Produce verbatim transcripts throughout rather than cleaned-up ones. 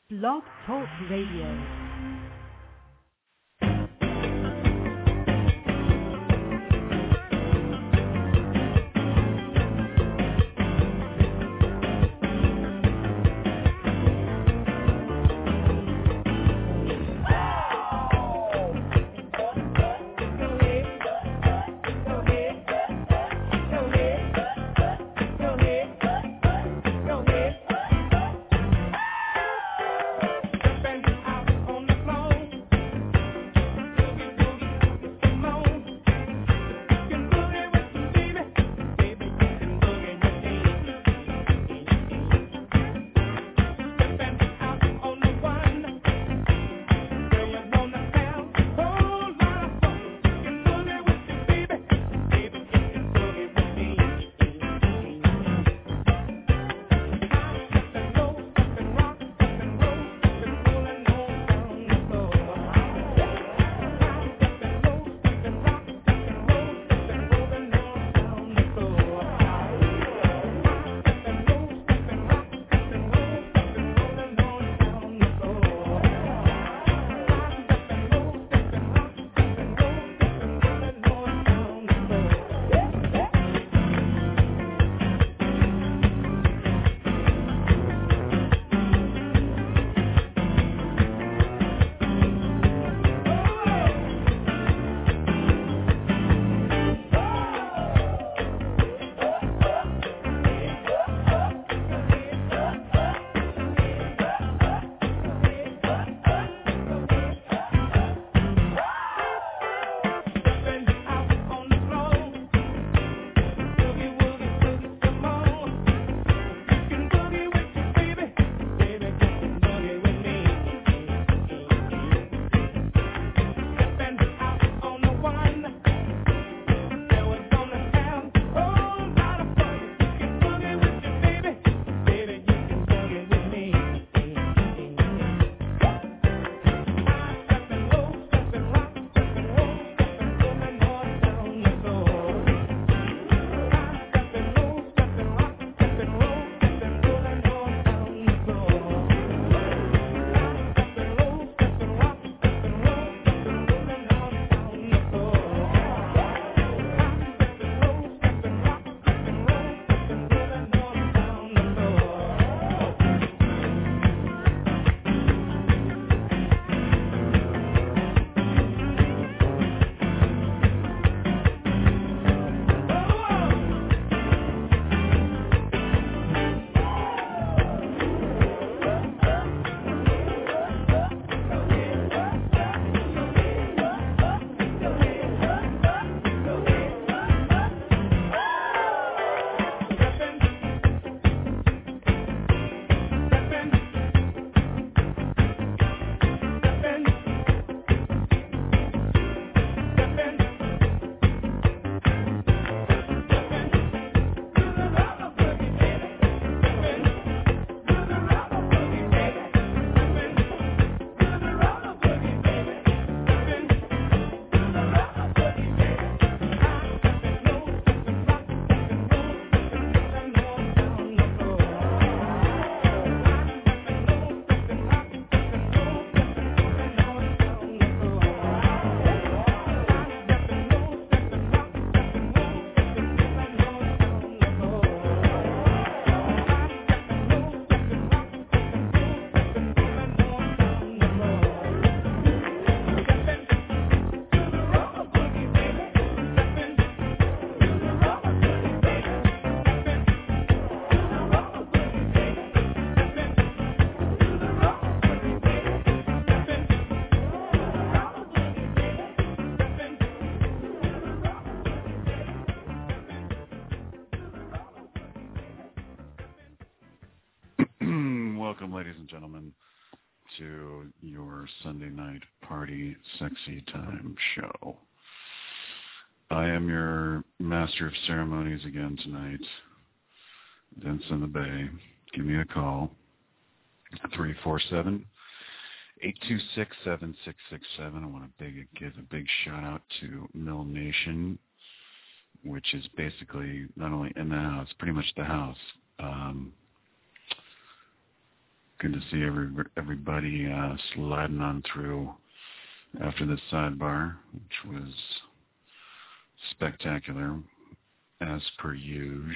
Blog Talk Radio. Welcome, ladies and gentlemen, to your Sunday night party sexy time show. I am your master of ceremonies again tonight, Vince in the Bay. Give me a call, three four seven, eight two six, seven six six seven. I want to big, give a big shout out to Mill Nation, which is basically not only in the house, pretty much the house. Um, Good to see every, everybody uh, sliding on through after this sidebar, which was spectacular, as per usual.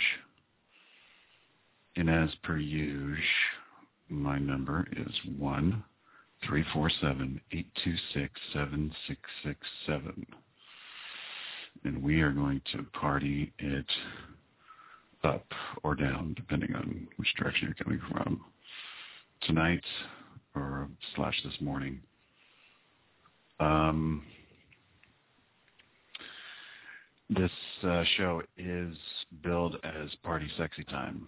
And as per usual, my number is one three four seven, eight two six, seven six six seven. And we are going to party it up or down, depending on which direction you're coming from. Tonight, or slash this morning. Um, this uh, show is billed as Party Sexy Time.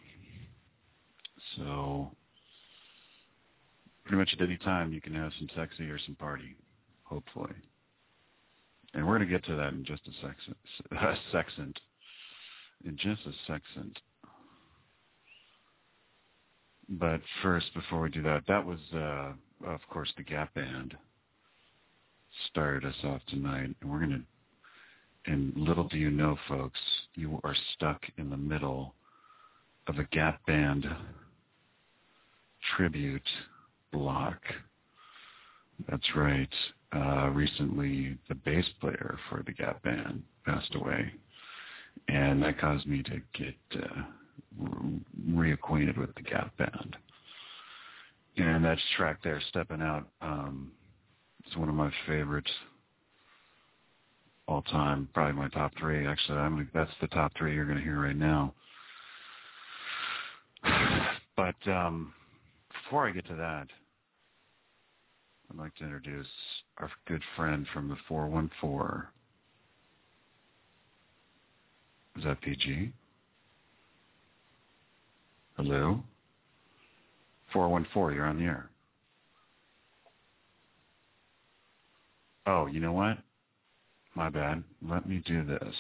So, pretty much at any time you can have some sexy or some party, hopefully. And we're going to get to that in just a sextant. A sextant. In just a sextant. But first, before we do that, that was, uh, of course, the Gap Band started us off tonight. And we're going to, and little do you know, folks, you are stuck in the middle of a Gap Band tribute block. That's right. Uh, recently, the bass player for the Gap Band passed away. And that caused me to get... Uh, reacquainted with the Gap Band. And that track there, Stepping Out, um, it's one of my favorites all time, probably my top three. Actually, I'm, that's the top three you're going to hear right now. But um, before I get to that, I'd like to introduce our good friend from the four one four. Is that P G? Hello? four one four, you're on the air. Oh, you know what? My bad. Let me do this.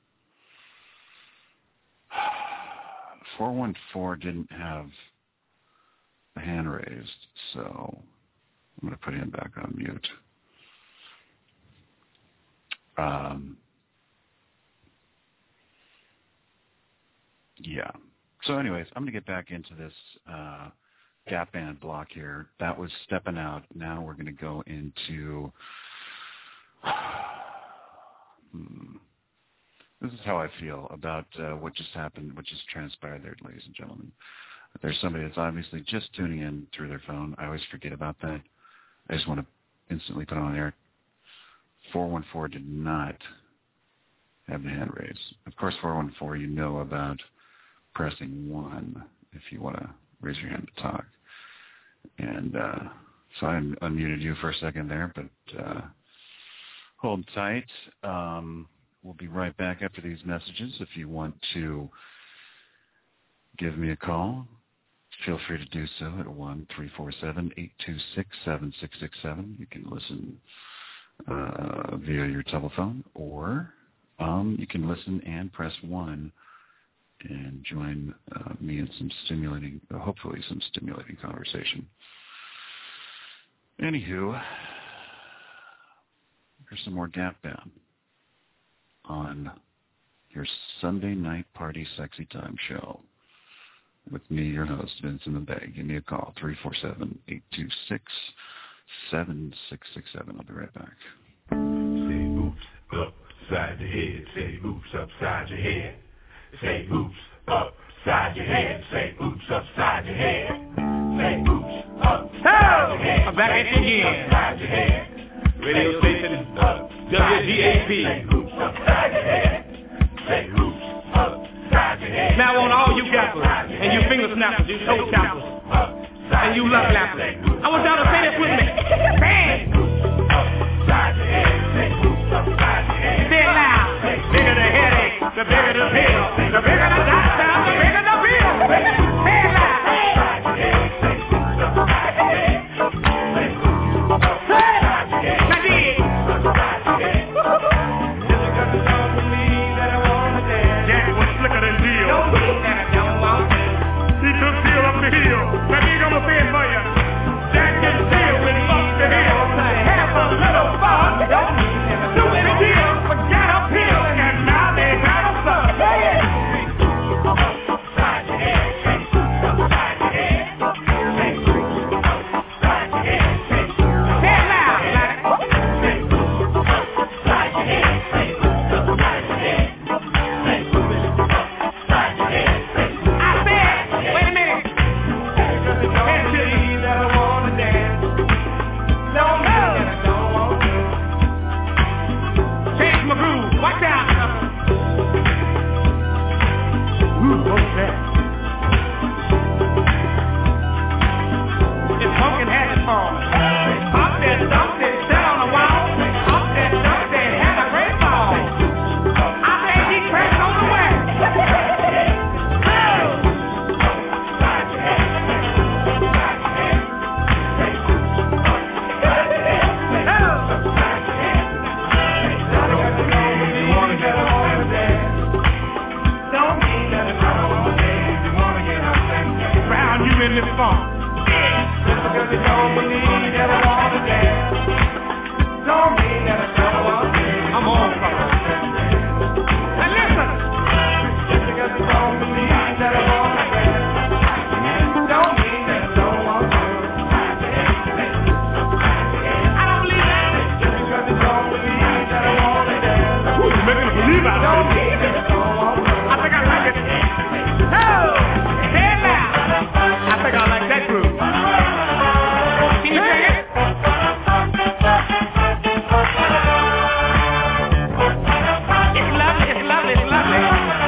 four one four didn't have the hand raised, so I'm going to put him back on mute. Um, yeah. So anyways, I'm going to get back into this uh, Gap Band block here. That was Stepping Out. Now we're going to go into... hmm, this is how I feel about uh, what just happened, what just transpired there, ladies and gentlemen. There's somebody that's obviously just tuning in through their phone. I always forget about that. I just want to instantly put on air. four one four did not have the hand raised. Of course, four one four, you know about pressing one if you want to raise your hand to talk. And uh, so I unmuted you for a second there, but uh, hold tight. Um, we'll be right back after these messages. If you want to give me a call, feel free to do so at one three four seven, eight two six, seven six six seven. You can listen uh, via your telephone, or um, you can listen and press one and join uh, me in some stimulating, uh, hopefully some stimulating conversation. Anywho, here's some more Gap Band on your Sunday night party sexy time show with me, your host, Vincent the Bay. Give me a call, three four seven, eight two six, seven six six seven. I'll be right back. Say oops upside your head. Say oops upside your head. Say oops upside your head. Say oops upside your head. Say oops upside your head. I'm back at you again. Upside your head. Radio station is uh, W G A P. Say oops upside your head. Say oops upside your head. Now on all you gappers and you finger snappers, you toe choppers, and you love lappers, I want y'all to say this with me. Bang! Upside your head. Say oops upside your head. Say it loud. Bigger the headache, the bigger the pill. The bigger the doctor, the bigger the bill. Say it loud. Upside your head. Say oops upside your head. Say oops upside your head. Now dig. Upside your head. Just because it's all for me that I wanna dance. Jack was slicker than Jill. Don't mean that I don't want to. He took Jill up the hill. Now dig, I'ma say it for you. Jack and Jill went up the hill. Have a little fun. Don't mean that I don't want to. But got uphill and now they got a son. Say oops upside your head. Say oops upside your head. Say oops don't believe that I wanna dance, don't mean that I don't want to. I'm on, brother. Now listen. Just because I don't believe that I wanna dance, don't mean that I don't want to. I don't believe that. Just because I don't believe that I wanna dance, who's making a believe I don't mean that I don't want to. I think I like it. Oh, hey now. I think I like that groove. Can you sing it? It's lovely, it's lovely, it's lovely.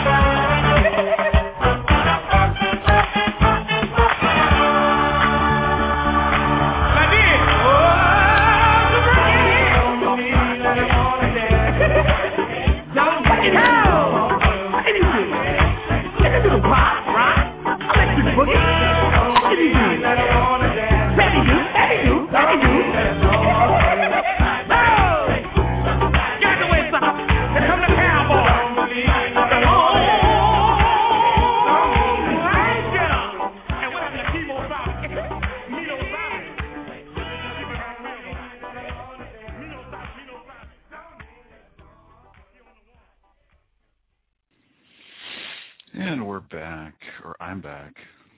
I did. Oh, the rain. Don't believe that I wanna dance. Don't believe it. How can you do it? Let me do the pop, right? I like this boogie. How can you do it? Let me do, let me do, let me do. Oh! Got the way, son. Here come the cowboy. And what happened to Keyboard Bobby? Mino Bobby. Mino Bobby, Mino Bobby. And we're back, or I'm back,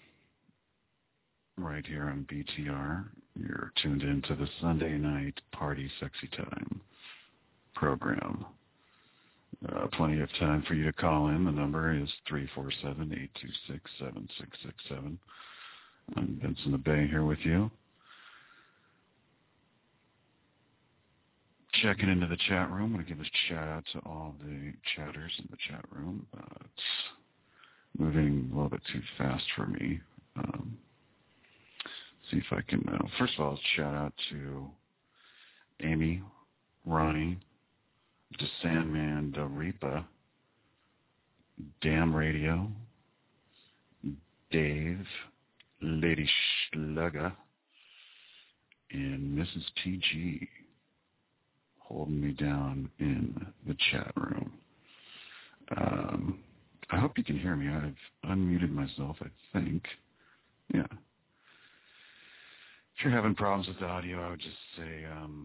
right here on B T R. You're tuned in to the Sunday Night Party Sexy Time program. Uh, plenty of time for you to call in. The number is three four seven, eight two six, seven six six seven. I'm Vincent the Bay here with you. Checking into the chat room. I want to give a shout out to all the chatters in the chat room. Uh, it's moving a little bit too fast for me. Um, see if I can, uh, first of all, shout out to Amy, Ronnie, the Sandman, the Reaper, Damn Radio, Dave, Lady Schlugger, and Missus T G holding me down in the chat room. Um, I hope you can hear me. I've unmuted myself, I think. Yeah. If you're having problems with the audio, I would just say, um,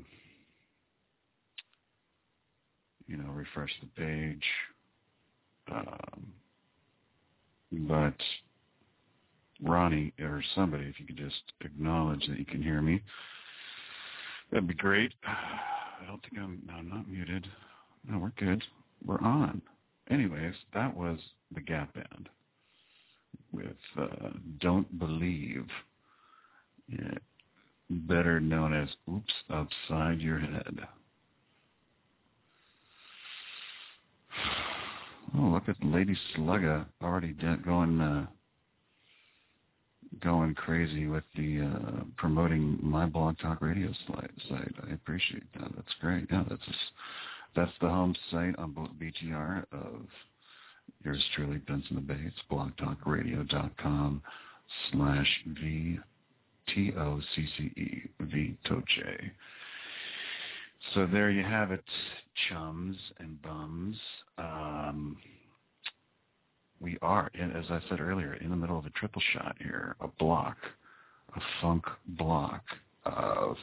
you know, refresh the page. Um, but Ronnie or somebody, if you could just acknowledge that you can hear me, that'd be great. I don't think I'm, no, I'm not muted. No, we're good. We're on. Anyways, that was the Gap Band with uh, Don't Believe, yeah, better known as Oops Upside Your Head. Oh, look at Lady Slugga already de- going uh, going crazy with the uh, promoting my Blog Talk Radio site. I appreciate that. That's great. Yeah, that's a, that's the home site on B T R of yours truly, Benson the Bay. It's blogtalkradio.com slash V T O C C E, V T O C H. So there you have it, chums and bums. Um, we are, as I said earlier, in the middle of a triple shot here, a block, a funk block of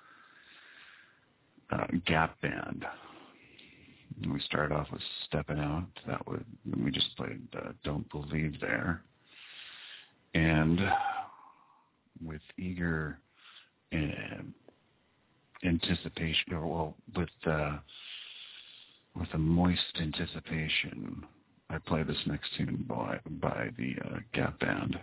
uh, Gap Band. And we started off with Steppin' Out. That would we just played uh, Don't Believe there. And with eager uh, anticipation, or well, with uh, with a moist anticipation, I play this next tune by by the uh, Gap Band,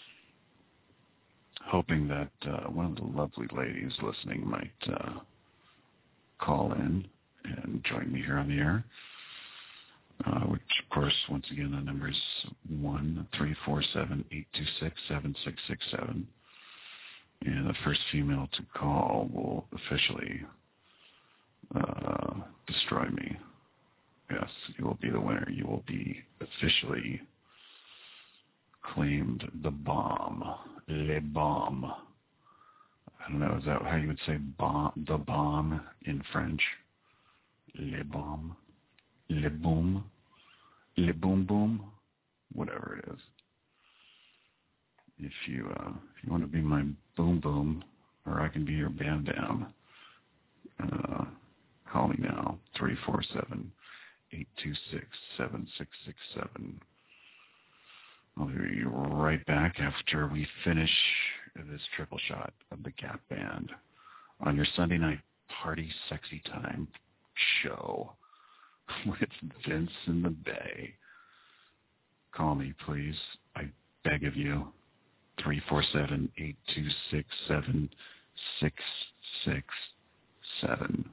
hoping that uh, one of the lovely ladies listening might uh, call in and join me here on the air. Uh, which, of course, once again, the number is one three four seven eight two six seven six six seven. And the first female to call will officially uh, destroy me. Yes, you will be the winner. You will be officially claimed the bomb. Le bomb. I don't know, is that how you would say bomb, the bomb in French? Le bomb. Le boom. Le boom boom. Whatever it is. If you uh, if you want to be my boom boom, or I can be your Bam Bam. Uh, call me now, three four seven, eight two six, seven six six seven. I'll be right back after we finish this triple shot of the Gap Band on your Sunday night party sexy time show with Vince in the Bay. Call me, please. I beg of you. three four seven, eight two six, seven six six seven.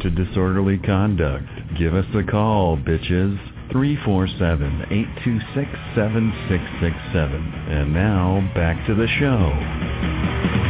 to disorderly conduct. Give us a call, bitches. three four seven, eight two six, seven six six seven. And now, back to the show.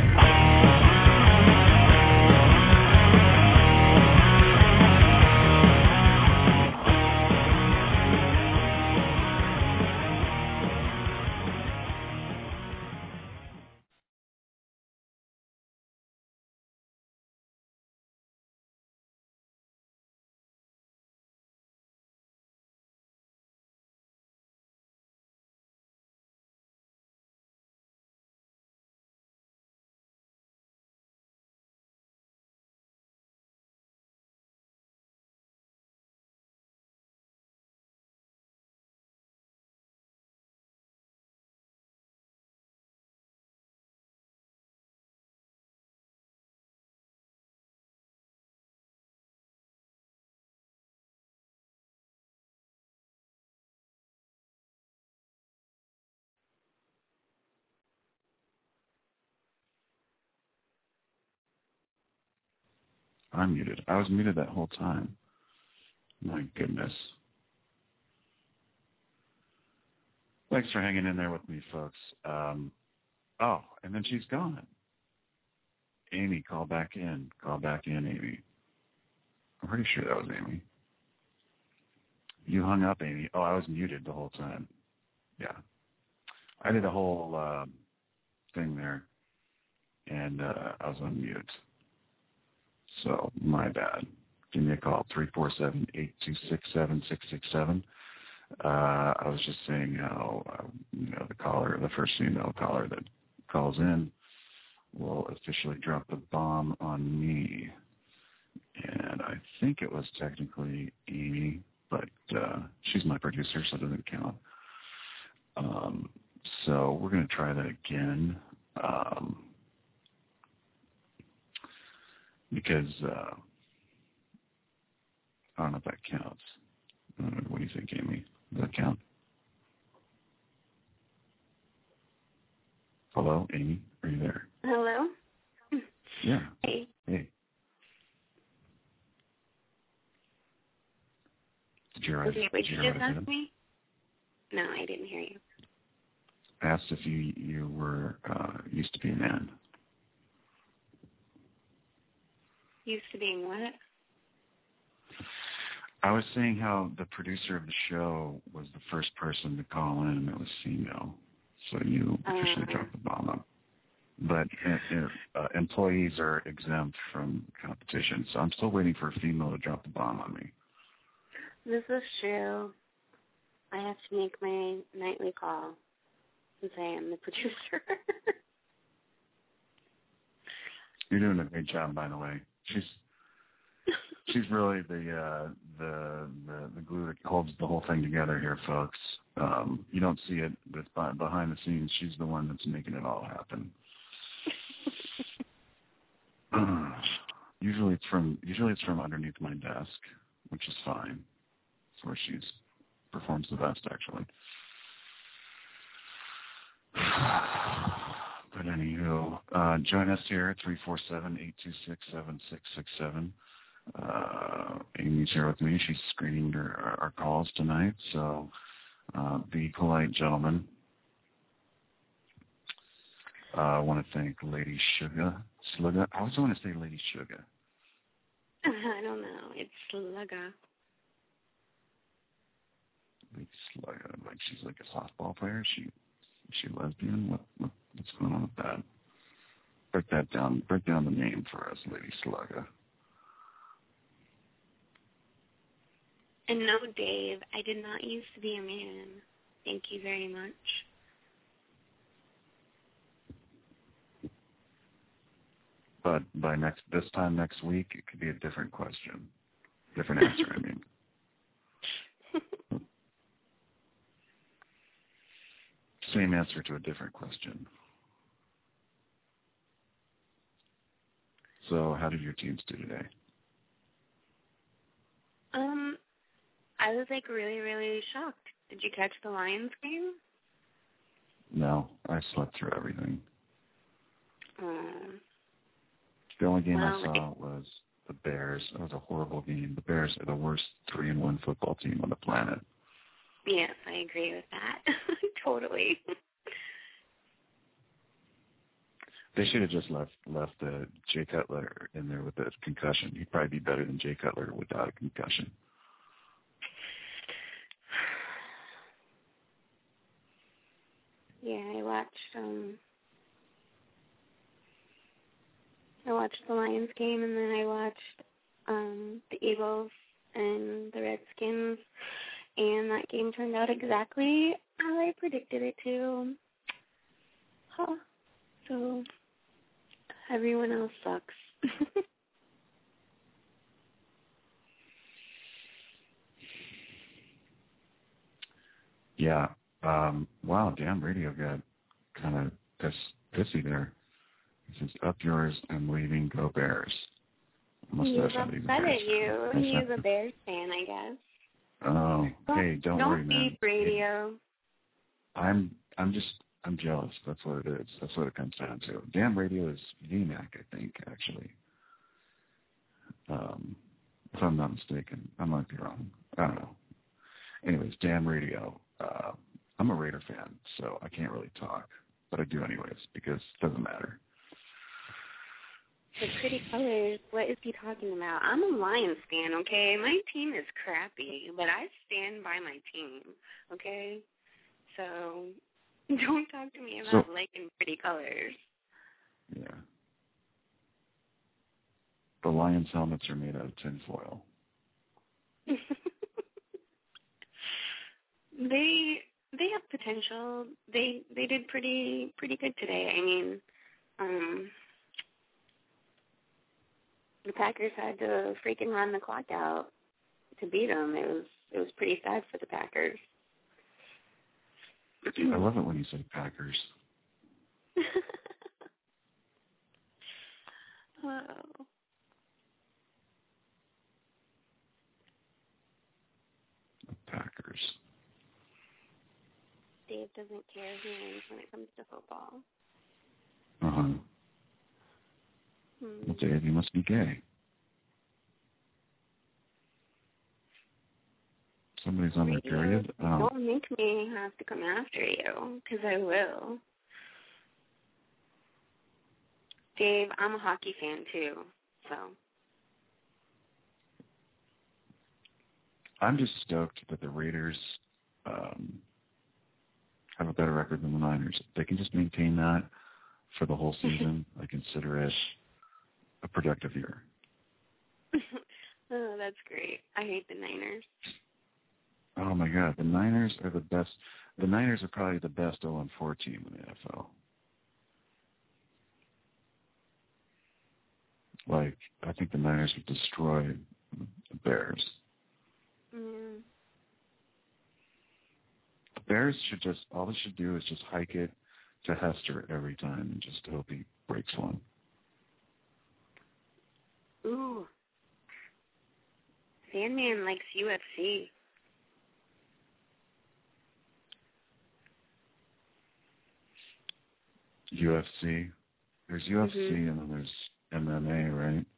I'm muted. I was muted that whole time. My goodness. Thanks for hanging in there with me, folks. Um, oh, and then she's gone. Amy, call back in. Call back in, Amy. I'm pretty sure that was Amy. You hung up, Amy. Oh, I was muted the whole time. Yeah. I did a whole uh, thing there, and uh, I was on mute. So, my bad. Give me a call, three four seven, eight two six, seven six six seven. Uh, I was just saying how, uh, you know, the caller, the first female caller that calls in will officially drop the bomb on me. And I think it was technically Amy, but uh, she's my producer, so it doesn't count. Um, so we're going to try that again. Um, because uh, I don't know if that counts. Uh, what do you think, Amy? Does that count? Hello, Amy? Are you there? Hello? Yeah. Hey. Hey. Did you write, Okay, what did you you write just it down? asked me? No, I didn't hear you. I asked if you, you were, uh, used to be a man. Used to being what? I was saying how the producer of the show was the first person to call in, and it was female. So you officially Uh, dropped the bomb up. But uh, uh, employees are exempt from competition, so I'm still waiting for a female to drop the bomb on me. This is true. I have to make my nightly call since I am the producer. You're doing a great job, by the way. She's she's really the uh, the, the the glue that holds the whole thing together here, folks. Um, you don't see it, but behind the scenes, she's the one that's making it all happen. usually it's from usually it's from underneath my desk, which is fine. It's where she's performs the best, actually. But anywho, uh, join us here at three four seven, eight two six, seven six six seven. Uh, Amy's here with me. She's screening her, our calls tonight, so uh, be polite, gentlemen. Uh, I want to thank Lady Sugar. Slugga. I always want to say Lady Sugar. I don't know. It's Slugga. Lady Slugga. Like she's like a softball player. Is she, is she lesbian? What, what what's going on with that? Break that down. Break down the name for us, Lady Slugga. And no, Dave, I did not used to be a man. Thank you very much. But by next this time next week, it could be a different question, different answer. I mean, same answer to a different question. So, how did your teams do today? Um, I was like really, really shocked. Did you catch the Lions game? No, I slept through everything. Um. The only game Well, I saw was the Bears Bears. That was a horrible game. The Bears are the worst three and one football team on the planet. Yes, I agree with that. Totally. They should have just left left uh, Jay Cutler in there with a concussion. He'd probably be better than Jay Cutler without a concussion. Yeah, I watched um I watched the Lions game, and then I watched um the Eagles and the Redskins, and that game turned out exactly how I predicted it to. Huh. So everyone else sucks. Yeah. Um, wow, damn radio got kind of piss, pissy there. He says, up yours, I'm leaving, go Bears. Must He's have somebody upset at you. He's a Bears fan, I guess. Oh, don't, hey, don't, don't worry, man. Don't beep radio. I'm, I'm just, I'm jealous. That's what it is. That's what it comes down to. Damn radio is V MAC, I think, actually. Um, if I'm not mistaken. I might be wrong. I don't know. Anyways, damn radio. Uh, I'm a Raider fan, so I can't really talk. But I do anyways, because it doesn't matter. The pretty colors, what is he talking about? I'm a Lions fan, okay? My team is crappy, but I stand by my team, okay? So don't talk to me about so, liking pretty colors. Yeah. The Lions helmets are made out of tinfoil. they they have potential. They they did pretty pretty good today. I mean, um, the Packers had to freaking run the clock out to beat them. It was it was pretty sad for the Packers. I love it when you say Packers. Oh. Packers. Dave doesn't care who wins when it comes to football. Uh-huh. Hmm. Well, Dave, you must be gay. Somebody's on their period? Um, Don't make me have to come after you, because I will. Dave, I'm a hockey fan, too, so. I'm just stoked that the Raiders um, have a better record than the Niners. If they can just maintain that for the whole season, I consider it a productive year. Oh, that's great. I hate the Niners. Oh, my God. The Niners are the best. The Niners are probably the best oh and four team in the N F L. Like, I think the Niners would destroy the Bears. Mm. The Bears should just, all they should do is just hike it to Hester every time and just hope he breaks one. Ooh. Sandman likes U F C. U F C. There's U F C Mm-hmm. and then there's M M A, right?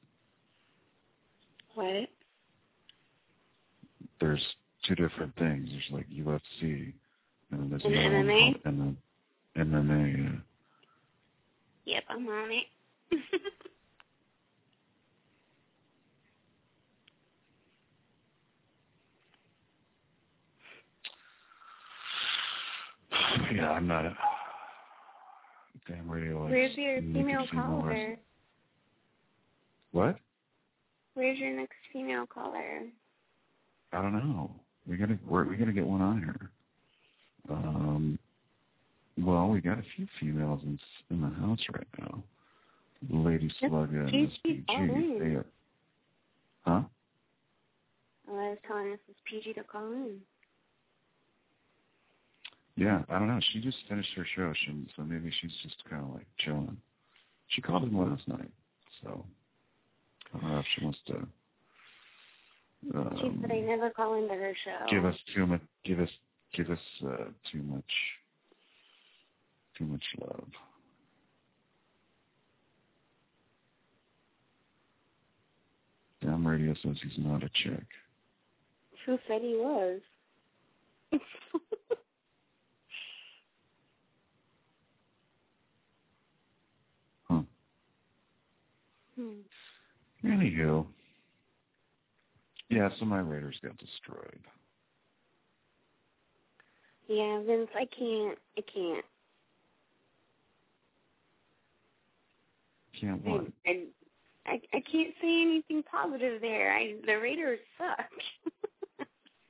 What? There's two different things. There's like U F C and then there's An another M M A? one called M M A. Yeah. Yep, I'm on it. Yeah, I'm not a damn radio. Where's your female caller? Wrestling. What? Where's your next female caller? I don't know. We gotta we're, we gotta get one on here. Um. Well, we got a few females in in the house right now. Lady Slugga and Miss P G. They are, huh? Well, I was telling Missus P G to call in. Yeah, I don't know. She just finished her show, she, so maybe she's just kind of like chilling. She called in last night, so I don't know if she wants to. Um, She said I never call into her show. Give us too much. Give us. Give us uh, too much. Too much love. Yeah, Ham Radio says he's not a chick. Who said he was? huh. Hmm. Anywho. Yeah, so my Raiders got destroyed. Yeah, Vince, I can't. I can't. Can't what? I, I, I, I can't say anything positive there. I, the Raiders suck.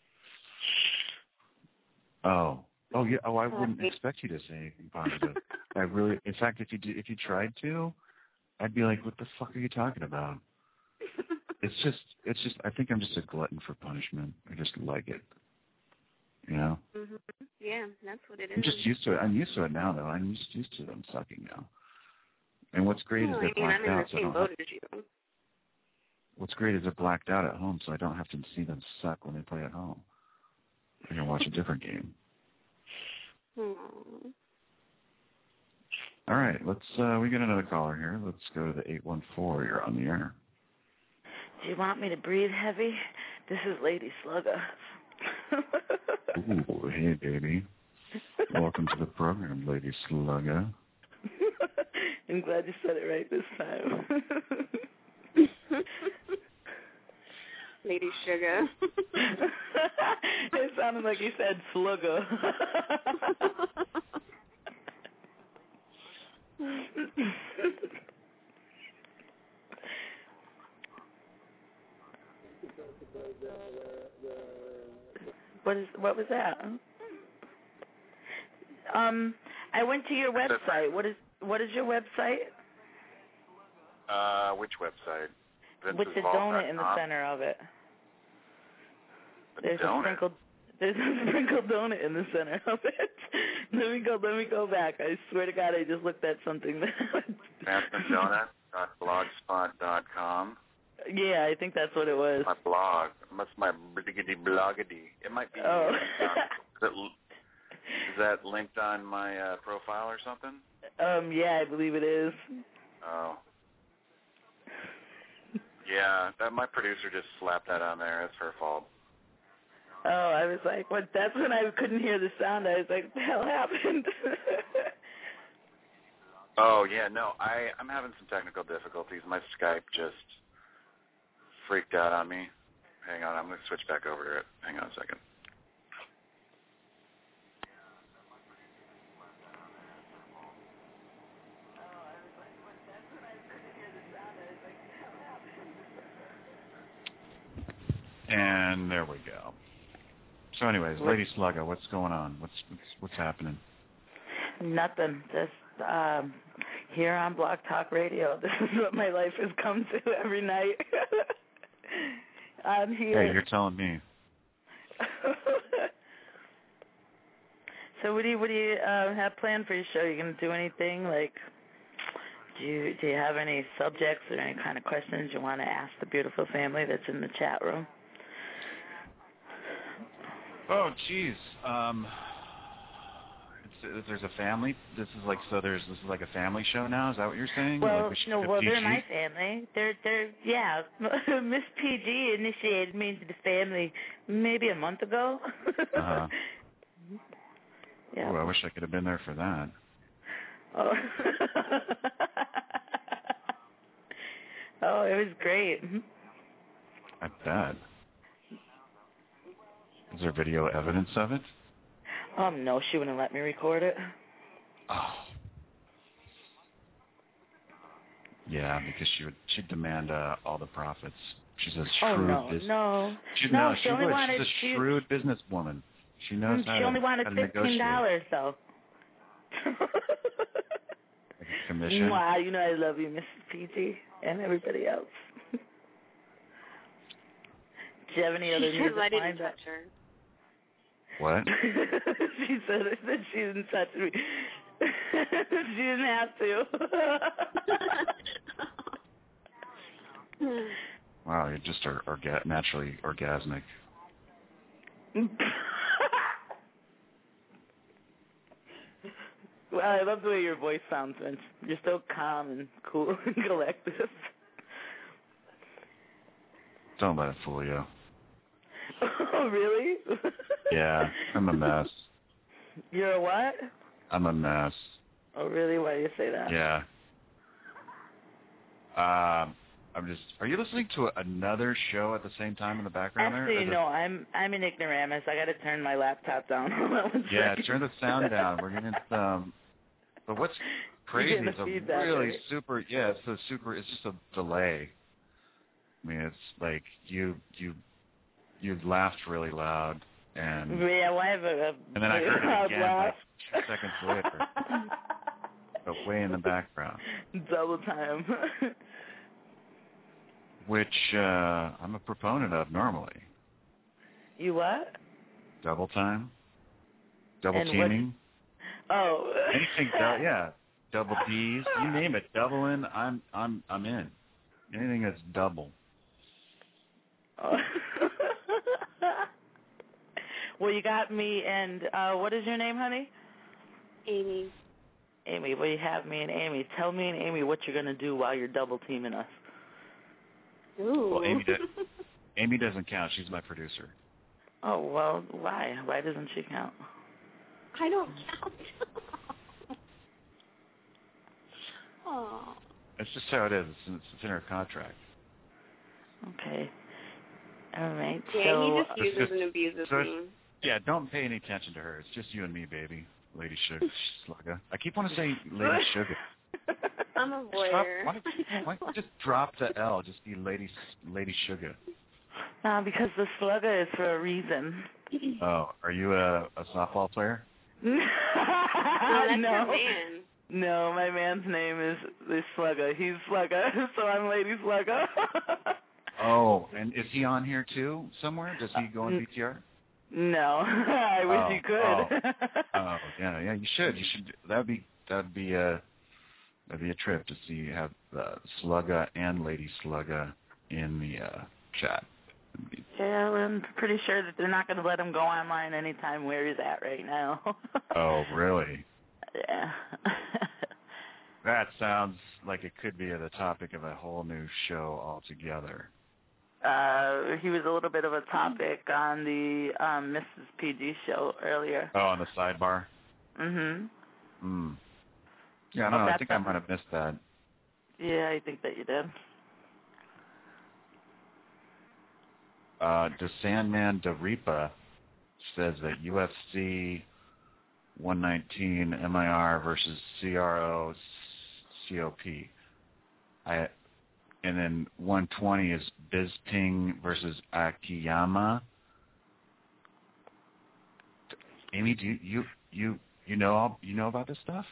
oh. Oh, yeah. Oh, I wouldn't expect you to say anything positive. I really, in fact, if you do, if you tried to, I'd be like, what the fuck are you talking about? It's just, it's just, I think I'm just a glutton for punishment. I just like it. You know? Mm-hmm. Yeah, that's what it is. I'm just used to it. I'm used to it now, though. I'm just used to them sucking now. And what's great well, is they're I mean, blacked I'm in out. the So I same don't boat have, as you. what's great is they're blacked out at home, so I don't have to see them suck when they play at home. I can watch a different game. Aww. All right, let's. Uh, we got another caller here. Let's go to the eight one four. You're on the air. Do you want me to breathe heavy? This is Lady Slugger. Ooh, hey, baby. Welcome to the program, Lady Slugger. I'm glad you said it right this time. Lady Sugar. It sounded like you said slugger. What is? What was that? Um, I went to your website. What is? What is your website? Uh, which website? With the donut in the center of it. There's donut. a sprinkled. There's a sprinkled donut in the center of it. Let me go. Let me go back. I swear to God, I just looked at something. Phantom Donut dot blogspot dot com. Yeah, I think that's what it was. My blog. That's my bliggity bloggity. It might be. Oh. Is, it, is that linked on my uh, profile or something? Um. Yeah, I believe it is. Oh. Yeah, that my producer just slapped that on there. That's her fault. Oh, I was like, what? That's when I couldn't hear the sound. I was like, what the hell happened? Oh, yeah, no, I, I'm having some technical difficulties. My Skype just freaked out on me. Hang on, I'm going to switch back over to it. Hang on a second. And there we go. So anyways, Lady Slugger, what's going on? What's what's, what's happening? Nothing. Just um, here on Blog Talk Radio. This is what my life has come to every night. I'm here. Hey, you're telling me. So what do you what do you uh, have planned for your show? You gonna do anything like? Do you do you have any subjects or any kind of questions you want to ask the beautiful family that's in the chat room? Oh, geez. Um, it's, there's a family. This is like so. There's this is like a family show now. Is that what you're saying? Well, like we no. go Well, P G? they're my family. They're they're yeah. Miss P G initiated me into the family maybe a month ago. uh-huh. Yeah. Ooh, I wish I could have been there for that. Oh. Oh, it was great. I bet. Is there video evidence of it? Um, no, she wouldn't let me record it. Oh. Yeah, because she would she'd demand uh, all the profits. She's a shrewd Oh no, business. no, She, no. no, She, she only would. wanted. She's a she, shrewd businesswoman. She knows how She to, only wanted how to fifteen dollars, though. Like a commission. Wow, you know I love you, Missus P G, and everybody else. Do you have any other She music says I didn't lined up? touch her. What? She said that she didn't touch me. She didn't have to. Wow, you're just or, orga- naturally orgasmic. Well, I love the way your voice sounds, Vince. You're so calm and cool and collected. Don't let it fool you. Oh, really? Yeah, I'm a mess. You're a what? I'm a mess. Oh, really? Why do you say that? Yeah. Um, I'm just. Are you listening to another show at the same time in the background? Actually, there? no. I'm I'm an ignoramus. I got to turn my laptop down. Yeah, turn the sound down. We're getting some. But what's crazy is a feedback, really right? super. Yeah, it's a super. It's just a delay. I mean, it's like you you you laughed really loud, and yeah, well, I have a, a and then I heard it again laugh. like two seconds later, but way in the background. Double time. Which uh, I'm a proponent of normally. You what? Double time, double And teaming, Oh. anything. Du- yeah, double D's. You name it, double in. I'm I'm I'm in. Anything that's double. Oh. Well, you got me, and uh, what is your name, honey? Amy. Amy. Well, you have me and Amy. Tell me and Amy what you're going to do while you're double teaming us. Ooh. Well, Amy, does, Amy doesn't count. She's my producer. Oh, well, why? Why doesn't she count? I don't count. Oh. That's just how it is. It's, it's in her contract. Okay. All right. Yeah, so, he just uses just- and abuses so me. Yeah, don't pay any attention to her. It's just you and me, baby. Lady Sugar. Slugga. I keep wanting to say Lady Sugar. I'm a Just drop, voyeur. why, why don't you just drop the L? Just be Lady Lady Sugar. No, because the slugger is for a reason. Oh, are you a, a softball player? No, that's no. her man. No, my man's name is is Slugger. He's Slugger, so I'm Lady Slugger. Oh, and is he on here too somewhere? Does he go in B T R? No, I wish Oh, you could. Oh. Oh, yeah, yeah. You should. You should. That'd be that'd be a that'd be a trip to see have uh, Slugga and Lady Slugga in the uh, chat. Yeah, well, I'm pretty sure that they're not going to let him go online anytime where he's at right now. Oh, really? Yeah. That sounds like it could be the topic of a whole new show altogether. Uh, he was a little bit of a topic on the um, Missus P G show earlier. Oh, on the sidebar? Mm-hmm. Hmm. Yeah, I don't Oh, know. I that's think I might have missed that. Yeah, I think that you did. Uh, the Sandman Daripa says that U F C one nineteen M I R versus C R O C O P. I, and then one twenty is Bisping versus Akiyama. Amy, do you you you, you know all, you know about this stuff?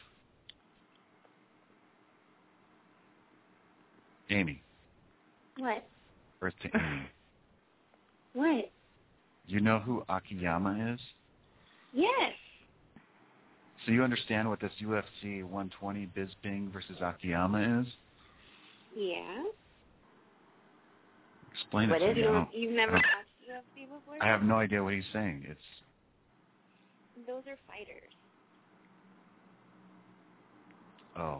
Amy. What? Earth to Amy. What? You know who Akiyama is? Yes. So you understand what this U F C one twenty Bisping versus Akiyama is? Yeah. Explain What it to is me. it? I don't- You've never I don't- watched U F C before? I have no idea what he's saying. It's Those are fighters. oh,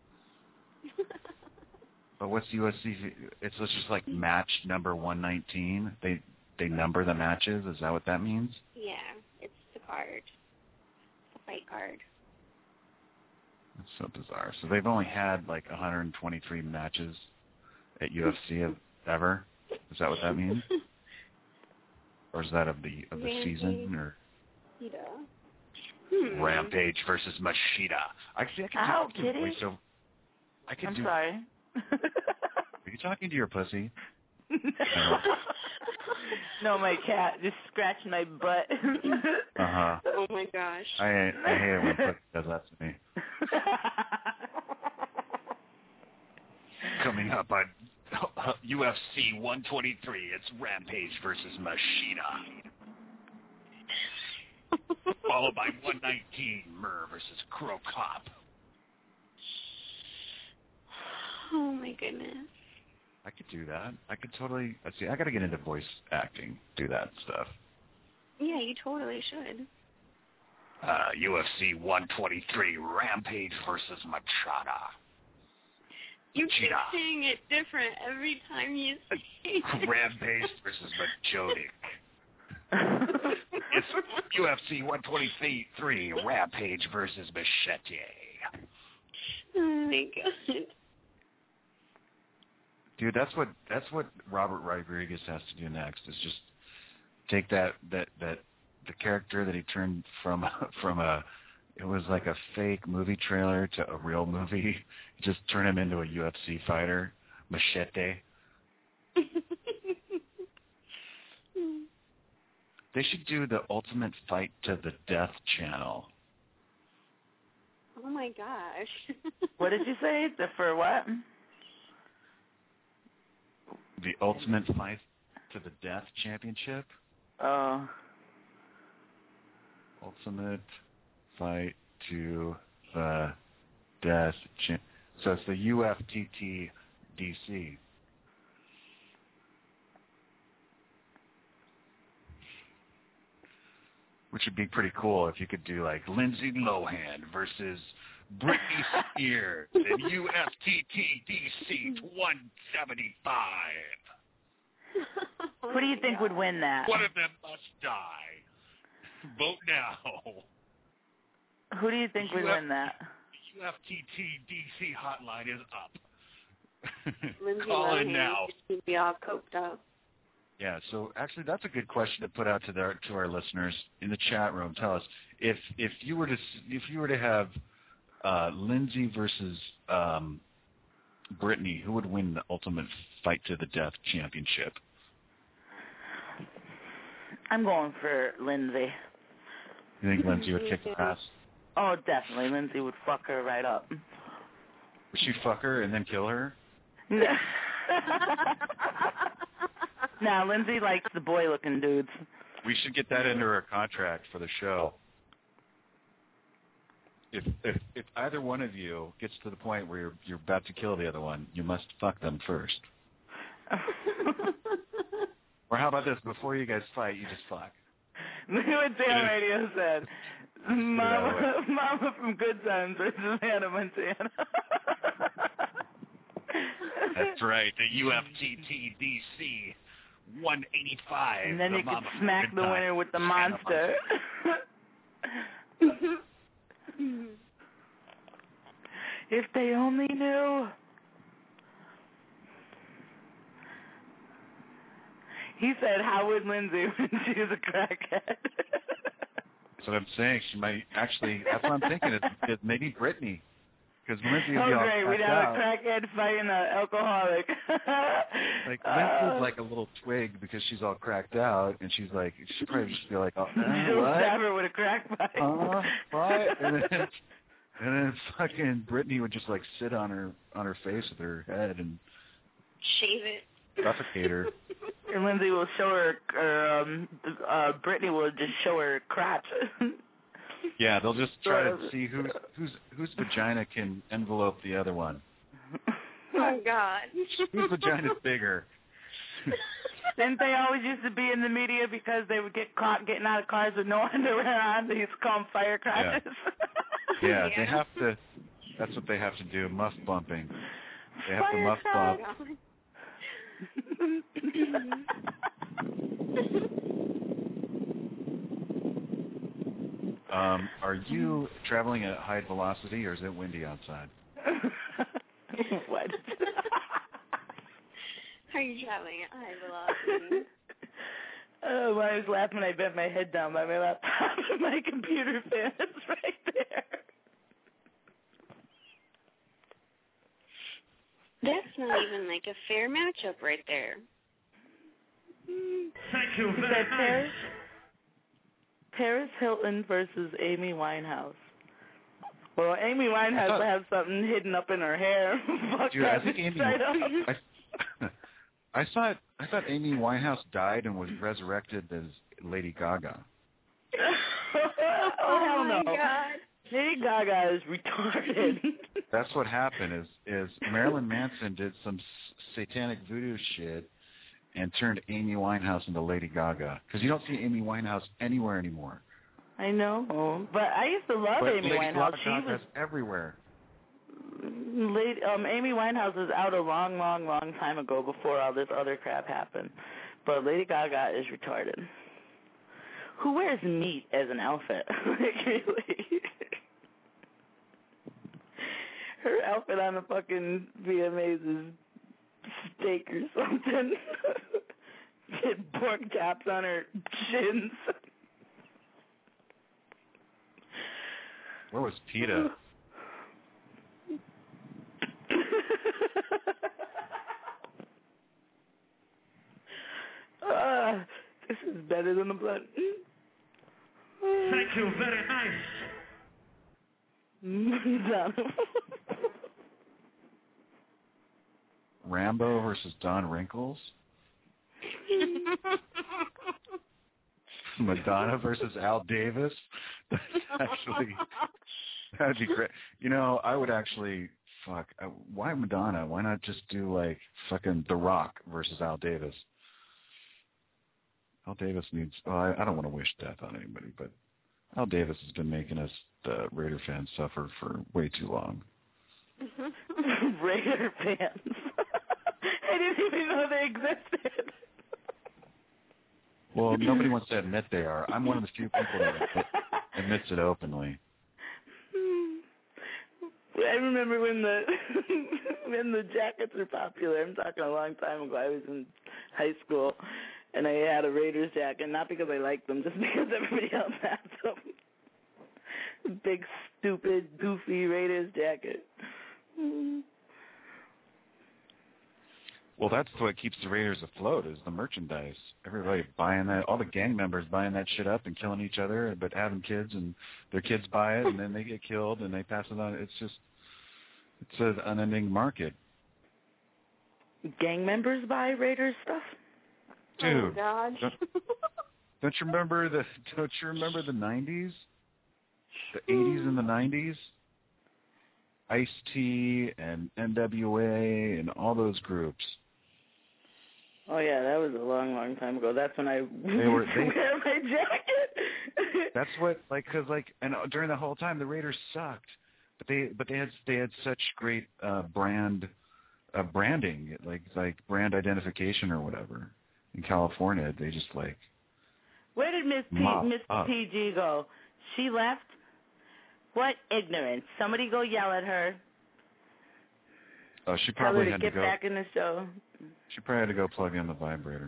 but what's U F C? It's just like match number one nineteen. They they number the matches. Is that what that means? Yeah, it's the card. The fight card. That's so bizarre. So they've only had like one hundred twenty-three matches at U F C of, ever. Is that what that means? Or is that of the of the Rampage. season or Machida. Hmm. Rampage versus Machida? I see. I can Ow, talk to kitty. you. So I could I'm do. sorry. Are you talking to your pussy? No, my cat just scratched my butt. Uh huh. Oh my gosh. I I hate it when pussy does that to me. Coming up on U F C one twenty-three, it's Rampage versus Machida. Followed by one nineteen, Murr versus Crow Cop. Oh my goodness. I could do that. I could totally. Let's see. I got to get into voice acting. Do that stuff. Yeah, you totally should. Uh, U F C one twenty-three, Rampage versus Machida. You keep Cheetah. saying it different every time you say it. Rampage versus Majodik. It's U F C one twenty-three, Rampage versus Machete. Oh my god. Dude, that's what that's what Robert Rodriguez has to do next. Is just take that that that the character that he turned from from a it was like a fake movie trailer to a real movie. Just turn him into a U F C fighter, Machete. They should do the Ultimate Fight to the Death channel. Oh my gosh. What did you say? The for what? The Ultimate Fight to the Death Championship. Oh. Ultimate Fight to the Death Champ. So it's the U F T T D C. Which would be pretty cool if you could do like Lindsay Lohan versus Britney Spears in U F T T D C one seventy-five. Who do you think would win that? One of them must die. Vote now. Who do you think would win that? The U F T T D C hotline is up. Lindsay Call in Lohan now. should be all coked up. Yeah, so actually that's a good question to put out to their to our listeners in the chat room. Tell us if if you were to if you were to have uh, Lindsay versus um, Britney, who would win the Ultimate Fight to the Death championship? I'm going for Lindsay. You think Lindsay would kick her ass? Oh, definitely. Lindsay would fuck her right up. Would she fuck her and then kill her? Nah, Lindsay likes the boy-looking dudes. We should get that into her contract for the show. If if if either one of you gets to the point where you're you're about to kill the other one, you must fuck them first. Or how about this? Before you guys fight, you just fuck. Look what Dan Radio said. Mama, Mama from Good Times versus Hannah Montana. That's right, the U F T T D C one eighty-five. And then the you could Mama smack from the Good winner Times, with the Hannah monster. If they only knew. He said, how would Lindsay when she was a crackhead? That's what I'm saying. She might actually. That's what I'm thinking. Is, is maybe Britney, because Lindsay would Oh, be all great. We'd cracked have out. a crackhead fighting an alcoholic. Like Uh, Lindsay's like a little twig because she's all cracked out, and she's like, she'd probably just be like, oh, uh, She'll what? stab her with a crack pipe. Uh, what? And then, and then fucking Britney would just like sit on her on her face with her head and Shave it. suffocate her. And Lindsay will show her, or um, uh, Brittany will just show her crotch. Yeah, they'll just try to see who's whose whose vagina can envelope the other one. Oh God. Whose vagina's bigger? Didn't they always used to be in the media because they would get caught getting out of cars with no underwear on? They used to call them fire crotches. Yeah, Yeah. they have to. That's what they have to do. Muff bumping. They have to Fire muff bump. Um, are you traveling at high velocity, or is it windy outside? What? Are you traveling at high velocity? Oh, when I was laughing, I bent my head down by my laptop, and my computer fan is right there. That's not even like a fair matchup right there. Thank you Is very that much. Paris? Paris Hilton versus Amy Winehouse. Well, Amy Winehouse thought- will have something hidden up in her hair. Fuck Dude, that I think bitch Amy. right up. I, I thought I thought Amy Winehouse died and was resurrected as Lady Gaga. Oh, hell my no. God. Lady Gaga is retarded. That's what happened. Is is Marilyn Manson did some s- satanic voodoo shit and turned Amy Winehouse into Lady Gaga, because you don't see Amy Winehouse anywhere anymore. I know, but I used to love But Amy Lady Winehouse. She Gaga was is everywhere. Lady, um, Amy Winehouse was out a long, long, long time ago before all this other crap happened. But Lady Gaga is retarded. Who wears meat as an outfit? Like, really? Her outfit on the fucking V M As is steak or something. Get pork chops on her chins. Where was PETA? uh, this is better than the blood. Thank you, very nice. Rambo versus Don Rinkles? Madonna versus Al Davis? That's actually, that'd be great. You know, I would actually, fuck, uh, why Madonna? Why not just do, like, fucking The Rock versus Al Davis? Al Davis needs, oh, I, I don't want to wish death on anybody, but Al Davis has been making us, the Raider fans, suffer for way too long. Raider fans. I didn't even know they existed. Well, nobody wants to admit they are. I'm one of the few people that admit, admits it openly. I remember when the when the jackets were popular. I'm talking a long time ago. I was in high school, and I had a Raiders jacket, not because I liked them, just because everybody else had them. Big, stupid, goofy Raiders jacket. Well, that's what keeps the Raiders afloat is the merchandise. Everybody buying that, all the gang members buying that shit up and killing each other, but having kids, and their kids buy it, and then they get killed, and they pass it on. It's just, it's an unending market. Gang members buy Raiders stuff? Dude, oh, God. don't, don't you remember the? Don't you remember the nineties, the eighties and the nineties? Ice-T and N W A and all those groups. Oh yeah, that was a long, long time ago. That's when I they were, they, wear my jacket. That's what, like, cause like, and during the whole time the Raiders sucked, but they, but they had, they had such great uh, brand, uh, branding, like, like brand identification or whatever. In California, they just like. Where did Miss P, Miss P G go? She left. What ignorance! Somebody go yell at her. Oh, she probably Tell her to had get to go. back in the show. She probably had to go plug in the vibrator.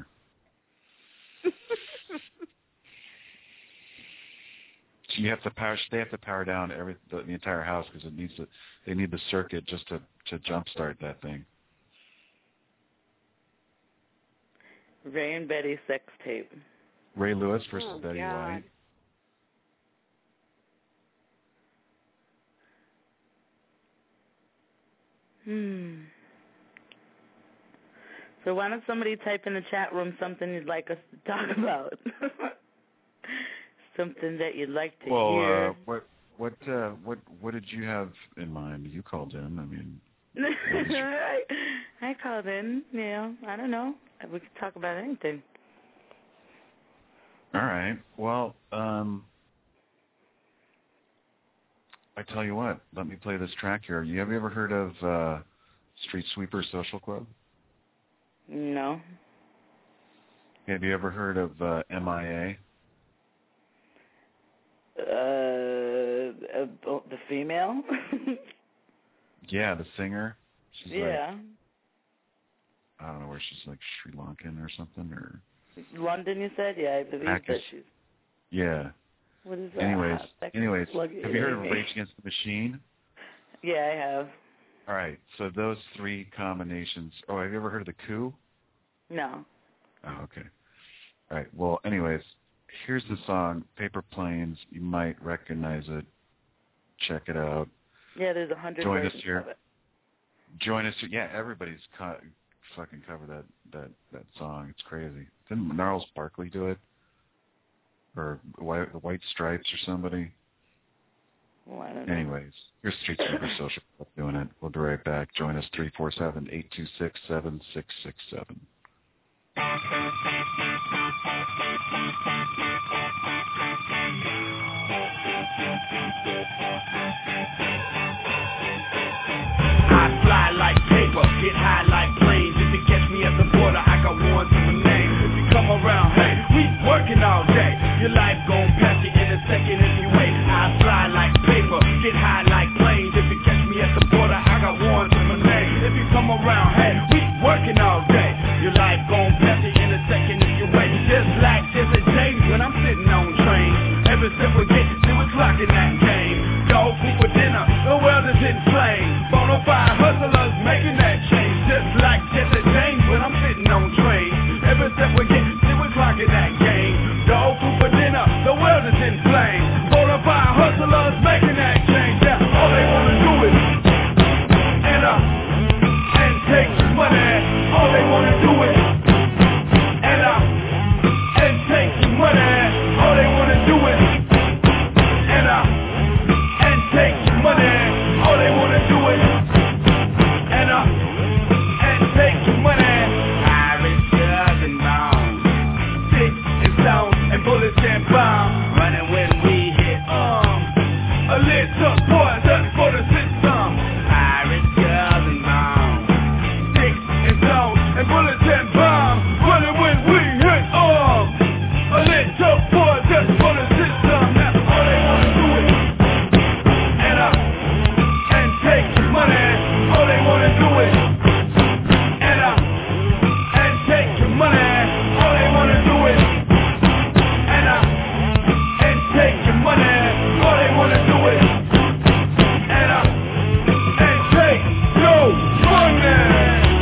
You have to power. They have to power down every the, the entire house because it needs to. They need the circuit just to to jumpstart that thing. Ray and Betty sex tape. Ray Lewis versus oh, Betty God. White. Hmm. So why don't somebody type in the chat room something you'd like us to talk about? Something that you'd like to well, hear. Well, uh, what what uh, what what did you have in mind? You called in. I mean, I, I called in. You know, I don't know. We could talk about anything. All right. Well, um, I tell you what. Let me play this track here. You have you ever heard of uh, Street Sweeper Social Club? No. Have you ever heard of uh, M I A? Uh, uh, the female? Yeah, the singer. She's yeah. Like, I don't know where she's like Sri Lankan or something or. London, you said? Yeah, I believe Pakistan. that she's. Yeah. What is that? Anyways, That anyways, have you heard of Rage Against the Machine? Yeah, I have. All right, so those three combinations. Oh, have you ever heard of the Coup? No. Oh, okay. All right. Well, anyways, here's the song "Paper Planes." You might recognize it. Check it out. Yeah, there's a hundred Join us versions here. of it. Join us. Yeah, everybody's co- fucking covered that that that song. It's crazy. Didn't Gnarls Barkley do it? Or White, the White Stripes or somebody? Well, I don't know. Anyways, here's Street Sweeper Social Club doing it. We'll be right back. Join us three four seven, eight two six, seven six six seven. get high like planes. If you catch me at the border, I got one to my name. If you come around, hey, we working all day. Your life gon' pass you in a second if you wait. I fly like paper, get high like planes. If you catch me at the border, I got one to my name. If you come around, hey, we working all day. Your life gon' pass you in a second if you wait. Just like just a day when I'm sitting on trains. Every step we get, see we're clocking that game. Dog food for dinner, the world is in flames. Bonafide hustlers making that change. Just like Jesse James when I'm sitting on trains. Every step we get, see we're clocking that game. Dog food for dinner, the world is in flames. Bonafide hustlers making that change. Yeah, all they wanna do is and up and take money. All they wanna do is and up and take money. All they wanna do is and up and take money. All they wanna do is and up and take money. Irish drugs and bombs, sticks and stones and bullets and bombs. Running when we hit um a lit up poison for the system. Irish drugs and bombs, sticks and stones and bullets and bombs. Running when we hit um a lit up poison for the system. Now all they wanna do is and up and take money. All they wanna do is and up and take money. All they wanna do is and up and take money. All they wanna do is and up and take your money.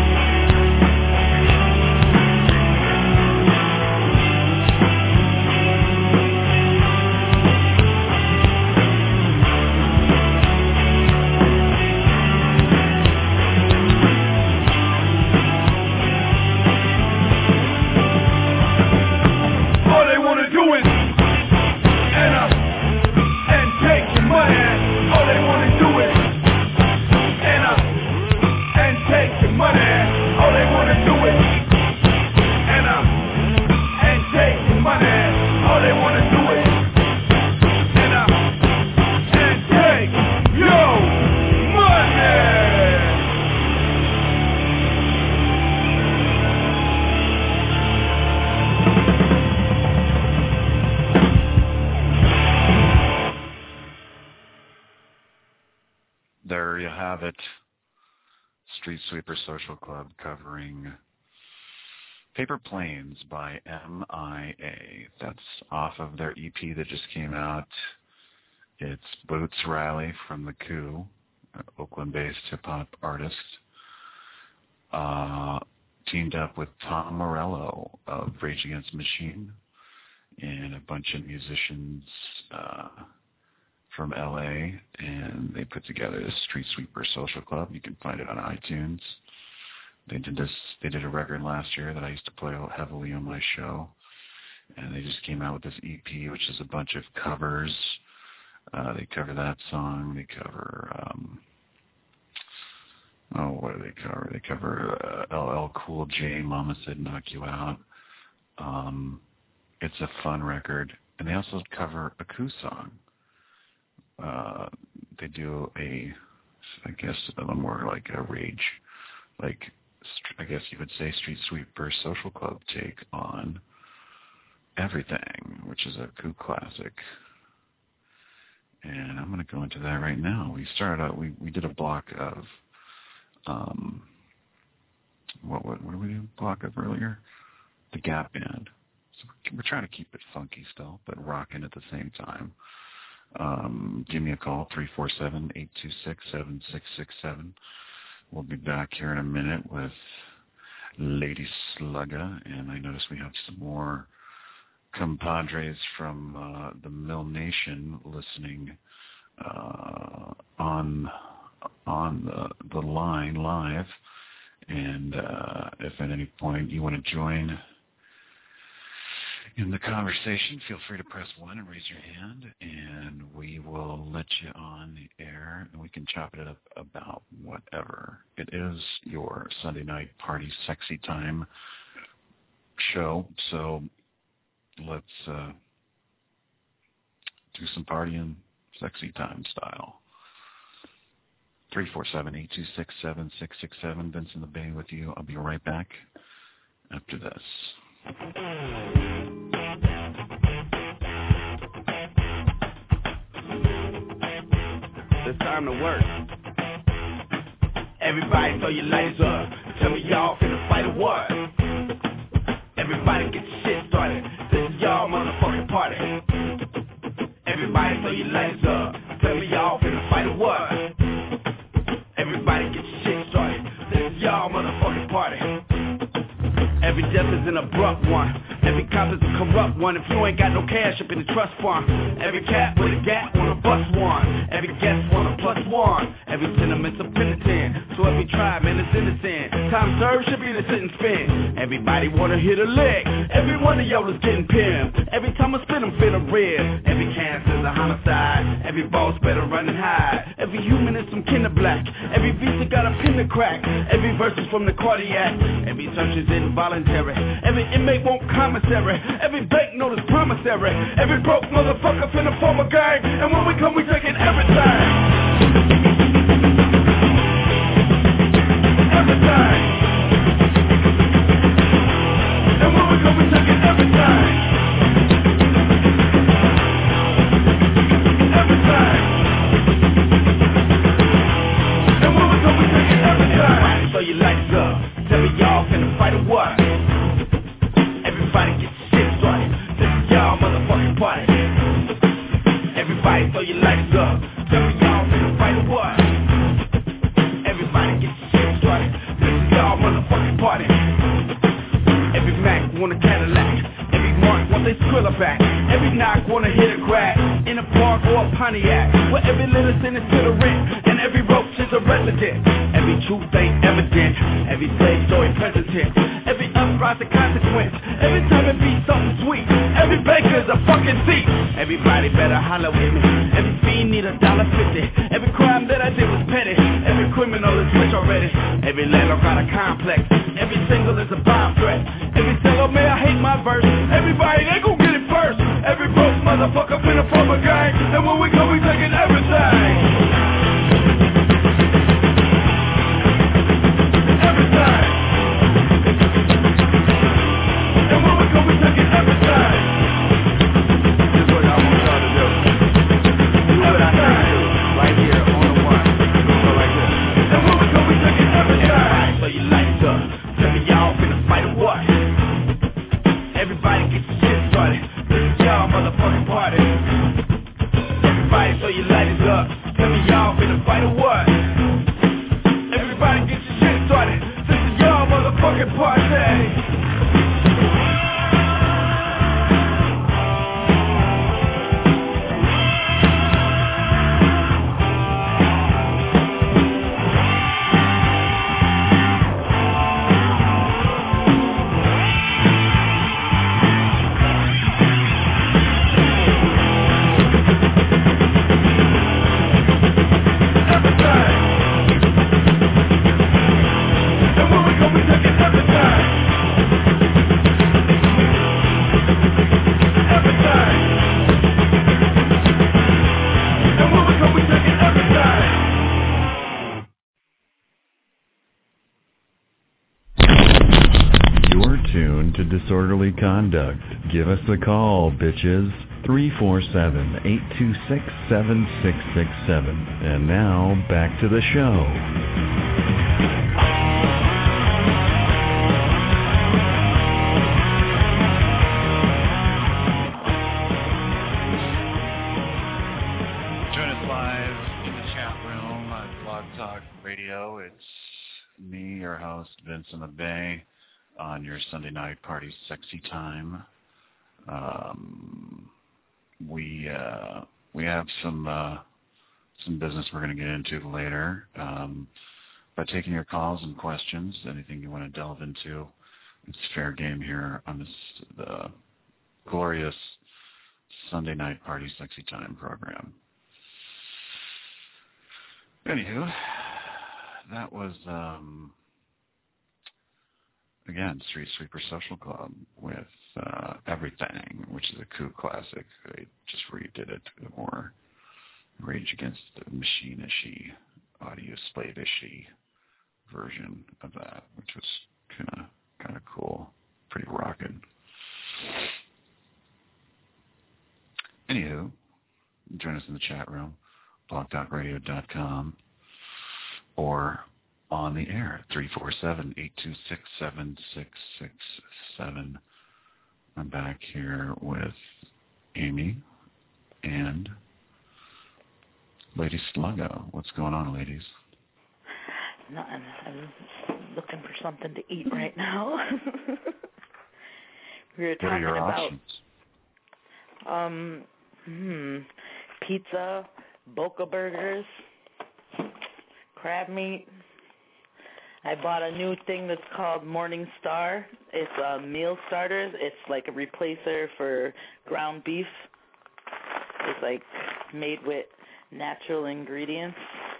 All they wanna do is and up and take your money. All they wanna do is and up and take your money. All they wanna do is and up and take your money. All they wanna do is and up and take your money. There you have it. Street Sweeper Social Club covering Paper Planes by M I A. That's off of their E P that just came out. It's Boots Riley from The Coup, an Oakland-based hip-hop artist, uh, teamed up with Tom Morello of Rage Against the Machine and a bunch of musicians uh, from L A, and they put together this Street Sweeper Social Club. You can find it on iTunes. They did this. They did a record last year that I used to play heavily on my show, and they just came out with this E P, which is a bunch of covers. Uh, they cover that song. They cover um, oh, what do they cover? They cover uh, L L Cool J, "Mama Said Knock You Out." Um, it's a fun record, and they also cover a Coup song. Uh, they do a, I guess, a more like a rage, like I guess you would say Street Sweeper Social Club take on Everything, which is a Coup classic. And I'm going to go into that right now. We started out, we, we did a block of, um, what, what, what did we do a block of earlier? The Gap Band. So we're, we're trying to keep it funky still, but rocking at the same time. Um, give me a call, three four seven, eight two six, seven six six seven. We'll be back here in a minute with Lady Slugga, and I notice we have some more compadres from uh, the Mill Nation listening uh, on on the, the line live. And uh, if at any point you want to join in the conversation, feel free to press one and raise your hand, and we will let you on the air, and we can chop it up about whatever. It is your Sunday night party sexy time show, so let's uh, do some partying sexy time style. three four seven, eight two six, seven six six seven. Vincent the Bay with you. I'll be right back after this. It's time to work. Everybody throw your lights up. Tell me y'all finna fight a war. Everybody get your shit started. This is y'all motherfucking party. Everybody throw your lights up. Tell me y'all finna fight a war. Everybody get your shit started. This is y'all motherfucking party. Every death is an abrupt one. Every cop is a corrupt one. If you ain't got no cash up in the trust fund. Every cat with a gap wanna bust one. Every guest wanna plus one. Every tenement's a penitent. So every tribe man is innocent. Time served should be the sit and spin. Everybody wanna hit a lick. Every one of y'all is getting pimped. Every time I spit I'm finna rib. Every cancer's a homicide. Every boss better run and hide. Every human is some kinder black. Every visa got a pin to crack. Every verse is from the cardiac. Every search is involuntary. Every inmate won't commissary. Every bank note is promissory. Every broke motherfucker finna form a gang. And when we come we taking everything. Everything. And when we come we taking everything. Everything. And when we come we taking everything. So your lights up. Tell me y'all finna fight a war. Everybody get your shit started. This is y'all motherfucking party. Everybody throw your lights up. Tell me y'all finna fight a war. Everybody get your shit started. This is y'all motherfucking party. Every Mac want a Cadillac. Every Mark want they Skrilla back. Every knock wanna hit a crack. In a park or a Pontiac. Where every little sin is to the rent. And every roach is a resident. Every truth ain't evident. Every slave story present. Every uprising consequence. Every time it be something sweet. Every baker's a fucking thief. Everybody better holler with me. Every fiend need a dollar fifty. Every crime that I did was petty. Every criminal is rich already. Every landlord got a complex. Every single is a bomb threat. Every single man I hate my verse. Everybody they gon' get it first. Every broke motherfucker finna form a gang. And when we come we taking everything. Everything. And when we come we taking everything. This is what I want y'all to do. Do what I say do. Right here on the one. So like this. And when we come we taking everything. So your lights up. Tell me y'all finna fight a war. Everybody get your shit started. This is y'all motherfucking party. Everybody so your lights up. Tell me y'all finna fight a war. Everybody get your shit started. This is y'all motherfucking party. Disorderly conduct. Give us a call, bitches. three four seven, eight two six, seven six six seven. And now, back to the show. Join us live in the chat room on Blog Talk Radio. It's me, your host, Vincent the Bay, on your Sunday night party sexy time. Um, we uh, we have some uh, some business we're going to get into later. Um, by taking your calls and questions, anything you want to delve into, it's fair game here on this the glorious Sunday night party sexy time program. Anywho, that was. Um, Again, Street Sweeper Social Club with uh, Everything, which is a Coup classic. They just redid it to a more Rage Against the Machine-ishy audio splavishy version of that, which was kind of kind of cool, pretty rockin'. Anywho, join us in the chat room, blog talk radio dot com, or on the air, three four seven, eight two six, seven six six seven. I'm back here with Amy and Lady Sluggo. What's going on, ladies? Nothing. I'm looking for something to eat right now. we were what talking are your about options? um, hmm, pizza, Boca burgers, crab meat. I bought a new thing that's called Morning Star. It's a meal starter. It's like a replacer for ground beef. It's like made with natural ingredients,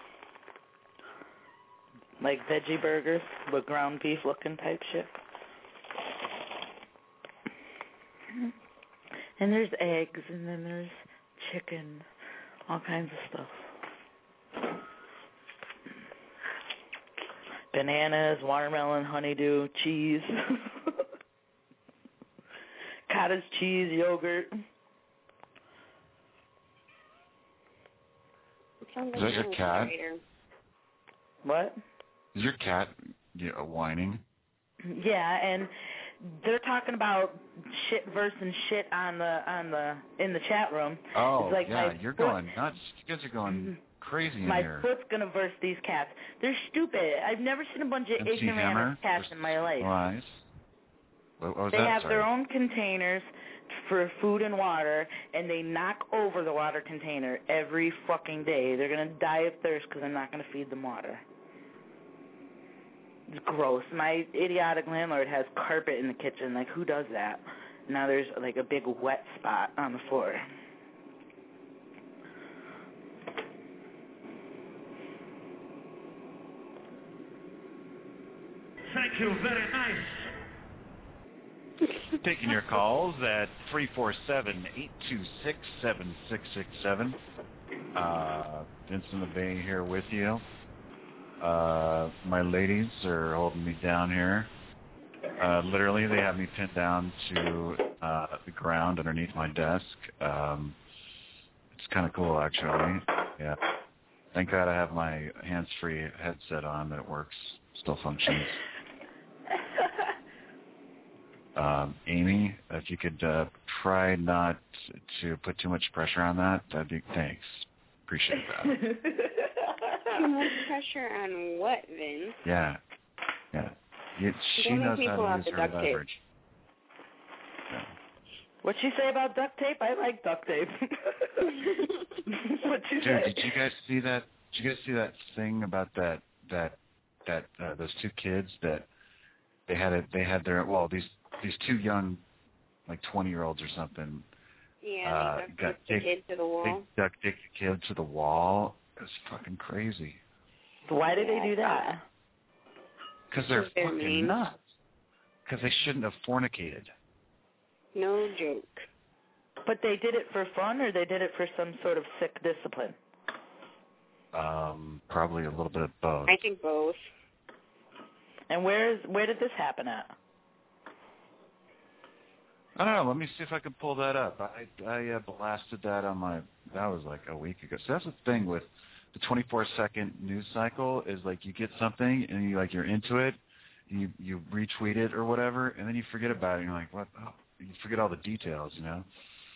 like veggie burgers with ground beef looking type shit. And there's eggs, and then there's chicken, all kinds of stuff. Bananas, watermelon, honeydew, cheese, cottage cheese, yogurt. Sounds Is like that your an cat? illustrator. What? Is your cat you know, whining? Yeah, and they're talking about shit versus shit on the on the in the chat room. Oh, it's like yeah, my you're foot, going nuts. You guys are going crazy in my here. foot's gonna verse these cats. They're stupid. I've never seen a bunch of M C ignorant Hammer cats in my life. Wise. What, what was They that? have Sorry. their own containers for food and water, and they knock over the water container every fucking day. They're going to die of thirst because I'm not going to feed them water. It's gross. My idiotic landlord has carpet in the kitchen. Like, who does that? Now there's, like, a big wet spot on the floor. Thank you very nice. Taking your calls at three four seven, eight two six, seven six six seven. Uh, Vincent the Bay here with you. Uh, my ladies are holding me down here. Uh, literally, they have me pinned down to uh, the ground underneath my desk. Um, it's kind of cool, actually. Yeah. Thank God I have my hands-free headset on that works, still functions. Um, Amy, if you could uh, try not to put too much pressure on that, that'd be thanks. Appreciate that. Too much pressure on what, Vince? Yeah, yeah. You, she Don't knows make me how pull to out use the her duct tape. leverage. Yeah. What'd she say about duct tape? I like duct tape. What'd she Dude, say? did you guys see that? Did you guys see that thing about that that that uh, those two kids that they had a, they had their well these these two young like twenty year olds or something. Yeah, uh, they got duct taped the kid to the wall. They duct taped the kid to the wall. It was fucking crazy. Why did they do that? Because they're They're fucking mean. nuts. Because they shouldn't have fornicated. No joke. But they did it for fun, or they did it for some sort of sick discipline? Um, probably a little bit of both. I think both. And where is where did this happen at? I don't know. Let me see if I can pull that up. I I uh, blasted that on my. That was like a week ago. So that's the thing with the twenty-four second news cycle is like you get something and you like you're into it, and you you retweet it or whatever, and then you forget about it. And you're like, what? Oh, you forget all the details, you know.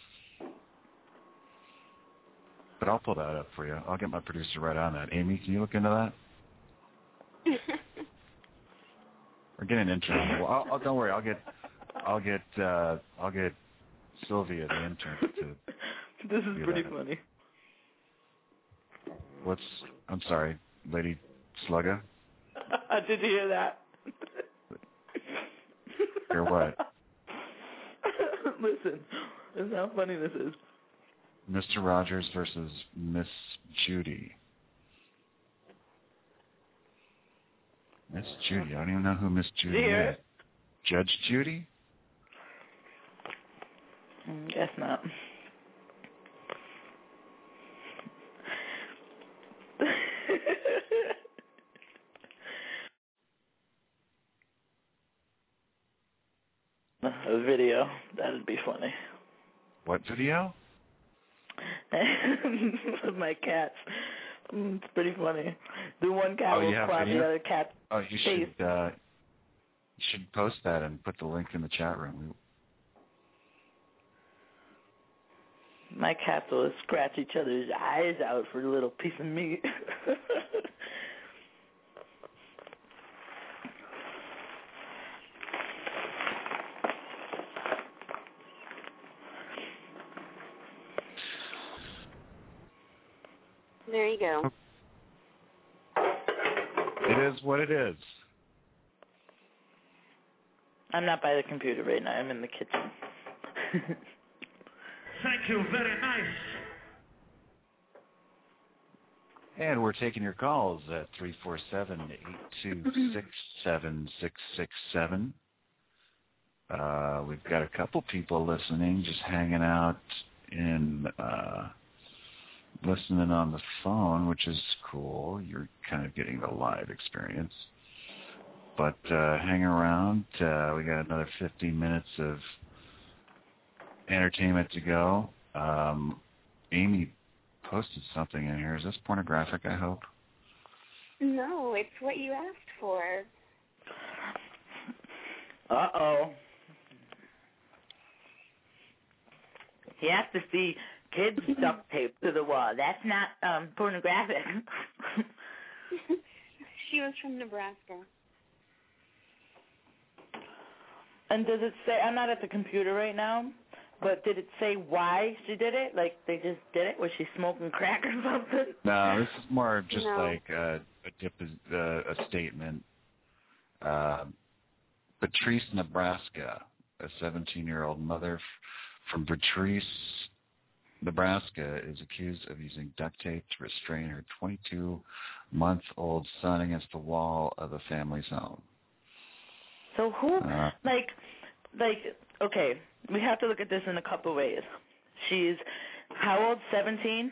But I'll pull that up for you. I'll get my producer right on that. Amy, can you look into that? Or get an intern. Well, I'll, I'll, don't worry. I'll get. I'll get. Uh, I'll get Sylvia, the intern, to. This is do pretty that. funny. What's? I'm sorry, Lady Slugga. Did you hear that? Hear what? Listen, this is how funny this is. Mister Rogers versus Miss Judy. Miss Judy. I don't even know who Miss Judy Did you hear is. it? Judge Judy? Mm, guess not. That'd be funny. What video? With my cats. Mm, it's pretty funny. The one cat Oh, will you have claw the video? other cat. Oh, you face. should uh, you should post that and put the link in the chat room. My cats will scratch each other's eyes out for a little piece of meat. There you go. It is what it is. I'm not by the computer right now. I'm in the kitchen. Thank you, very nice. And we're taking your calls at three four seven, eight two six, seven six six seven. Uh, we've got a couple people listening, just hanging out in, uh, listening on the phone, which is cool. You're kind of getting the live experience. But uh, hang around. Uh, we got another fifteen minutes of entertainment to go. Um, Amy posted something in here. Is this pornographic, I hope? No, it's what you asked for. Uh-oh. He has to see kids duct taped to the wall. That's not um, pornographic. She was from Nebraska. And does it say, I'm not at the computer right now, but did it say why she did it? Like, they just did it? Was she smoking crack or something? No, this is more just No. like a, a, dip, uh, a statement. Uh, Patrice, Nebraska, a seventeen-year-old mother f- from Patrice, Nebraska, is accused of using duct tape to restrain her twenty-two-month-old son against the wall of the family's home. So who, Uh, like, like, okay, we have to look at this in a couple ways. She's, how old, seventeen?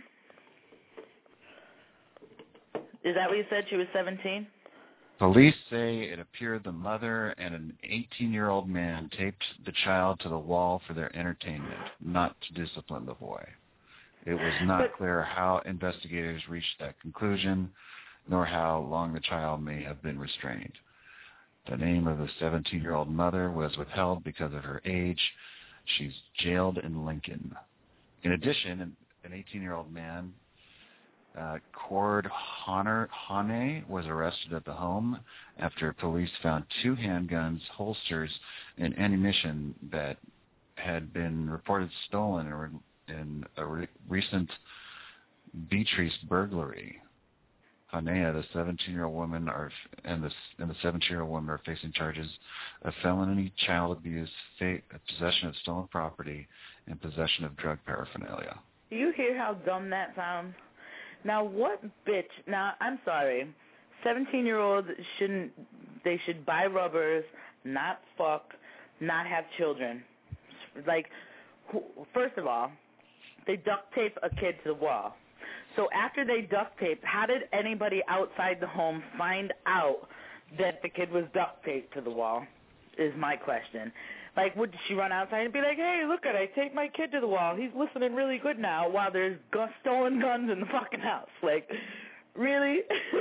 Is that what you said, she was seventeen? Police say it appeared the mother and an eighteen-year-old man taped the child to the wall for their entertainment, not to discipline the boy. It was not But, clear how investigators reached that conclusion, nor how long the child may have been restrained. The name of the seventeen-year-old mother was withheld because of her age. She's jailed in Lincoln. In addition, an eighteen-year-old man, uh, Cord Honor, Hane, was arrested at the home after police found two handguns, holsters, and ammunition that had been reported stolen in, in a re- recent Beatrice burglary. Hanea, the seventeen-year-old woman, are and the and the seventeen-year-old woman are facing charges of felony, child abuse, fa- possession of stolen property, and possession of drug paraphernalia. do you hear how dumb that sounds? Now, what bitch, now, I'm sorry, seventeen-year-olds shouldn't, they should buy rubbers, not fuck, not have children. Like, who, first of all, they duct tape a kid to the wall. So after they duct taped, how did anybody outside the home find out that the kid was duct taped to the wall, is my question. Like, would she run outside and be like, hey, look at, I taped my kid to the wall. He's listening really good now while there's gu- stolen guns in the fucking house. Like, really?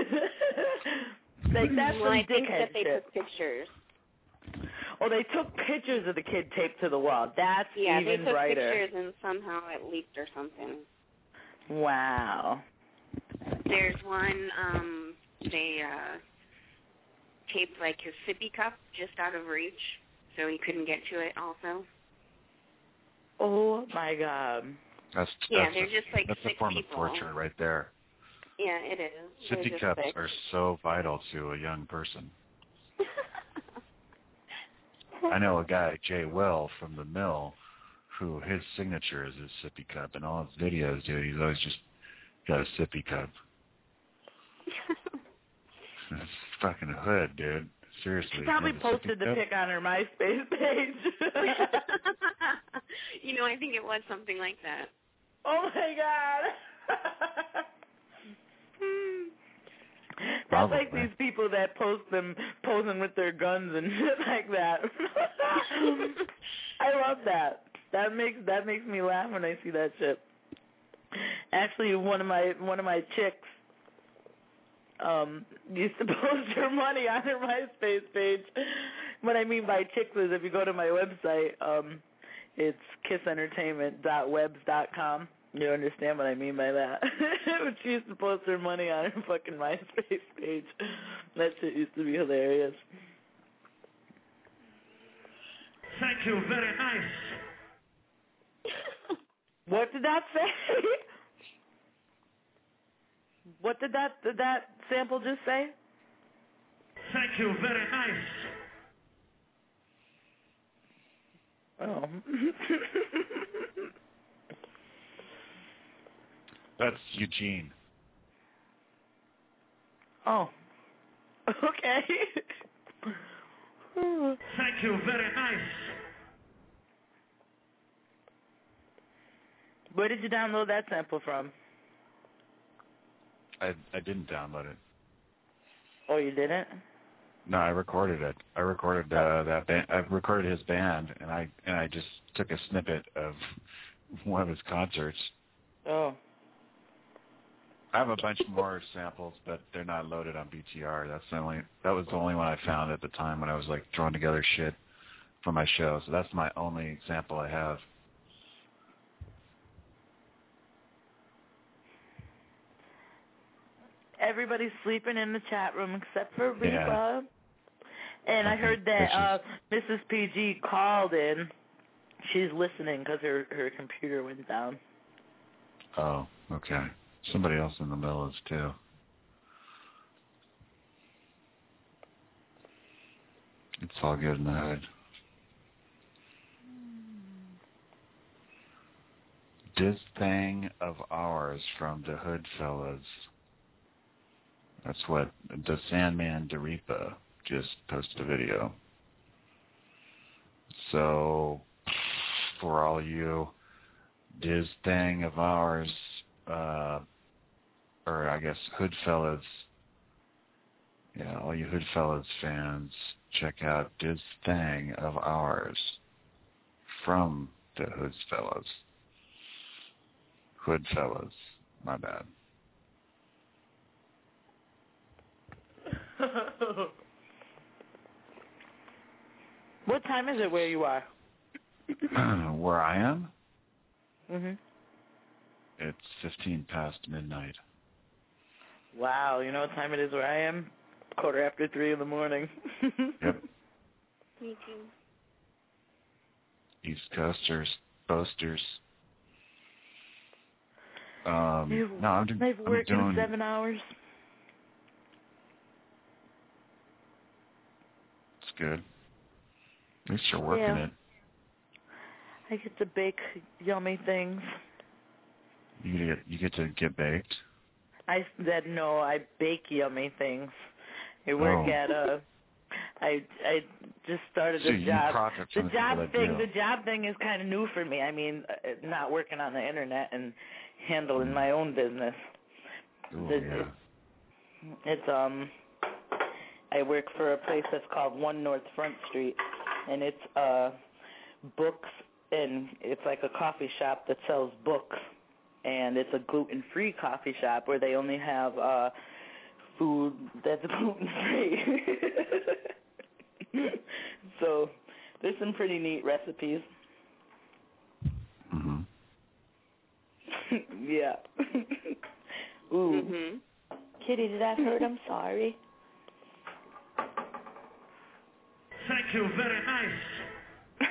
Like, that's well, some I think dickhead that they shit. took pictures. Oh, they took pictures of the kid taped to the wall. That's Yeah, even they took brighter. pictures and somehow it leaked or something. Wow. There's one, um, they uh, taped like his sippy cup just out of reach, so he couldn't get to it also. Oh, my God. That's, Yeah, that's they're a, just like that's sick a form people. of torture right there. Yeah, it is. They're Sippy just cups sick. are so vital to a young person. I know a guy, Jay Will, from the mill, who his signature is his sippy cup. And all his videos, dude, he's always just got a sippy cup. That's fucking hood, dude. Seriously. She probably you have a posted sippy the cup? pic on her MySpace page. You know, I think it was something like that. Oh, my God. That's Probably. like these people that post them posing with their guns and shit like that. I I love that. That makes that makes me laugh when I see that shit. Actually, one of my one of my chicks um used to post her money on her MySpace page. What I mean by chicks is if you go to my website, um, it's kiss entertainment dot webs dot com. You understand what I mean by that? She used to post her money on her fucking MySpace page. That shit used to be hilarious. Thank you, very nice. What did that say? What did that did that sample just say? Thank you, very nice. Oh. That's Eugene. Oh. Okay. Thank you, very nice. Where did you download that sample from? I I didn't download it. Oh, you didn't? No, I recorded it. I recorded uh, that band. I recorded his band, and I and I just took a snippet of one of his concerts. Oh. I have a bunch more samples, but they're not loaded on B T R. That's the only. That was the only one I found at the time when I was like throwing together shit for my show. So that's my only sample I have. Everybody's sleeping in the chat room except for Reba. Yeah. And okay. I heard that uh, Missus P G called in. She's listening because her, her computer went down. Oh, okay. Somebody else in the middle is too. It's all good in the hood. This thing of ours from the Hood Fellas. That's what the Sandman Daripa just posted a video. So, for all you this thing of ours, uh, or I guess Hood Fellas, yeah, all you Hood Fellas fans, check out this thing of ours from the Hood Fellas. Hood Fellas, my bad. What time is it where you are? Where I am? Mhm. It's fifteen past midnight. Wow, you know what time it is where I am? Quarter after three in the morning. Yep. Me too. East Coasters, boasters. Um, You've, no, I'm, do- They've I'm worked doing... in seven hours. It's good. At least you're working Yeah. it. I get to bake yummy things. You get you get to get baked. I said no. I bake yummy things. I work Oh. at a. I I just started So a you job. profit The from the job people that thing. do. The job thing is kind of new for me. I mean, uh, not working on the internet and handling Mm. my own business. Ooh, The- yeah. It's um. I work for a place that's called One North Front Street, and it's uh books, and it's like a coffee shop that sells books, and it's a gluten-free coffee shop where they only have uh food that's gluten-free. So there's some pretty neat recipes. Mhm. Yeah. Ooh. Mhm. Kitty, did that hurt? I'm sorry. Thank you, very nice.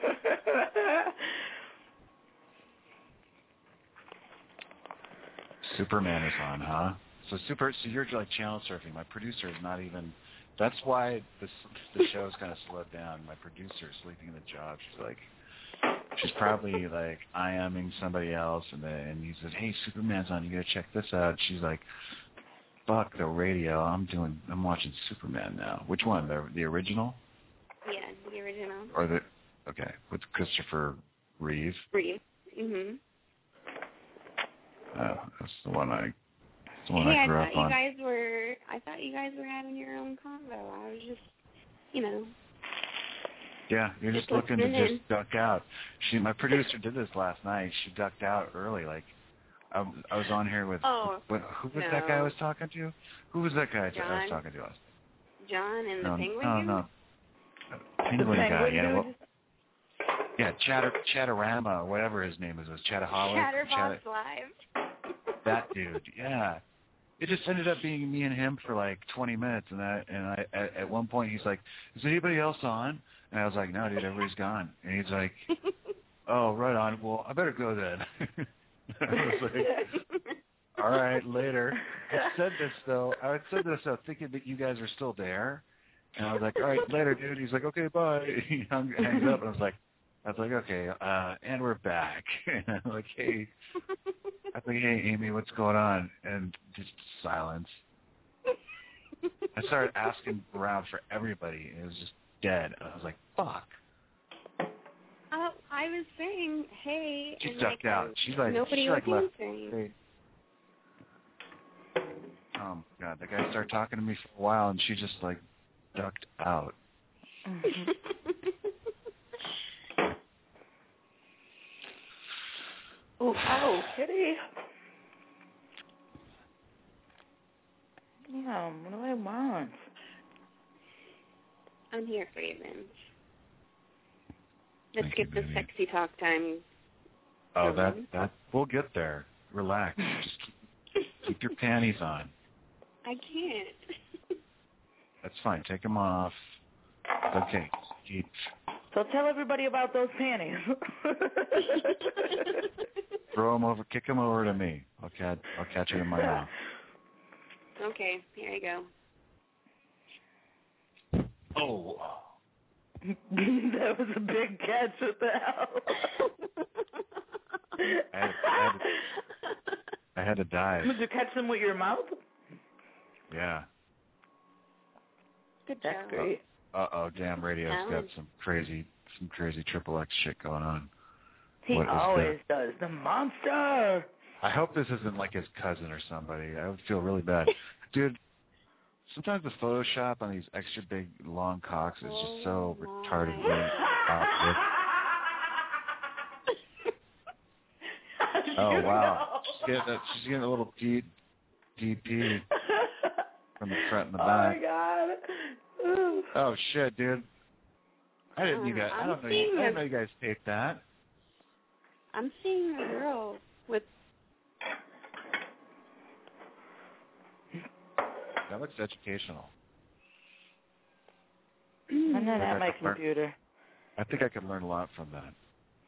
Superman is on, huh? So super. So you're like channel surfing. My producer is not even. That's why this the show's kind of slowed down. My producer is sleeping in the job. She's like, she's probably like IMing somebody else, and then and he says, "Hey, Superman's on. You gotta check this out." She's like, "Fuck the radio. I'm doing. I'm watching Superman now. Which one? The the original? Yeah, the original. Or the okay with Christopher Reeve? Reeve. Mhm. Uh, that's the one I. That's the one Hey, I I grew thought up you on. guys were. I thought you guys were having your own convo. I was just, you know. Yeah, you're just, Just looking to listening just duck out. She, my producer did this last night. She ducked out early. Like, I, I was on here with, Oh, with who was no. that guy I was talking to? Who was that guy John? I was talking to? Us? John and the no, penguin no, dude? no. Penguin, The penguin guy, yeah. dude? Well, yeah, Chatter, Chatterama, or whatever his name is. It was Chattaholic. Chatterbox Chatter, Live. that dude, yeah. It just ended up being me and him for like twenty minutes, and I and I at, at one point he's like, "Is anybody else on?" And I was like, "No, dude, everybody's gone." And he's like, "Oh, right on. Well, I better go then." I was like, "All right, later." I said this though. I said this though, thinking that you guys are still there, and I was like, "All right, later, dude." He's like, "Okay, bye." He hung, hangs up, and I was like, "I was like, okay, uh, and we're back." And I'm like, "Hey." I was like, "Hey, Amy, what's going on?" And just silence. I started asking around for everybody, and it was just dead. I was like, fuck. Oh, I was saying, hey. She and ducked like, out. She's like, nobody she was like left. answering. Oh, God, the guy started talking to me for a while, and she just, like, ducked out. Oh, ow, kitty. Damn, what do I want? I'm here for you, Vince. Let's Thank get you, the baby. sexy talk time. Oh, going. that, that, we'll get there. Relax. Just keep, keep your panties on. I can't. That's fine. Take them off. It's okay. Keep. So tell everybody about those panties. Throw them over. Kick them over to me. I'll catch, I'll catch it in my mouth. Okay, here you go. Oh. That was a big catch. What the hell? I had, I, had to, I had to dive. Did you catch them with your mouth? Yeah. Good That's job. great. Uh-oh, damn radio's got Alan. some crazy, some crazy triple X shit going on. He What is always does. The monster. I hope this isn't like his cousin or somebody. I would feel really bad. Dude, sometimes the Photoshop on these extra big, long cocks is just so Oh, my. retardedly obvious. Oh, wow. She's getting, a, she's getting a little D, DP from the front and the back. Oh, my God. Oh, shit, dude. I didn't you guys, I I'm don't know seeing you, I a- didn't know you guys taped that. I'm seeing a girl with... That looks educational. I'm not Like at I my could learn- computer. I think I could learn a lot from that.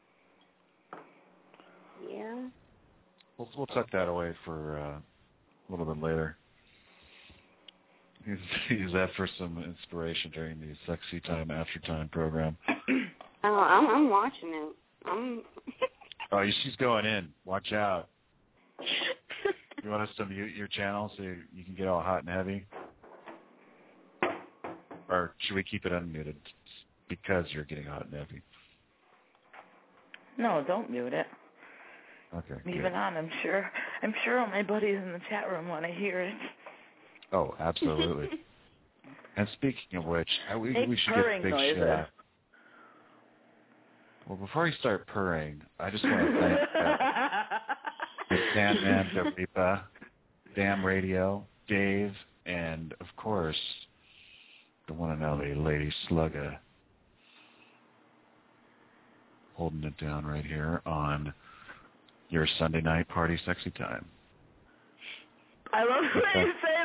Yeah. We'll, we'll tuck that away for uh, a little bit later. Use, use that for some inspiration during the Sexy Time After Time program. Oh, I'm, I'm watching it. I'm... Oh, she's going in. Watch out. You want us to mute your channel so you, you can get all hot and heavy? Or should we keep it unmuted because you're getting hot and heavy? No, don't mute it. Okay. Leave good. it on. I'm sure. I'm sure all my buddies in the chat room want to hear it. Oh, absolutely. And speaking of which, I, we, Make we should purring get big noises. shit out. Well, before you start purring, I just want to thank uh, the Sandman, Daripa, Damn Radio, Dave, and, of course, the one and only Lady Slugga, holding it down right here on your Sunday night party sexy time. I love the way you say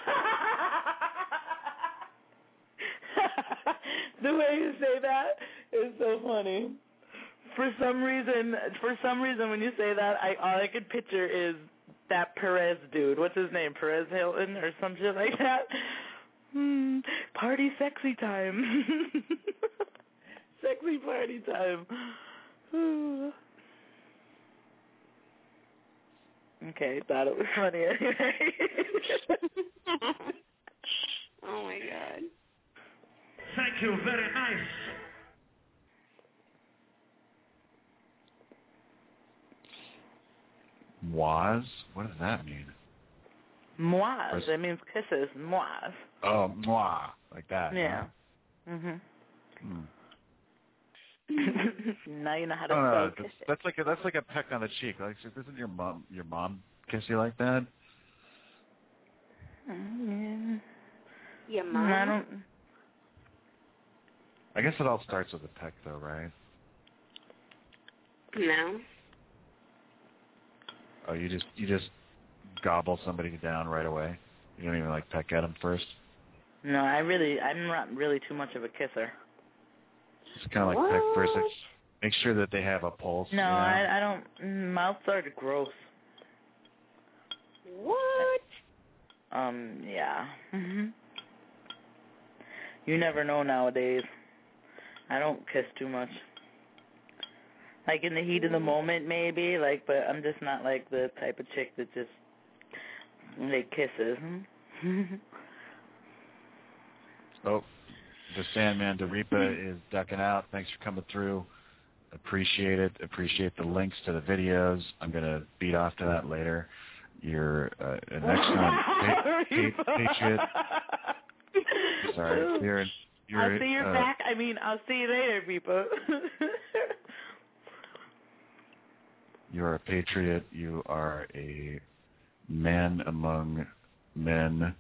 that. The way you say that is so funny. For some reason, for some reason, when you say that, I all I could picture is that Perez dude. What's his name? Perez Hilton or some shit like that. Hmm. Party sexy time. Sexy party time. Okay, thought it was funny anyway. Oh, my God. Thank you, very nice. Moise? What does that mean? Moise. That means kisses. Moise. Oh, moi. Like that. Yeah. Huh? Mhm. Hmm. Now you know how to Oh, spell no, kiss that's, it. that's like a, that's like a peck on the cheek. Like, doesn't your mom your mom kiss you like that? Mm, Your yeah. mom? I don't. I guess it all starts with a peck, though, right? No. Oh, you just you just gobble somebody down right away. You don't even like peck at them first. No, I really, I'm not really too much of a kisser. It's kind of like peck first. Like, make sure that they have a pulse. No, you know? I, I don't. Mouths are gross. What? Um, yeah. Mhm. You never know nowadays. I don't kiss too much. Like in the heat of the moment, maybe. Like, but I'm just not like the type of chick that just like kisses. Oh, the Sandman Daripa is ducking out. Thanks for coming through. Appreciate it. Appreciate the links to the videos. I'm gonna beat off to that later. You're uh, an excellent pa- pa- patriot. Sorry, you're. you're I'll see you uh, back. I mean, I'll see you later, people. You're a patriot. You are a man among men.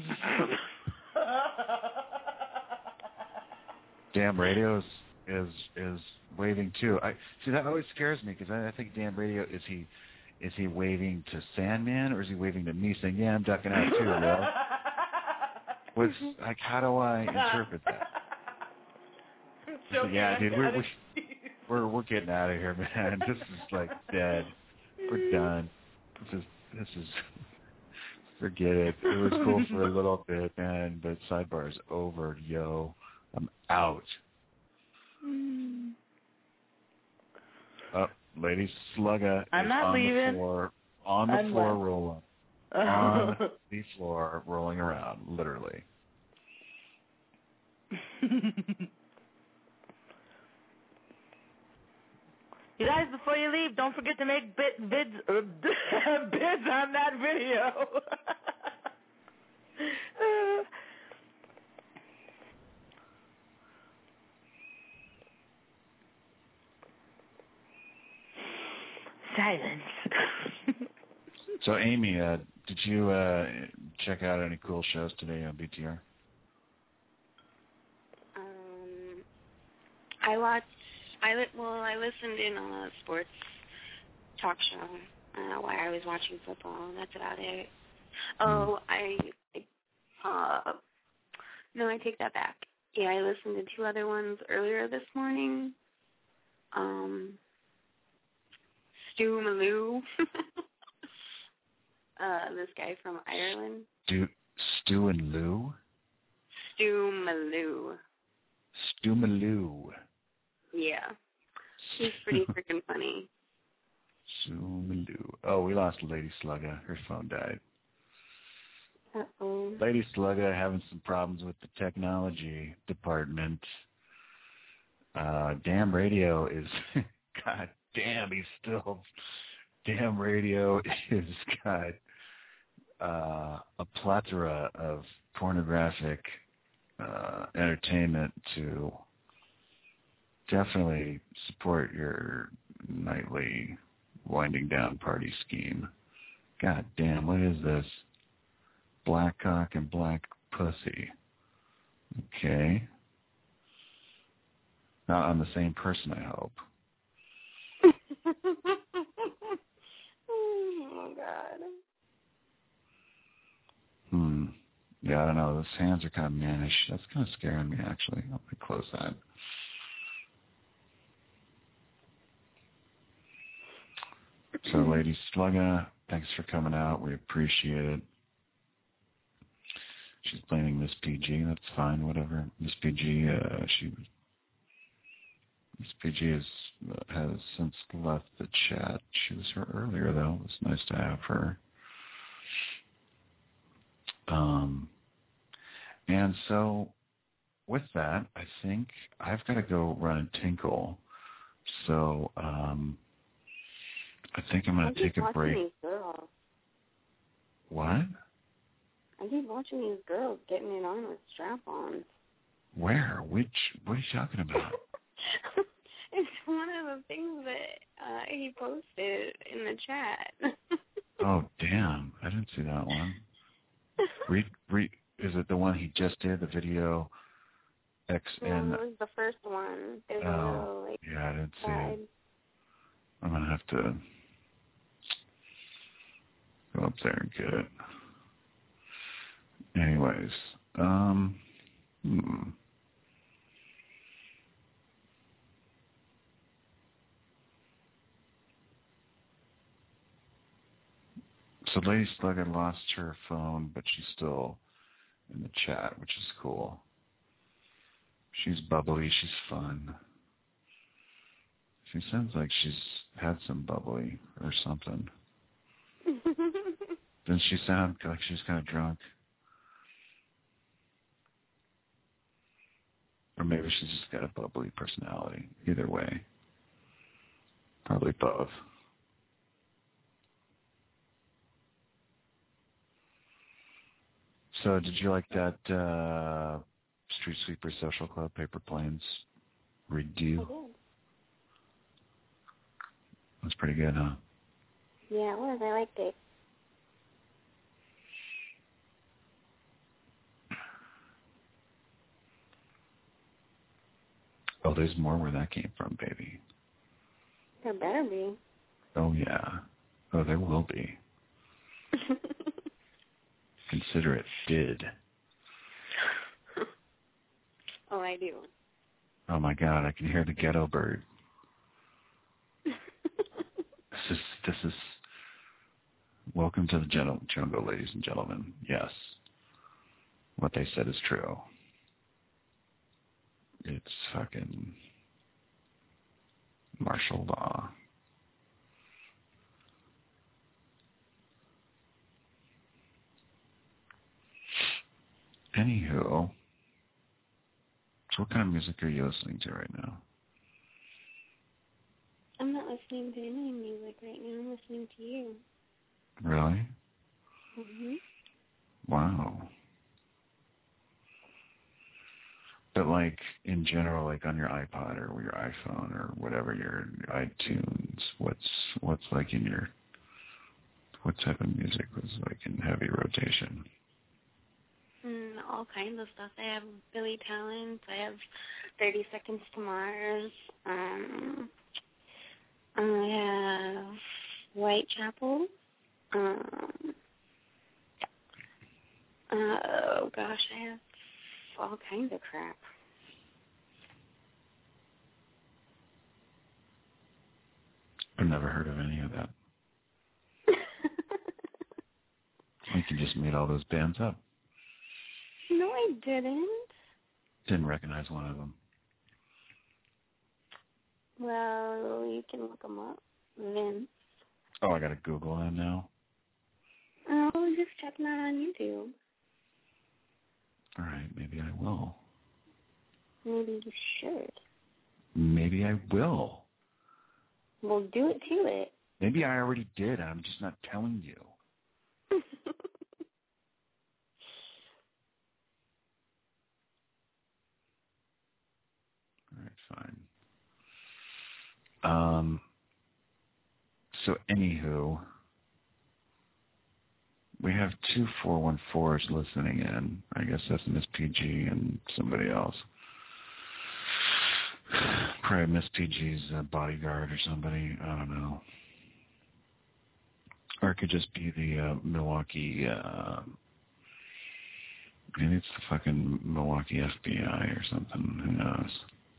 Damn Radio is, is is waving too. I see that always scares me because I, I think Damn Radio is he is he waving to Sandman or is he waving to me saying yeah I'm ducking out too, yo? What's like how do I interpret that? So, yeah, dude, we're, we're we're we're getting out of here, man. This is like dead. We're done. This is this is forget it. It was cool for a little bit, man, but Sidebar is over, yo. I'm out. Oh, Lady Slugga I'm is not on leaving. the floor, on the I'm floor not. rolling, on the floor rolling around, literally. You guys, before you leave, don't forget to make bid, bids uh, bids on that video. uh, Silence. So, Amy, uh, did you uh, check out any cool shows today on B T R? Um, I watched. I li- well, I listened in on a sports talk show uh, while I was watching football. That's about it. Oh, I. Uh, no, I take that back. Yeah, I listened to two other ones earlier this morning. Um, Stu Malou. uh, this guy from Ireland. Stu, Stu and Lou? Stu Malou. Stu Malou. Yeah. He's pretty freaking funny. Stu Malou. Oh, we lost Lady Slugga. Her phone died. Uh-oh. Lady Slugga having some problems with the technology department. Uh, Damn Radio is, God damn, he's still, Damn Radio is got uh, a plethora of pornographic uh, entertainment to definitely support your nightly winding down party scheme. God damn, what is this? Black cock and black pussy. Okay. Not on the same person, I hope. Oh, God. Hmm. Yeah, I don't know. Those hands are kind of mannish. That's kind of scaring me, actually. I'll let me close that. So, Lady Slugga, thanks for coming out. We appreciate it. She's blaming Miss P G. That's fine, whatever. Miss P G, uh, she, Miss P G has, uh, has since left the chat. She was here earlier, though. It was nice to have her. Um, and so, with that, I think I've got to go run and tinkle. So, um, I think I'm going to take a break. These girls. What? I keep watching these girls getting it on with strap-ons. Where? Which? What are you talking about? It's one of the things that uh, he posted in the chat. Oh, damn. I didn't see that one. Read, read, is it the one he just did, the video X N? No, it was the first one. There's oh, a little, like, yeah, I didn't see side. it. I'm going to have to go up there and get it. Anyways, um, hmm. So Lady Slug had lost her phone, but she's still in the chat, which is cool. She's bubbly. She's fun. She sounds like she's had some bubbly or something. Doesn't she sound like she's kind of drunk? Or maybe she's just got a bubbly personality. Either way. Probably both. So did you like that uh, Street Sweeper Social Club Paper Planes redo? I did. That's pretty good, huh? Yeah, it was. I liked it. Oh, there's more where that came from, baby. There better be. Oh, yeah. Oh, there will be. Consider it did. Oh, I do. Oh, my God. I can hear the ghetto bird. This is, this is, welcome to the jungle, jungle, ladies and gentlemen. Yes. What they said is true. It's fucking martial law. Anywho, so what kind of music are you listening to right now? I'm not listening to any music right now. I'm listening to you. Really? Mhm. Wow. But like in general, like on your iPod or your iPhone or whatever, your iTunes, what's what's like in your, what type of music was like in heavy rotation? Mm, all kinds of stuff. I have Billy Talent. I have thirty Seconds to Mars. Um, I have Whitechapel. Um, uh, oh gosh, I have all kinds of crap. I've never heard of any of that. I think you just made all those bands up. No, I didn't. Didn't recognize one of them. Well, you can look them up. Vince. Oh, I got to Google them now. Oh, just check them out on YouTube. All right, maybe I will. Maybe you should. Maybe I will. Well, do it to it. Maybe I already did. I'm just not telling you. All right, fine. Um. So, anywho, we have two four one fours listening in. I guess that's Miss P G and somebody else. Probably Miss P G's uh, bodyguard or somebody. I don't know. Or it could just be the uh, Milwaukee, uh, maybe it's the fucking Milwaukee F B I or something. Who knows?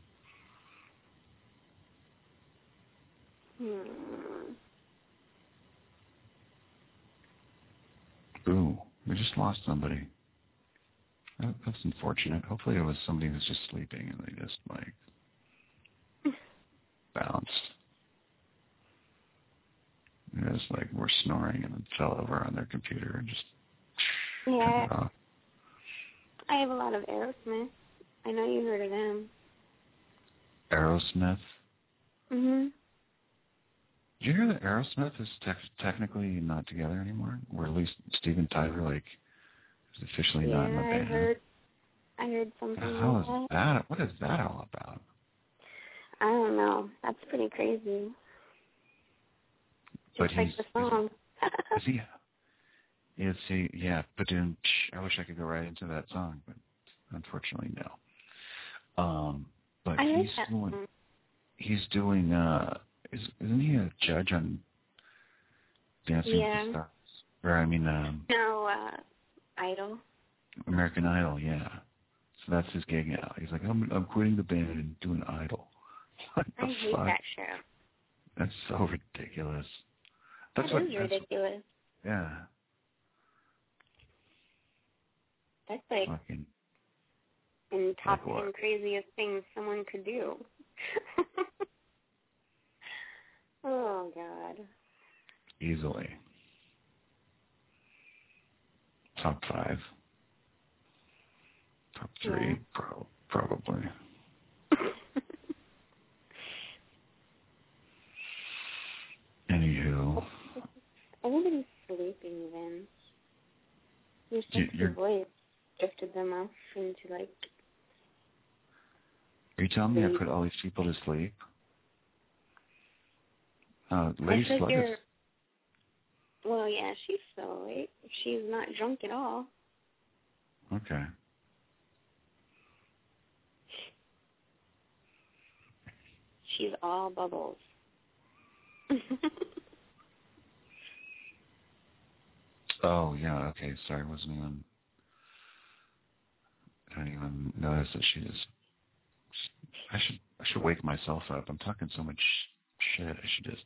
Hmm. Ooh, we just lost somebody. That, that's unfortunate. Hopefully it was somebody who was just sleeping and they just, like, bounced. It was like were snoring and then fell over on their computer and just Yeah. turned it off. I have a lot of Aerosmith. I know you heard of them. Aerosmith? Mm-hmm. Did you hear that Aerosmith is te- technically not together anymore? Or at least Steven Tyler, like, is officially yeah, not in the band? I heard, I heard something What the hell like is that. that? What is that all about? I don't know. That's pretty crazy. Just but like he's, the song. Is he? Is he? Yeah. But then, I wish I could go right into that song, but unfortunately, no. Um, but I like he's that doing. song. He's doing. Uh, is, isn't he a judge on Dancing Yeah. with the Stars? Or I mean, um, No, uh, Idol. American Idol. Yeah. So that's his gig now. He's like, I'm I'm quitting the band and doing Idol. What the I hate fuck? that show. That's so ridiculous. That's That what. is That's, ridiculous. yeah. That's like Fucking. in top Like what? ten craziest things someone could do. Oh, God. Easily. Top five. Top three, Yeah. pro- probably. Anywho. Everybody's sleeping, Vince. Your You- sexy you're- voice drifted them off into, like... Are you telling me I sleep. put all these people to sleep? Uh, I Lady feel like Slug you're... is... Well, yeah, she's still awake. She's not drunk at all. Okay. She's all bubbles. Oh, yeah, okay, sorry, wasn't even... I didn't even notice that she is... I should I should wake myself up. I'm talking so much shit, I should just...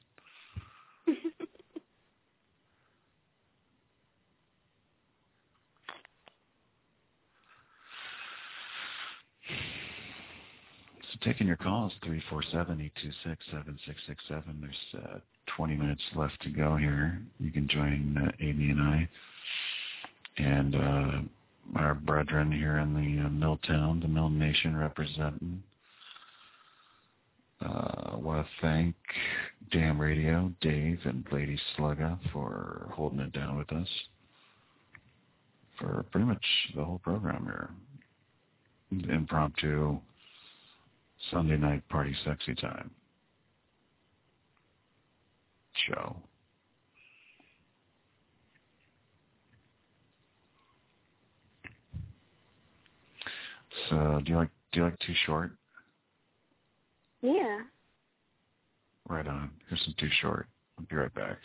So taking your calls, three four seven, eight two six, seven six six seven. There's uh, twenty minutes left to go here. You can join uh, Amy and I and uh, our brethren here in the uh, Milltown, the Mill Nation representing. Uh, I want to thank Damn Radio, Dave, and Lady Slugga for holding it down with us for pretty much the whole program here. Impromptu Sunday night party sexy time show. So, do you like do you like Too Short? Yeah. Right on. Here's some Too Short. I'll be right back.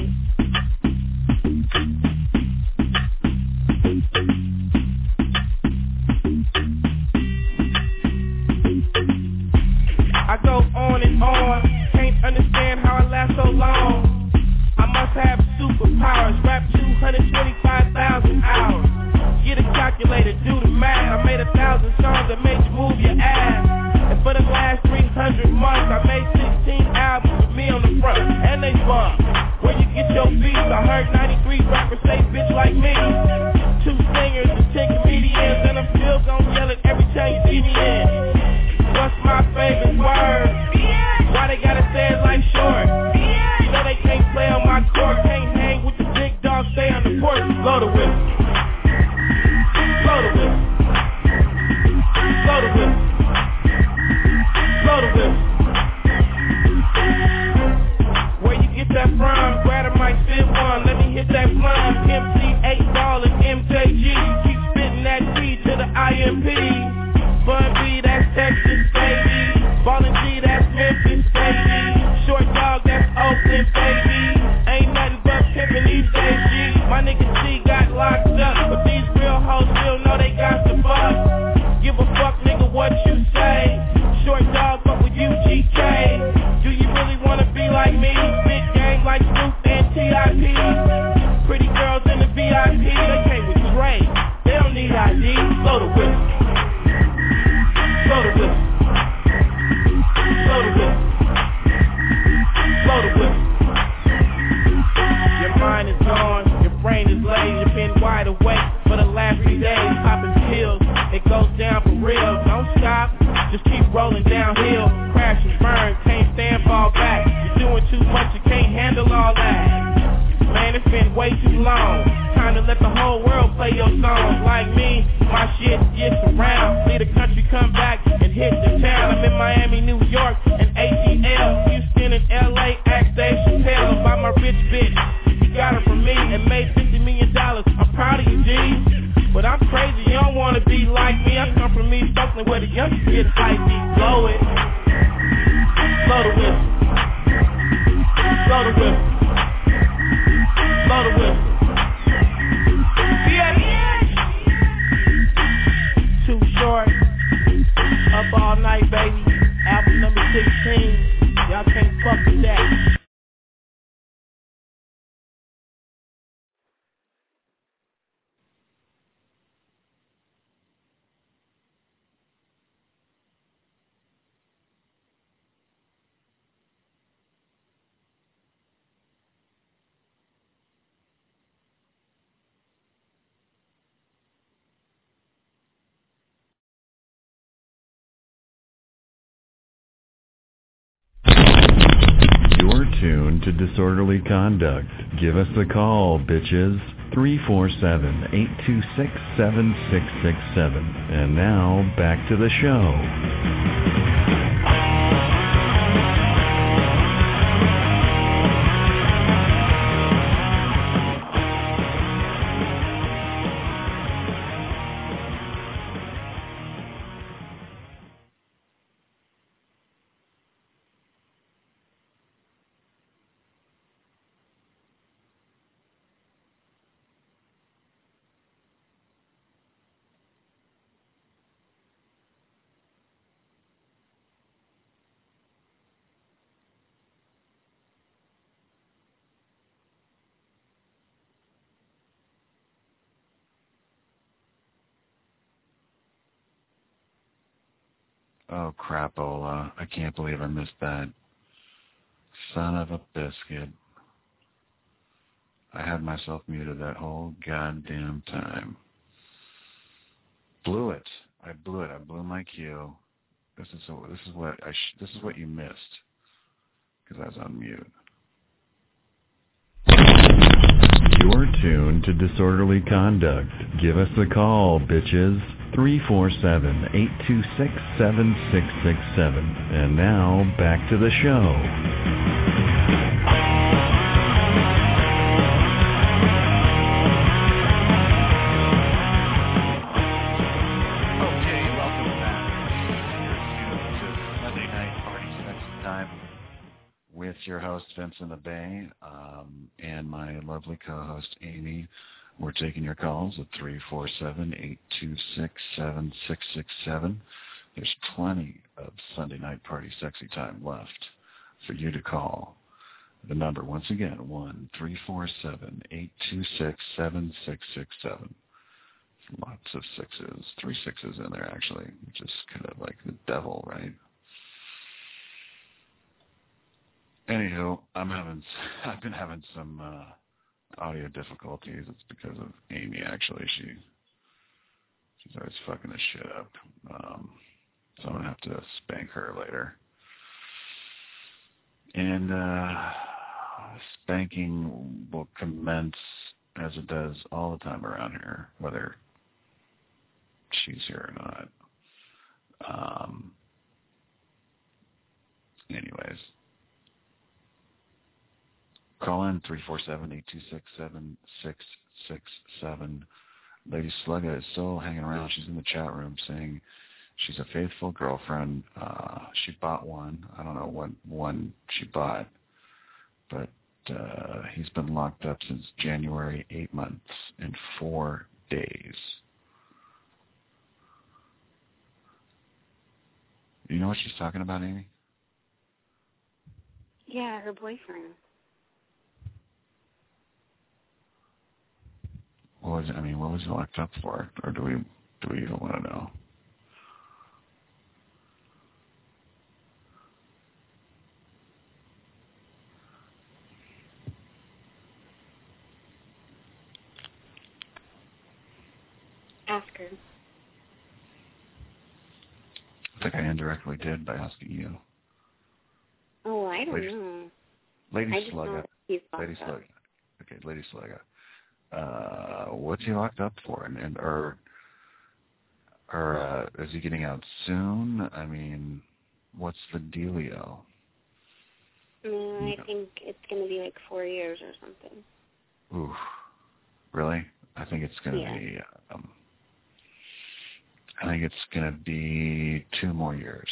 I go on and on, can't understand how I last so long. I must have superpowers, rap two hundred twenty-five thousand hours. Get a calculator, do the math. I made a thousand songs that made you move your ass. And for the last three hundred months, I made sixteen albums with me on the front, and they bump. Where you get your beats? I heard ninety-three rappers say bitch like me. Two singers and ten comedians, and I'm still gon' yell it every time you see me in. What's my favorite word? Why they gotta say it like short? You know they can't play on my court, can't hang with the big dogs, stay on the porch. Blow the whip. Blow the whip. Blow the whip. Blow the whip. Where you get that from? Grab a mic, spit one, let me hit that plum. M C eight ball and M J G, keep spitting that T to the I M P. Bun B, that's Texas, baby. Ballin' G, that's Memphis, baby. Short dog, that's Oakland, baby. Ain't nothing but pimpin' these days, G. My nigga G got locked up, but these real hoes still know they got the fuck. Give a fuck, nigga, what you say. Short dog, but with U G K. Do you really wanna be like me? Big gang like Snoop and T I P. Pretty girls in the V I P, they came with Dre. They don't need I D, blow the whip. Blow the whip. Blow the whip. Blow the whip. Your mind is gone, your brain is laid. You've been wide awake for the last three days, popping pills. It goes down for real. Don't stop, just keep rolling downhill. Crash and burn, can't stand, fall back. You're doing too much, you can't handle all that. Man, it's been way too long. Time to let the whole world play your songs. Like me, my shit gets around. See the country come back and hit the town. I'm in Miami, New York, and Blow the whistle. Blow the whistle. Yeah. Too short. Up all night, baby. Album number sixteen. Y'all can't fuck with that. Tuned to Disorderly Conduct. Give us a call, bitches. three four seven, eight two six, seven six six seven. And now, back to the show. Oh, crapola. I can't believe I missed that. Son of a biscuit. I had myself muted that whole goddamn time. Blew it. I blew it. I blew my cue. This is so, this is what I sh- this is what you missed because I was on mute. You're tuned to Disorderly Conduct. Give us a call, bitches. three four seven, eight two six, seven six six seven. And now, back to the show. Okay, welcome back. You're tuned to Sunday Night Party Sexy Time with your host, Vincent Abay, um, and my lovely co-host, Amy. We're taking your calls at three four seven, eight two six, seven six six seven. There's plenty of Sunday Night Party Sexy Time left for you to call. The number, once again, one three four seven, eight two six, seven six six seven. Lots of sixes. Three sixes in there, actually, which is kind of like the devil, right? Anywho, I'm having, I've been having some uh, audio difficulties. It's because of Amy, actually. She she's always fucking this shit up. Um, so I'm gonna have to spank her later. And uh, spanking will commence as it does all the time around here, whether she's here or not. Um, anyways. Call in three four seven, eight two six, seven six six seven. Lady Slugga is still hanging around. She's in the chat room saying she's a faithful girlfriend. Uh, she bought one. I don't know what one she bought, but uh, he's been locked up since January, eight months and four days. You know what she's talking about, Amy? Yeah, her boyfriend. What was I mean? What was he locked up for? Or do we do we even want to know? Ask her. I think I indirectly did by asking you. Oh, I don't Lady, know. Lady I just Slugga. know he's locked Lady up. Slugga. Okay, Lady Slugga. Uh, what's he locked up for? And, and or or uh, is he getting out soon? I mean, what's the dealio? No, I think it's going to be like four years or something. Ooh, really? I think it's going to Yeah. be. Um, I think it's going to be two more years.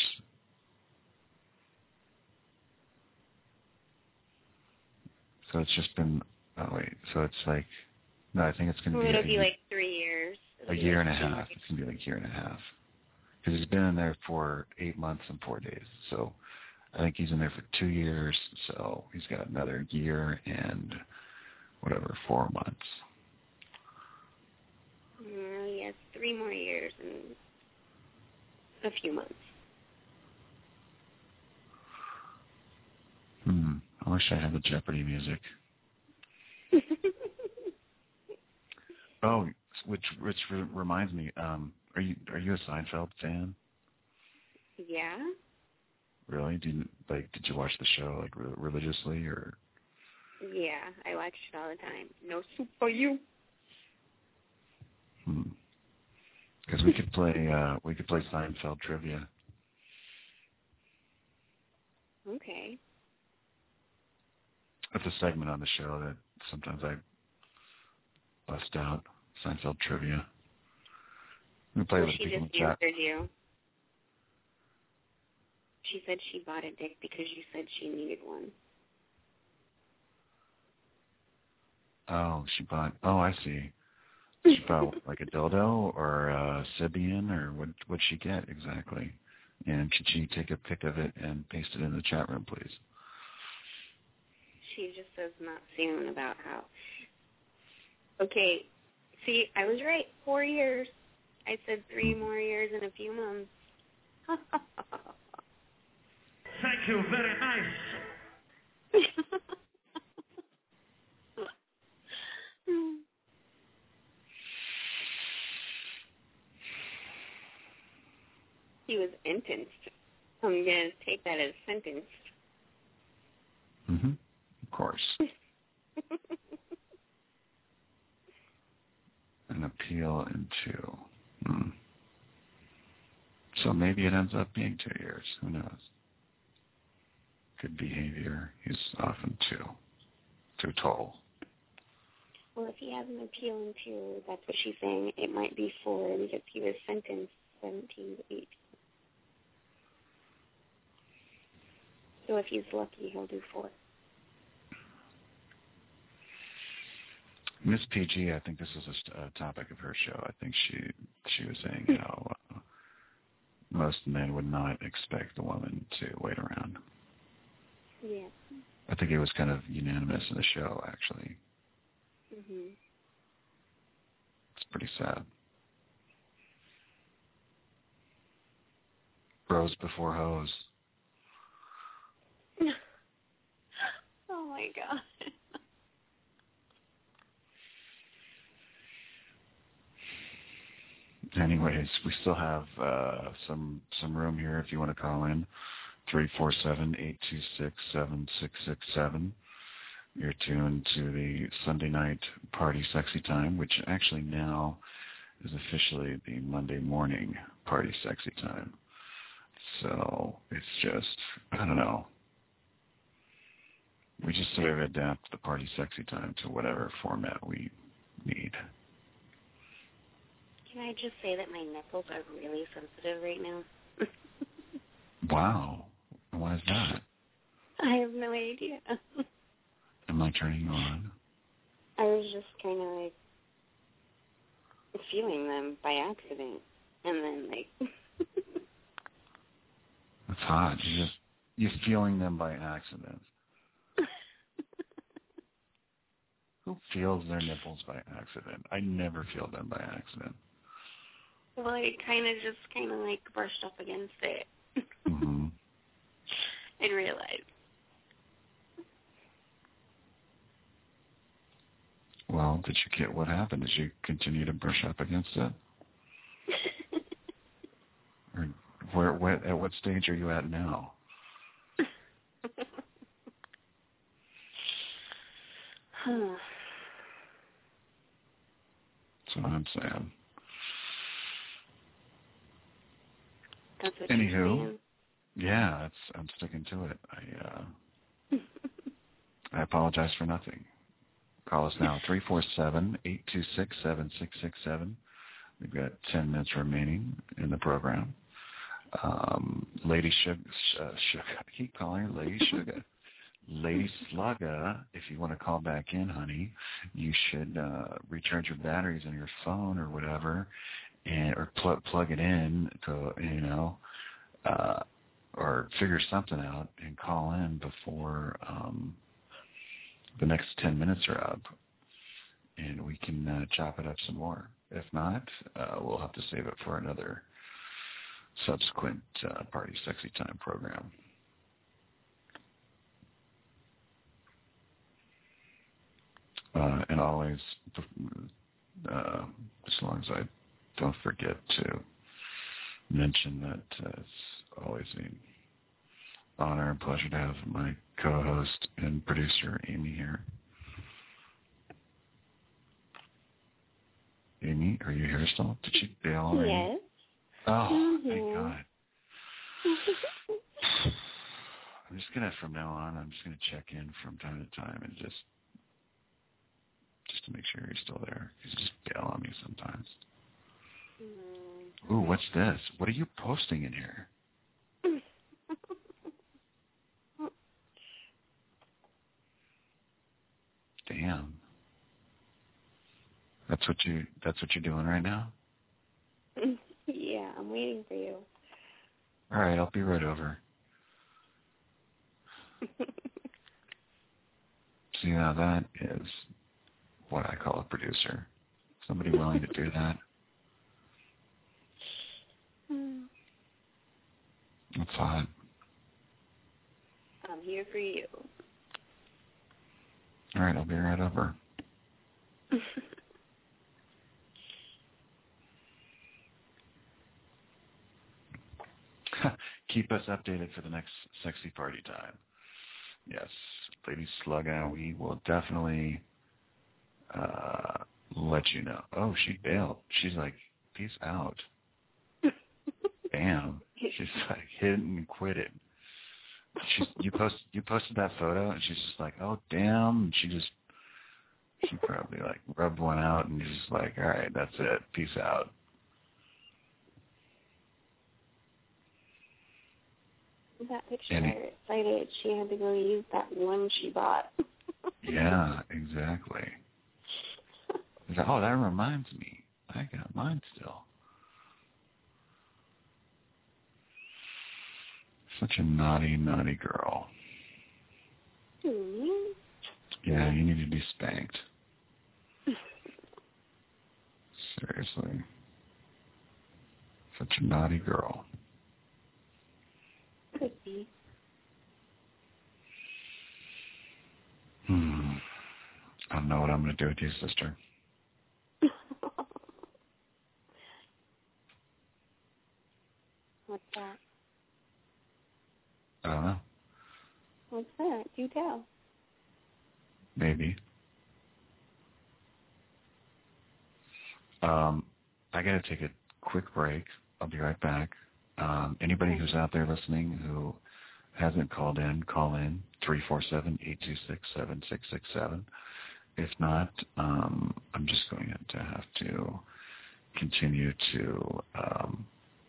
So it's just been, oh wait, so it's like, no, I think it's going to well, be it'll a, be like three years. It'll a be year like and a half. years. It's going to be like a year and a half. Because he's been in there for eight months and four days. So I think he's in there for two years. So he's got another year and whatever, four months. Mm, he has three more years and a few months. Hmm. I wish I had the Jeopardy music. Oh, which which re- reminds me, um, are you are you a Seinfeld fan? Yeah. Really? Did you, like did you watch the show like re- religiously or? Yeah, I watched it all the time. No soup for you. Hmm. Because we could play uh, we could play Seinfeld trivia. Okay. It's a segment on the show that sometimes I bust out, Seinfeld trivia. We play Well, with she people in just the chat. answered you. She said she bought a dick because you said she needed one. Oh, she bought. Oh, I see. She bought like a dildo or a Sybian, or what? What'd she get exactly? And could she take a pic of it and paste it in the chat room, please? She just says not soon about how. Okay, see, I was right. Four years. I said three more years in a few months. Thank you, very nice. He was sentenced. I'm going to take that as sentenced. Mm-hmm. Of course. An appeal in two. Hmm. So maybe it ends up being two years. Who knows? Good behavior. He's often two. Too tall. Well, if he has an appeal in two, that's what she's saying. It might be four because he was sentenced seventeen to eighteen. So if he's lucky, he'll do four. Miss P G, I think this is a, st- a topic of her show. I think she she was saying how uh, most men would not expect the woman to wait around. Yeah. I think it was kind of unanimous in the show, actually. Mhm. It's pretty sad. Bros before hoes. Oh my God. Anyways, we still have uh, some some room here if you want to call in. three four seven, eight two six, seven six six seven. You're tuned to the Sunday night party sexy time, which actually now is officially the Monday morning party sexy time. So it's just, I don't know. We just sort of adapt the party sexy time to whatever format we need. Can I just say that my nipples are really sensitive right now? Wow. Why is that? I have no idea. Am I turning you on? I was just kind of like feeling them by accident, and then like. That's hot. You're just you're feeling them by accident. Who feels their nipples by accident? I never feel them by accident. Well, I kind of just kind of like brushed up against it. Mm-hmm. And realized. Well, did you get what happened? Did you continue to brush up against it? Or where, where, at what stage are you at now? That's what I'm saying. That's what Anywho, you're saying? Yeah, that's, I'm sticking to it. I uh, I apologize for nothing. Call us now, three four seven, eight two six, seven six six seven. We've got ten minutes remaining in the program. Um, Lady Sugar, uh, Sugar, I keep calling her Lady Sugar. Lady Slugga, if you want to call back in, honey, you should uh, recharge your batteries on your phone or whatever, and or plug plug it in to, you know, uh, or figure something out and call in before um, the next ten minutes are up, and we can uh, chop it up some more. If not, uh, we'll have to save it for another subsequent uh, Party Sexy Time program. Uh, and always, uh, as long as I don't forget to mention that uh, it's always an honor and pleasure to have my co-host and producer, Amy, here. Amy, are you here still? Did she bail already? Yes. Oh, mm-hmm. Thank God. I'm just going to, from now on, I'm just going to check in from time to time and just just to make sure you're still there. You just bail on me sometimes. Mm-hmm. Ooh, what's this? What are you posting in here? Damn. That's what you that's what you're doing right now? Yeah, I'm waiting for you. All right, I'll be right over. See, now that is what I call a producer. Somebody willing to do that. Mm. That's hot. I'm here for you. All right, I'll be right over. Keep us updated for the next sexy party time. Yes, Lady Slugga, we will definitely uh, let you know. Oh, she bailed. She's like, peace out. Damn. She's like, hit and quit it. She's, you post you posted that photo, and she's just like, oh, damn. And she just, she probably like rubbed one out and just like, all right, that's it. Peace out. That picture, Any, I was excited. She had to go use that one she bought. Yeah, exactly. Like, oh, that reminds me. I got mine still. Such a naughty, naughty girl. Mm-hmm. Yeah, you need to be spanked. Seriously. Such a naughty girl. Could be. Hmm. I don't know what I'm going to do with you, sister. What's that? I don't know. What's that? Do tell. Maybe. Um, I got to take a quick break. I'll be right back. Um, anybody who's out there listening who hasn't called in, call in, three four seven, eight two six, seven six six seven. If not, um, I'm just going to have to continue to um,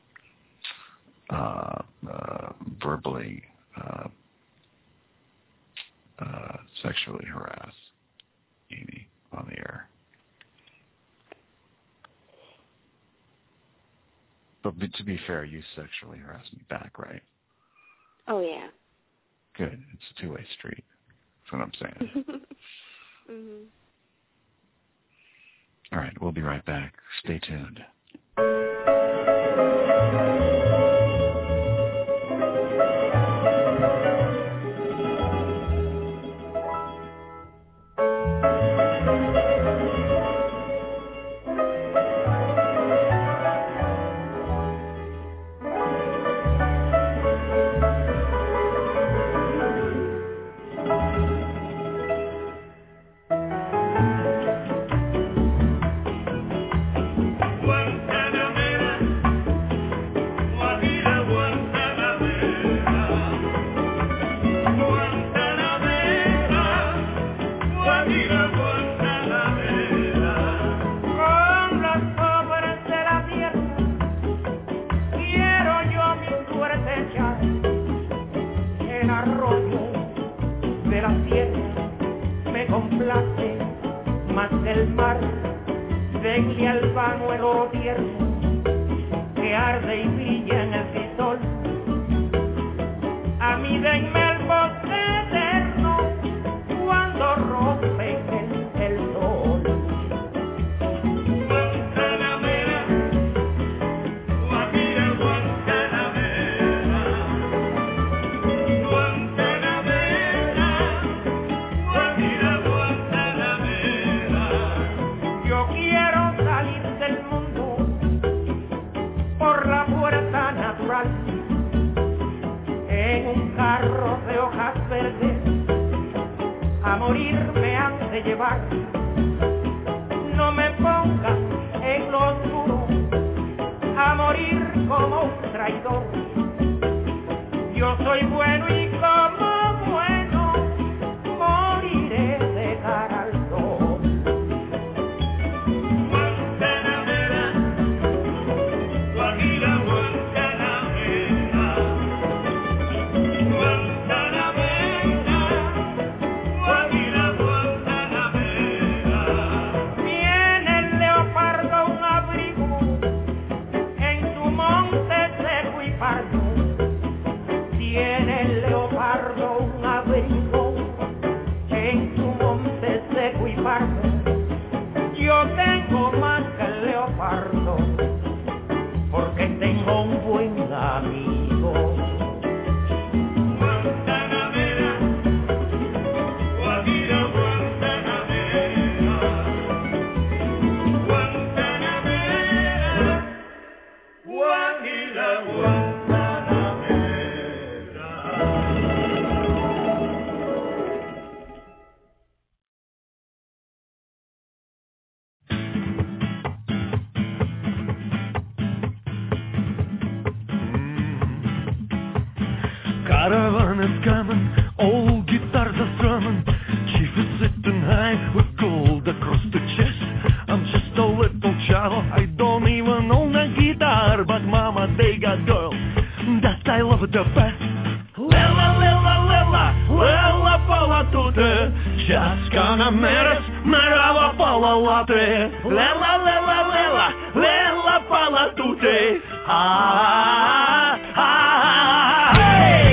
uh, uh, verbally uh, uh, sexually harass Amy on the air. But to be fair, you sexually harassed me back, right? Oh, yeah. Good. It's a two-way street. That's what I'm saying. Mm-hmm. All right, we'll be right back. Stay tuned. One y el pañuelo tierno que arde y brilla en el crisol. A mí denme el bosque eterno cuando rompe el, el sol. Guantanamera, Guajira, Guantanamera, Guantanamera, Guajira, Guantanamera. Yo quiero salir del mundo por la puerta natural, en un carro de hojas verdes, a morir me han de llevar. No me pongas en lo oscuro, a morir como un traidor. Yo soy bueno y como bueno, moriré de cara al sol. Guantanamera, Guajira, Guantanamera, Guantanamera, Guajira, Guantanamera. Tiene el leopardo un abrigo en su monte seco y pardo. Tiene el leopardo un abrigo en su monte seco y pardo. Yo tengo más que el leopardo porque tengo un buen amigo. Guantanamera, Guajira, Guantanamera, Guantanamera, Guajira, Guantanamera. Caravan is coming, old guitars are strumming. Chief is sitting high with gold across the chest. I'm just a little child, I don't even own a guitar, but mama, they got girls that I love the best. Lela, lela, lela, lela pala tute, Chaskana meres, merava pala late. Lela, lela, lela, lela pala tute, ah, ah, ah, hey!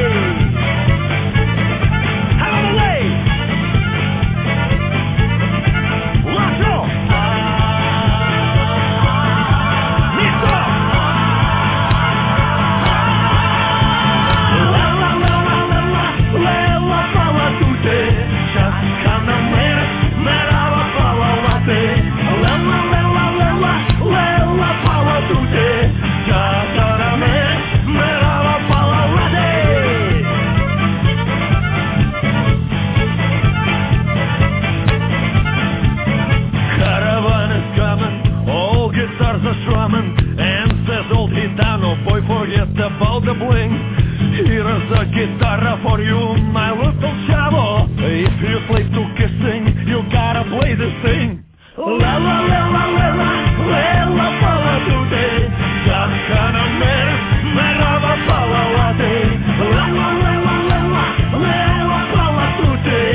About the bling, here's a guitar for you, my little chavo. If you play to kissing, you gotta play this thing. La la la la la la, la pala today. Chaskana meres, merava pala late. La la la la la la, la pala today.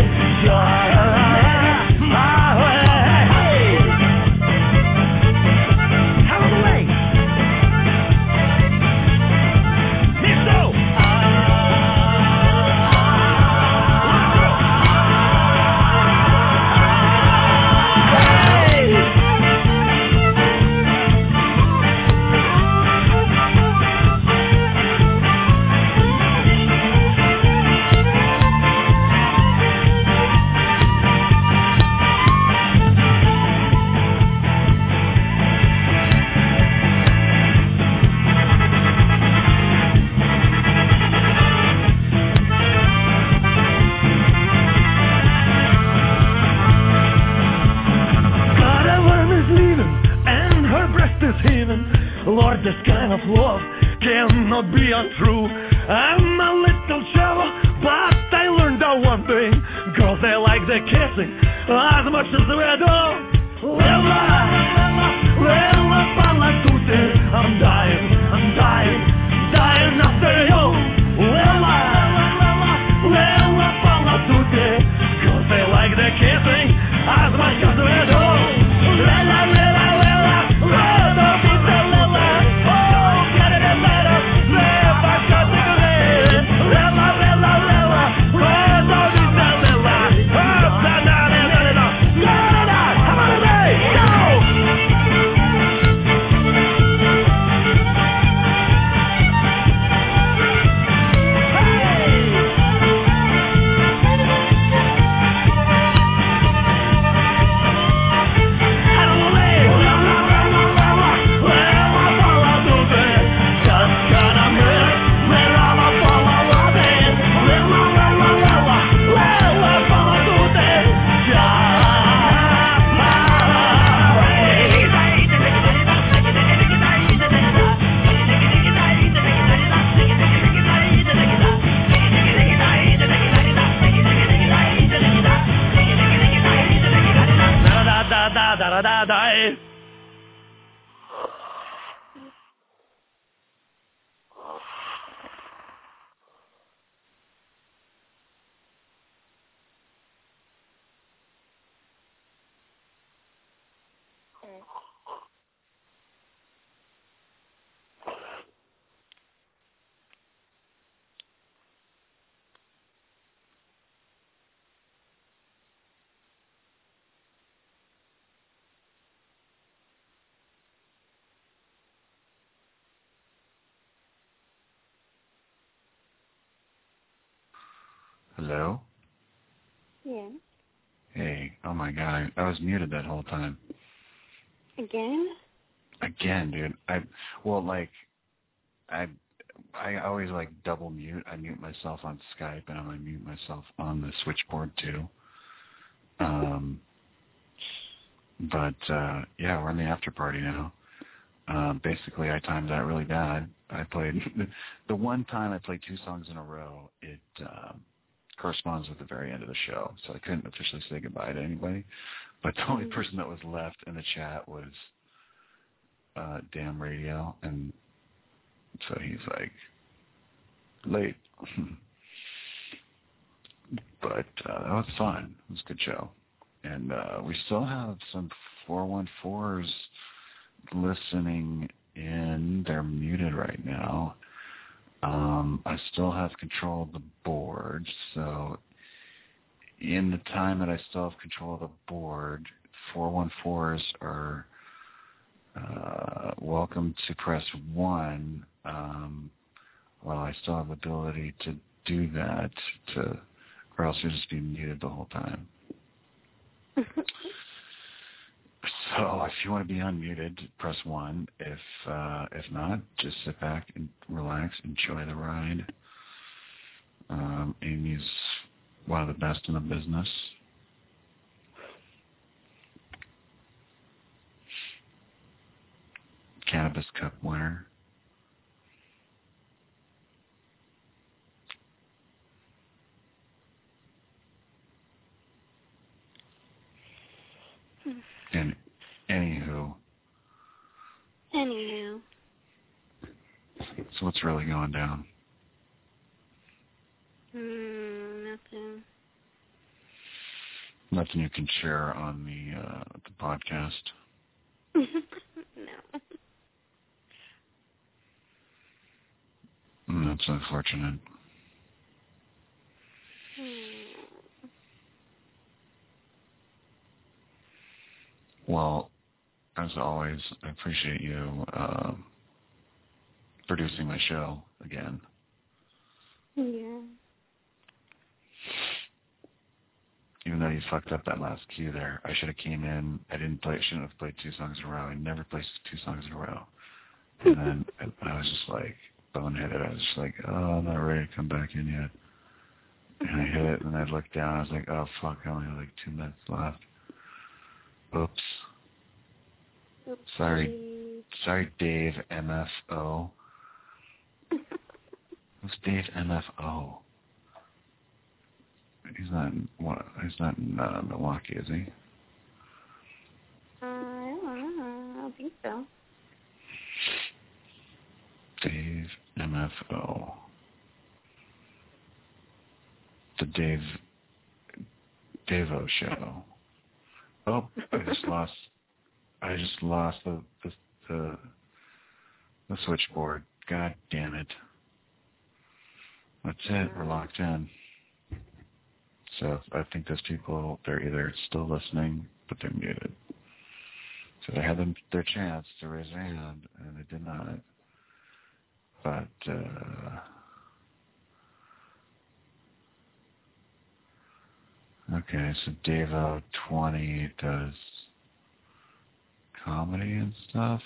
Lord, this kind of love cannot be untrue. I'm a little chavo, but I learned that one thing. Girls, they like the kissing as much as we do. Lella, lella, pala tute. I'm dying, I'm dying, dying after you. Lella, lella, pala tute. Girls, they like the kissing as much as we do. Lella, lella, lella. da da da da da. Hello? Yeah. Hey, oh my god, I, I was muted that whole time. Again? Again, dude. I, well, like, I, I always, like, double mute. I mute myself on Skype, and I mute myself on the switchboard, too. Um, but, uh, yeah, we're in the after party now. Uh, basically, I timed that really bad. I played, the one time I played two songs in a row, it, um, corresponds with the very end of the show, so I couldn't officially say goodbye to anybody. But the only person that was left in the chat was uh, Damn Radio, and so he's like, late. But uh, that was fun. It was a good show. And uh, we still have some four one fours listening in. They're muted right now. Um, I still have control of the board, so in the time that I still have control of the board, four one fours are uh, welcome to press one, um, while I still have the ability to do that, to, or else you'll just be muted the whole time. So if you want to be unmuted, press one. If uh, if not, just sit back and relax, enjoy the ride. Um, Amy's one of the best in the business. Cannabis Cup winner. And anywho. Anywho. So what's really going down? Hmm, nothing. Nothing you can share on the uh, the podcast? No. Mm, that's unfortunate. Hmm. Well, as always, I appreciate you uh, producing my show again. Yeah. Even though you fucked up that last cue there, I should have came in. I didn't play. Shouldn't have played two songs in a row. I never played two songs in a row. And then I, I was just like boneheaded. I was just like, oh, I'm not ready to come back in yet. And I hit it, and I looked down. I was like, oh fuck, I only have like two minutes left. Oops. Oopsie. Sorry, sorry, Dave M F O. Who's Dave M F O? He's not in, what, he's not in uh, Milwaukee, is he? Uh, I don't know. I don't think so. Dave M F O. The Dave Davo show. Oh, I just lost. I just lost the the the, the switchboard. God damn it! That's it. We're locked in. So I think those people, they're either still listening, but they're muted. So they had them, their chance to raise their hand, and they did not. But uh, okay, so Davo twenty does comedy and stuff,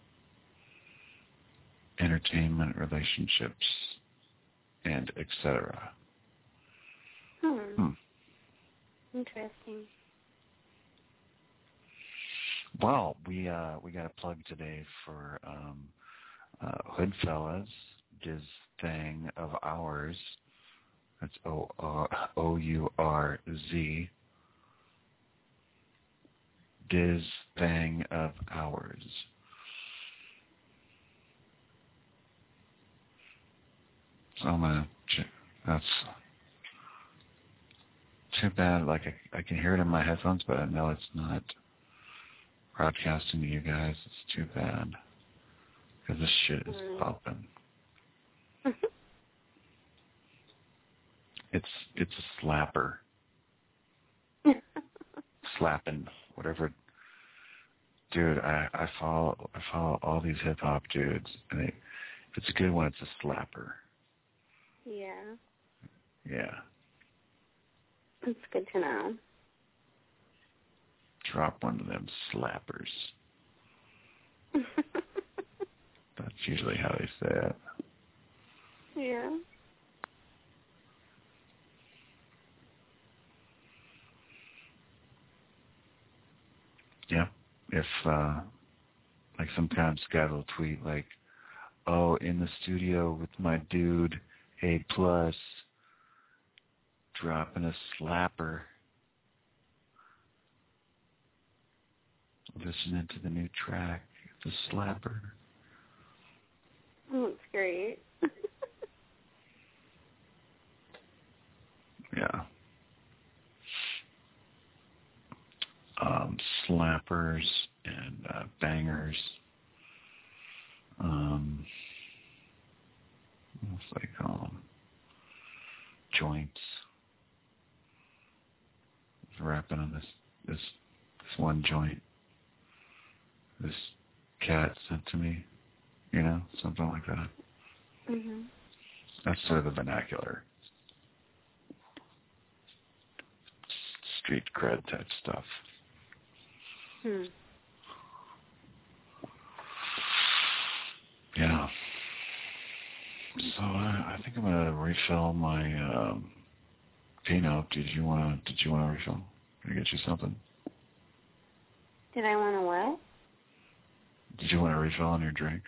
entertainment, relationships, and et cetera. Hmm. Hmm. Interesting. Well, we uh, we got a plug today for um, uh, Hoodfellas, Diz Thing of Ours. That's O O U R Z. Diz Thang of Ours. So I'm gonna, that's too bad. Like I, I can hear it in my headphones, but I know it's not broadcasting to you guys. It's too bad because this shit is mm. popping. It's it's a slapper. Slapping, whatever. Dude, I, I follow I follow all these hip hop dudes, and they, if it's a good one, it's a slapper. Yeah. Yeah. It's good to know. Drop one of them slappers. That's usually how they say it. Yeah. Yeah. If, uh, like sometimes guys will tweet like, oh, in the studio with my dude, A plus, dropping a slapper. Listening to the new track, the slapper. Oh, that's great. Yeah. Um, slappers and uh, bangers. Um, what's they call them? Joints. I was rapping on this this this one joint. This cat sent to me, you know, something like that. Mhm. That's sort of the vernacular. Street cred type stuff. Hmm. Yeah. So I, I think I'm gonna refill my um, Pinot. Did you wanna? Did you wanna refill? Can I get you something? Did I want to what? Did you want to refill on your drink?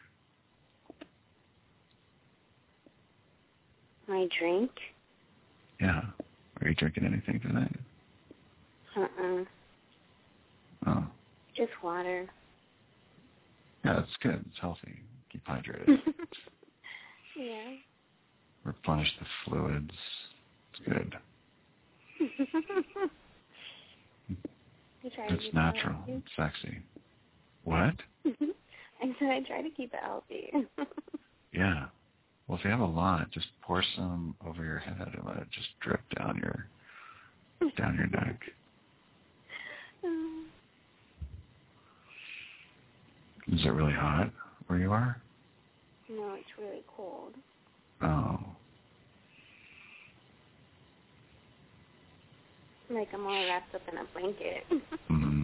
My drink? Yeah. Are you drinking anything tonight? Uh-uh. Oh. Just water. Yeah, that's good. It's healthy. Keep hydrated. Yeah. Replenish the fluids. It's good. I try to It's keep natural. It It's sexy. What? I said I try to keep it healthy. Yeah. Well, if you have a lot, just pour some over your head and let it just drip down your down your neck. Is it really hot where you are? No, it's really cold. Oh. Like I'm all wrapped up in a blanket. Mm-hmm.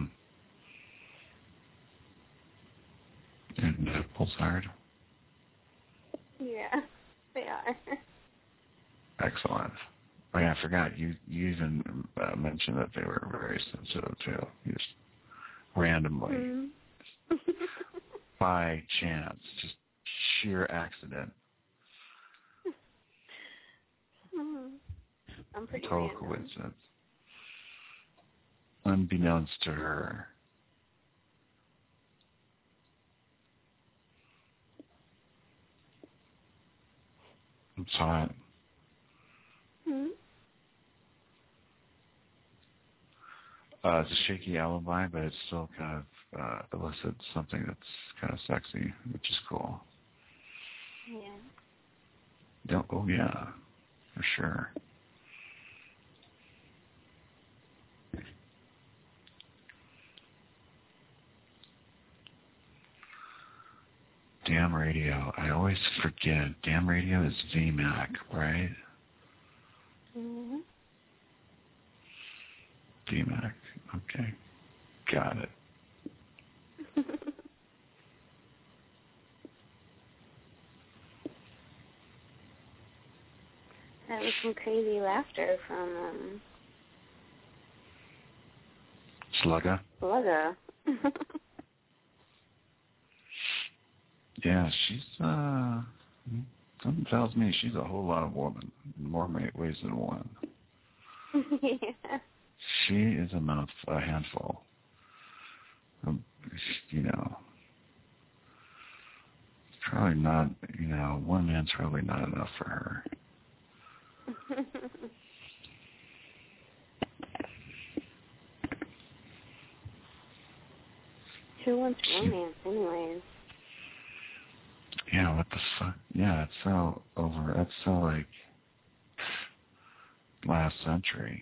And nipples hard. Yeah, they are. Excellent. Oh yeah, I forgot. You you even uh, mentioned that they were very sensitive too. You just randomly, Mm. by chance, just sheer accident. Mm. I'm pretty Total random. coincidence. Unbeknownst to her. It's hot. Hmm? Uh, it's a shaky alibi, but it still kind of uh, elicits something that's kind of sexy, which is cool. Yeah. Don't, oh, yeah, for sure. Damn Radio. I always forget. Damn Radio is V MAC, right? Mm-hmm. V MAC. Okay. Got it. That was some crazy laughter from um, Slugga? Slugga. Yeah, she's, uh, something tells me she's a whole lot of woman, in more ways than one. Yeah. She is a mouth, a handful. um, you know, it's probably not, you know, one man's probably not enough for her. Who wants romance, anyways? Yeah, what the fuck? Yeah, it's so over. That's so, like, last century.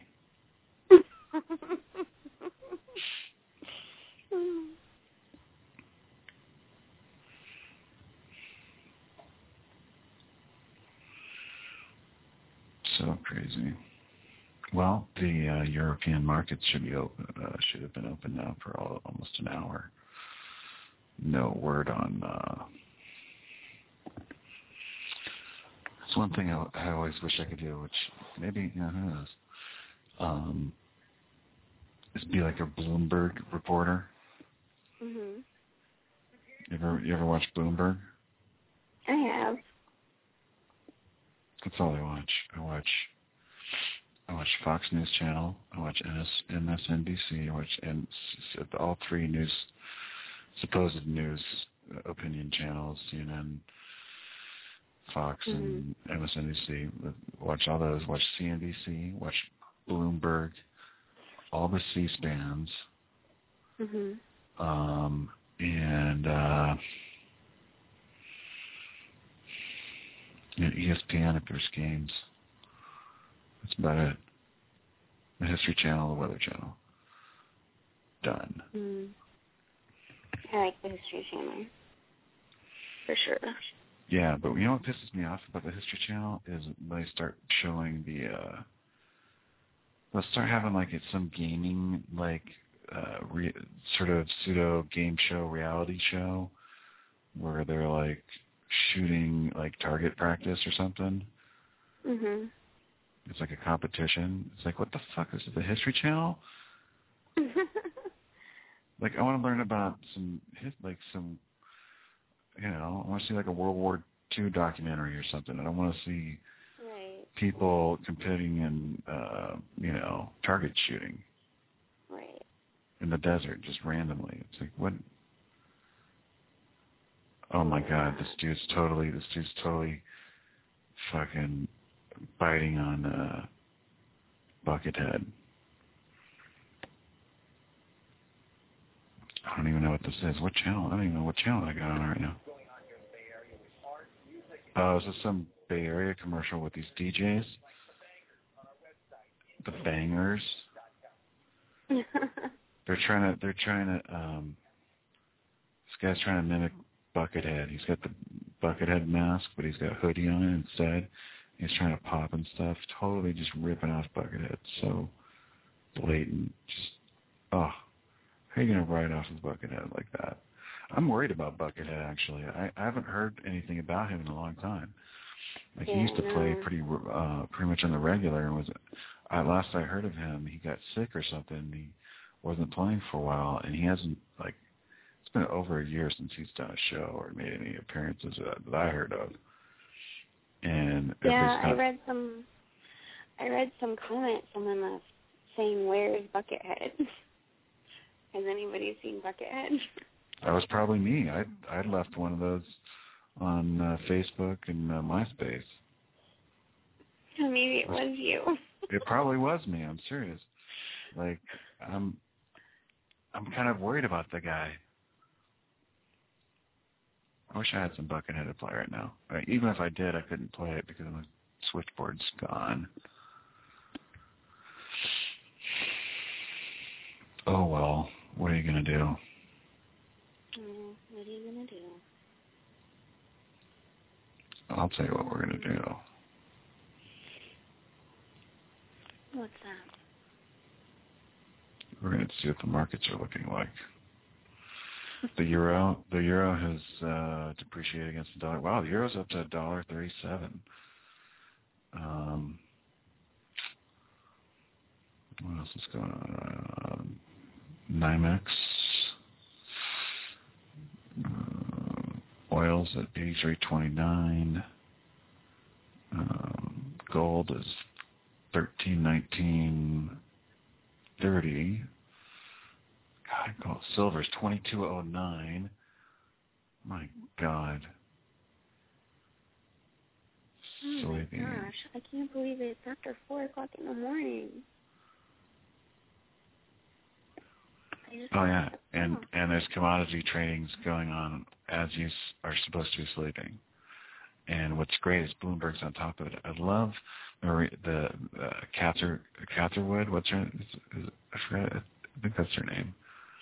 So crazy. Well, the uh, European markets should be open. Uh, should have been open now for all, almost an hour. No word on. Uh, it's one thing I, I always wish I could do, which maybe you know, who knows. Um, is be like a Bloomberg reporter. Mhm. You ever you ever watch Bloomberg? I have. That's all I watch. I watch. I watch Fox News Channel. I watch M S N B C. I watch and all three news, supposed news opinion channels, C N N, Fox, mm-hmm. and M S N B C. Watch all those. Watch C N B C. Watch Bloomberg. All the C-SPANs. Mhm. Um, and uh, and E S P N if there's games. That's about it. The History Channel, the Weather Channel. Done. Mm. I like the History Channel. For sure. Yeah, but you know what pisses me off about the History Channel is when they start showing the, uh, they'll start having like it's some gaming, like, uh, re- sort of pseudo game show, reality show, where they're like shooting like target practice or something. Mhm. It's like a competition. It's like, what the fuck is it, the History Channel? Like, I want to learn about some, like some, you know, I want to see like a World War Two documentary or something. I don't want to see right. people competing in, uh, you know, target shooting. Right. In the desert, just randomly. It's like, what? Oh my God, this dude's totally, this dude's totally fucking biting on uh, Buckethead. I don't even know what this is. What channel? I don't even know what channel I got on right now. Oh, uh, is this some Bay Area commercial with these D Js? The Bangers. they're trying to. They're trying to. Um, this guy's trying to mimic Buckethead. He's got the Buckethead mask, but he's got a hoodie on it instead. He's trying to pop and stuff. Totally just ripping off Buckethead. So blatant. Just, oh. How are you going to write off his Buckethead like that? I'm worried about Buckethead, actually. I, I haven't heard anything about him in a long time. Like, yeah, he used to no. play pretty uh, pretty much on the regular. And was uh, last I heard of him, he got sick or something. He wasn't playing for a while, and he hasn't, like, it's been over a year since he's done a show or made any appearances that, that I heard of. And yeah, kind I read some. I read some comments on the saying, "Where's Buckethead?" Has anybody seen Buckethead? That was probably me. I I left one of those on uh, Facebook and uh, MySpace. Maybe it was you. It probably was me. I'm serious. Like, I'm I'm kind of worried about the guy. I wish I had some Buckethead to play right now. Right, even if I did, I couldn't play it because my switchboard's gone. Oh, well. What are you going to do? Mm, what are you going to do? I'll tell you what we're going to do. What's that? We're going to see what the markets are looking like. The euro, the euro has uh, depreciated against the dollar. Wow, the euro's up to one dollar thirty-seven. Um, what else is going on? Um, NYMEX. Uh, oil's at eighty-three twenty-nine. Um, gold is thirteen nineteen thirty. gold, silver's twenty-two oh nine. My God. Oh my gosh, I can't believe it. It's after four o'clock in the morning. Oh yeah, and and there's commodity tradings going on as you are supposed to be sleeping. And what's great is Bloomberg's on top of it. I love Marie, the uh, Cather Catherwood. What's her? Is, is, I forgot. I think that's her name.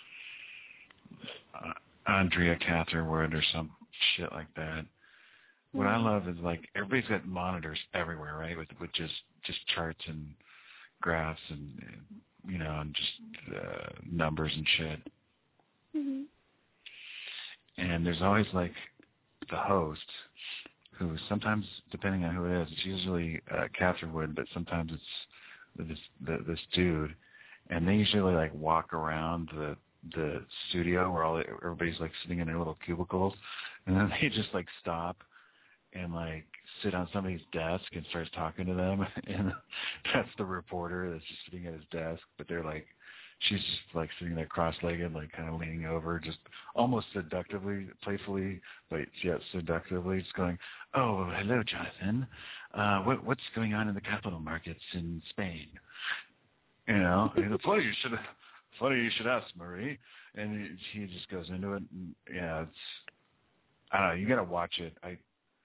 Uh, Andrea Catherwood or some shit like that. What I love is like everybody's got monitors everywhere, right? With with just just charts and graphs and, and you know and just uh, numbers and shit. Mm-hmm. And there's always like the host, who sometimes, depending on who it is, it's usually uh, Catherwood, but sometimes it's this the, this dude, and they usually like walk around the the studio where all the, everybody's like sitting in their little cubicles, and then they just like stop and like sit on somebody's desk and starts talking to them, and that's the reporter that's just sitting at his desk, but they're like, she's just like sitting there cross-legged, like kind of leaning over, just almost seductively, playfully, but yet seductively, just going, "Oh, hello, Jonathan. Uh, what, what's going on in the capital markets in Spain?" You know, and it's funny you should, funny you should ask, Marie. And he, he just goes into it. And, yeah, it's, I don't know. You got to watch it. I.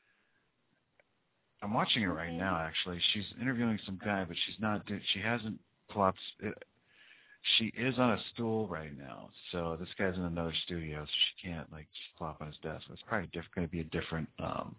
I'm watching it right now, actually. She's interviewing some guy, but she's not, she hasn't plopped, it, she is on a stool right now. So this guy's in another studio, so she can't, like, just plop on his desk. It's probably diff- going to be a different, um,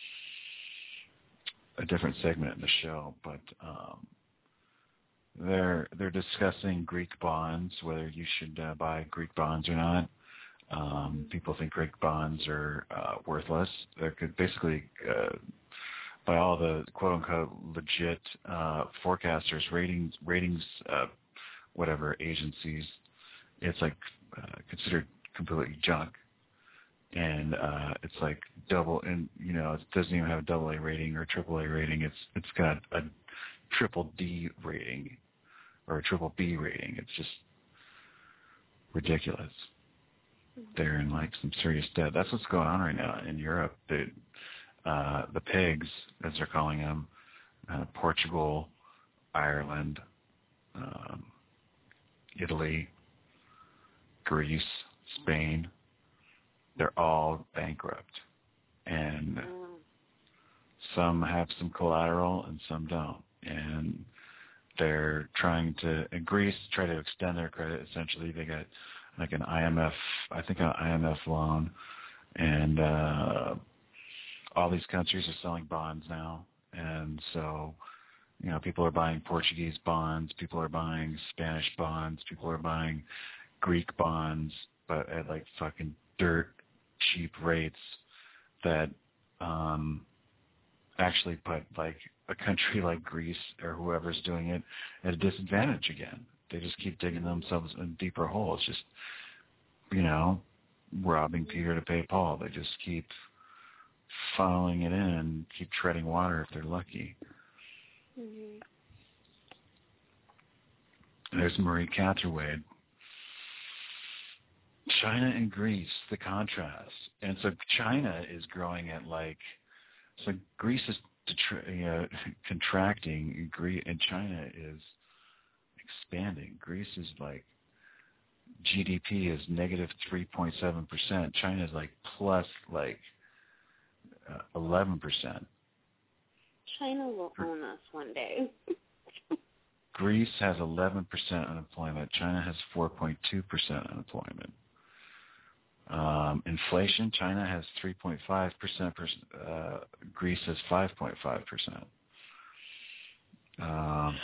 a different segment in the show, but um, they're, they're discussing Greek bonds, whether you should uh, buy Greek bonds or not. Um, people think Greek bonds are uh, worthless. They're basically, uh, by all the quote-unquote legit uh, forecasters, ratings, ratings, uh, whatever agencies, it's like uh, considered completely junk, and uh, it's like double, and you know, it doesn't even have a double A rating or triple A rating. It's it's got a triple D rating or a triple B rating. It's just ridiculous. They're in like some serious debt. That's what's going on right now in Europe. They, Uh, the pigs, as they're calling them, uh, Portugal, Ireland, um, Italy, Greece, Spain, they're all bankrupt. And some have some collateral and some don't. And they're trying to, in Greece, try to extend their credit. Essentially, they got like an I M F, I think an I M F loan, and uh all these countries are selling bonds now, and so, you know, people are buying Portuguese bonds, people are buying Spanish bonds, people are buying Greek bonds, but at like fucking dirt cheap rates that um, actually put like a country like Greece or whoever's doing it at a disadvantage again. They just keep digging themselves in deeper holes, just, you know, robbing Peter to pay Paul. They just keep funneling it in and keep treading water if they're lucky. Mm-hmm. There's Marie Catherwood. China and Greece, the contrast. And so China is growing at like, so Greece is detri- you know, contracting, and China is expanding. Greece is like, G D P is negative three point seven percent. China is like plus like uh, eleven percent. China will own us one day. Greece has eleven percent unemployment. China has four point two percent unemployment. Um, inflation, China has three point five percent. Uh, Greece has five point five percent. Um,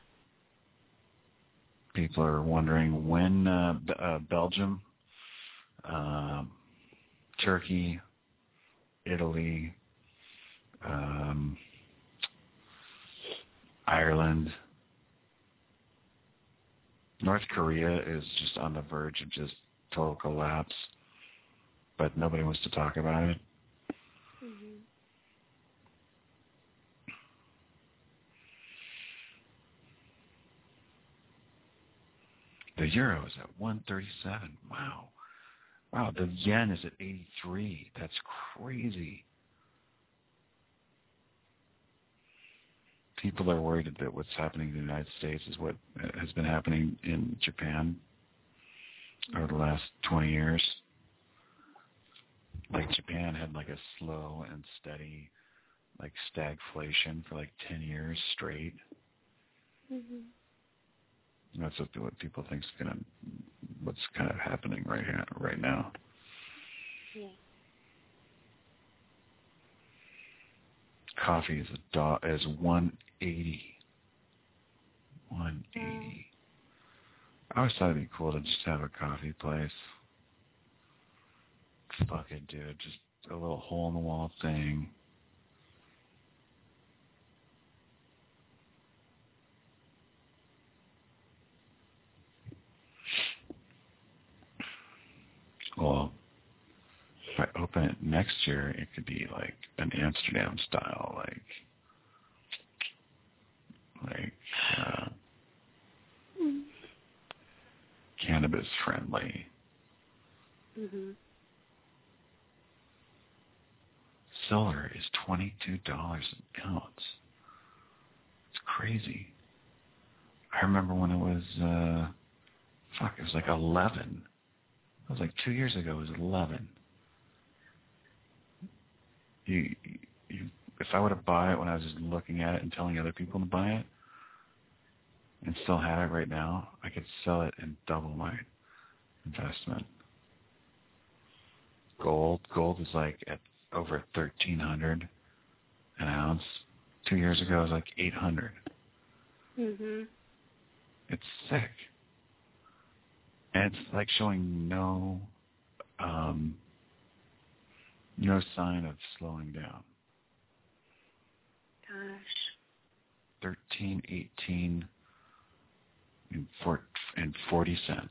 people are wondering when uh, B- uh, Belgium, uh, Turkey, Italy, um, Ireland, North Korea is just on the verge of just total collapse, but nobody wants to talk about it. Mm-hmm. The euro is at one thirty-seven. Wow. Wow, the yen is at eighty-three. That's crazy. People are worried that what's happening in the United States is what has been happening in Japan over the last twenty years. Like Japan had like a slow and steady like stagflation for like ten years straight. Mhm. That's what, what people think is gonna, what's kind of happening right here, right now. Yeah. Coffee is a do- is one eighty. One eighty. I always thought it'd be cool to just have a coffee place. Fuck it, dude. Just a little hole in the wall thing. Well, if I open it next year, it could be like an Amsterdam style, like, like uh, Mm. cannabis friendly. Mhm. Silver is twenty-two dollars an ounce. It's crazy. I remember when it was, uh, fuck, it was like eleven. It was like two years ago. It was eleven. You, you, if I were to buy it when I was just looking at it and telling other people to buy it, and still had it right now, I could sell it and double my investment. Gold, gold is like at over thirteen hundred an ounce. Two years ago, it was like eight hundred. Mhm. It's sick. And it's like showing no, um, no sign of slowing down. Gosh. Thirteen, eighteen, and four and forty cents.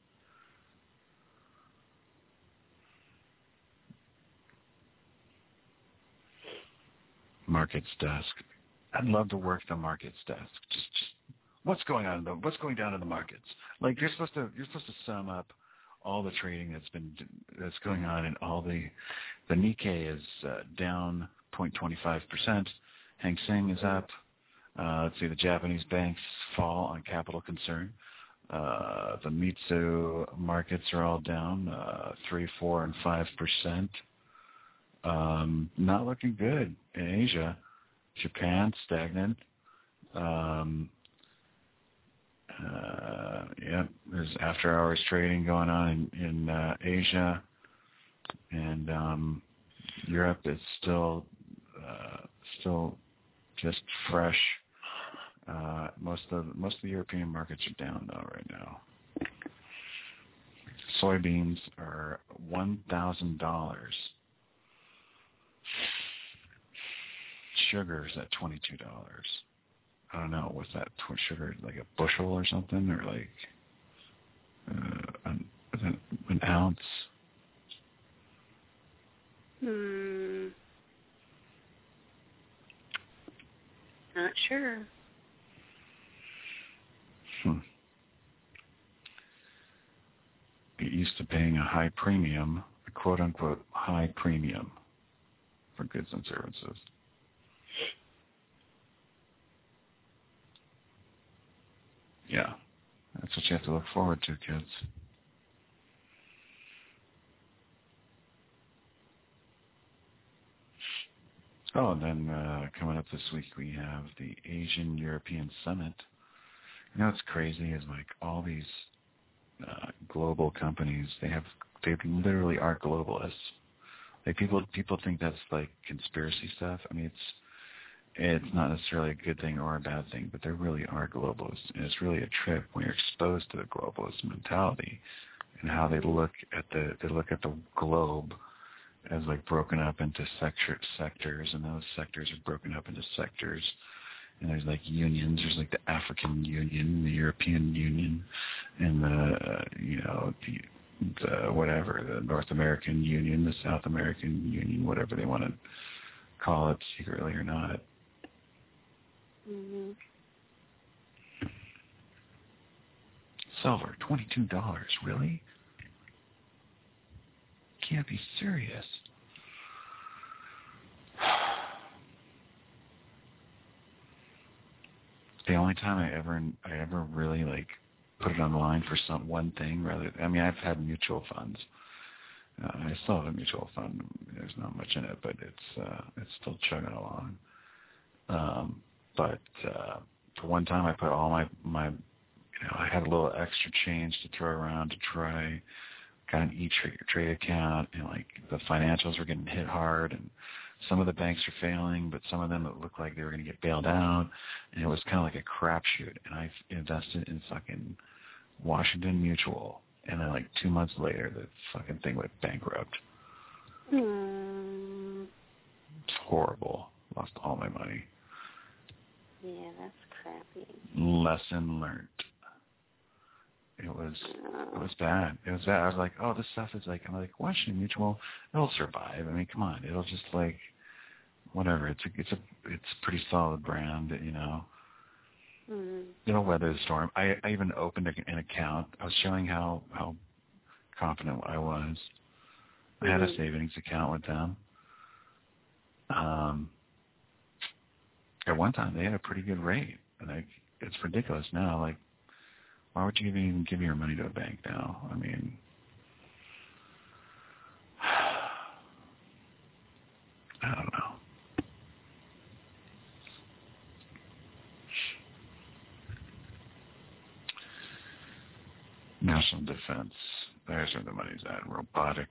Markets desk. I'd love to work the markets desk. Just, just what's going on in the what's going down in the markets? Like you're supposed to you're supposed to sum up all the trading that's been that's going on, and all the the Nikkei is uh, down zero point two five percent. Hang Seng is up. Uh, let's see, the Japanese banks fall on capital concern. Uh, the Mitsu markets are all down uh, three, four, and five percent. Um, not looking good in Asia. Japan stagnant. Um, uh, yeah, there's after-hours trading going on in, in uh, Asia, and um, Europe is still uh, still just fresh. Uh, most of the, most of the European markets are down though right now. Soybeans are one thousand dollars. Sugar is at twenty-two dollars. I don't know, what's that? Sugar, like a bushel or something, or like uh, an, an ounce? Hmm. Not sure. Hmm. Get used to paying a high premium, a quote-unquote high premium for goods and services. Yeah, that's what you have to look forward to, kids. Oh, and then uh, coming up this week we have the Asian European Summit. You know what's crazy is like all these uh, global companies, they have they literally are globalists. Like people people think that's like conspiracy stuff. I mean, it's it's not necessarily a good thing or a bad thing, but they really are globalists, and it's really a trip when you're exposed to the globalist mentality and how they look at the they look at the globe as like broken up into sector, sectors, and those sectors are broken up into sectors. And there's like unions. There's like the African Union, the European Union, and the uh, you know the, the whatever the North American Union, the South American Union, whatever they want to call it, secretly or not. Mm-hmm. Silver, twenty-two dollars. Really? Can't be serious. The only time I ever I ever really like put it online for some one thing rather. I mean, I've had mutual funds. Uh, I still have a mutual fund. There's not much in it, but it's uh, it's still chugging along. Um, but uh, for one time, I put all my my you know I had a little extra change to throw around to try. Got an E-Trade trade account, and like the financials were getting hit hard, and some of the banks are failing, but some of them it looked like they were going to get bailed out, and it was kind of like a crapshoot. And I invested in fucking Washington Mutual, and then like two months later, the fucking thing went bankrupt. Mm. It's horrible. Lost all my money. Yeah, that's crappy. Lesson learned. It was it was bad. It was bad. I was like, oh, this stuff is like, I'm like, Washington Mutual, it'll survive. I mean, come on, it'll just like, whatever. It's a it's a it's a pretty solid brand, you know. Mm. It'll weather the storm. I, I even opened an account. I was showing how how confident I was. I mm-hmm. had a savings account with them. Um, at one time they had a pretty good rate, and like it's ridiculous now. Like, why would you even give your money to a bank now? I mean, I don't know. National defense, there's where the money's at. Robotics,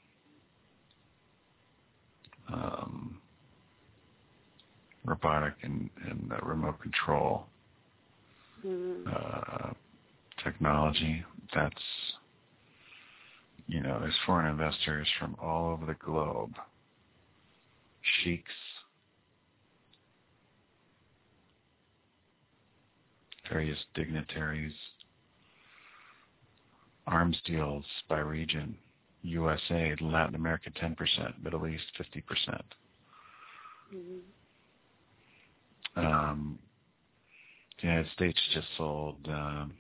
um, robotic and, and uh, remote control. Mm-hmm. Uh, technology, that's, you know, there's foreign investors from all over the globe, sheiks, various dignitaries, arms deals by region, U S A, Latin America ten percent, Middle East fifty percent. Mm-hmm. Um, the United States just sold um,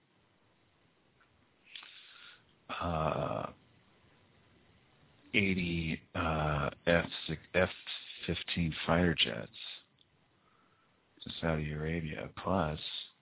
Uh, eighty uh, F fifteen fighter jets to Saudi Arabia, plus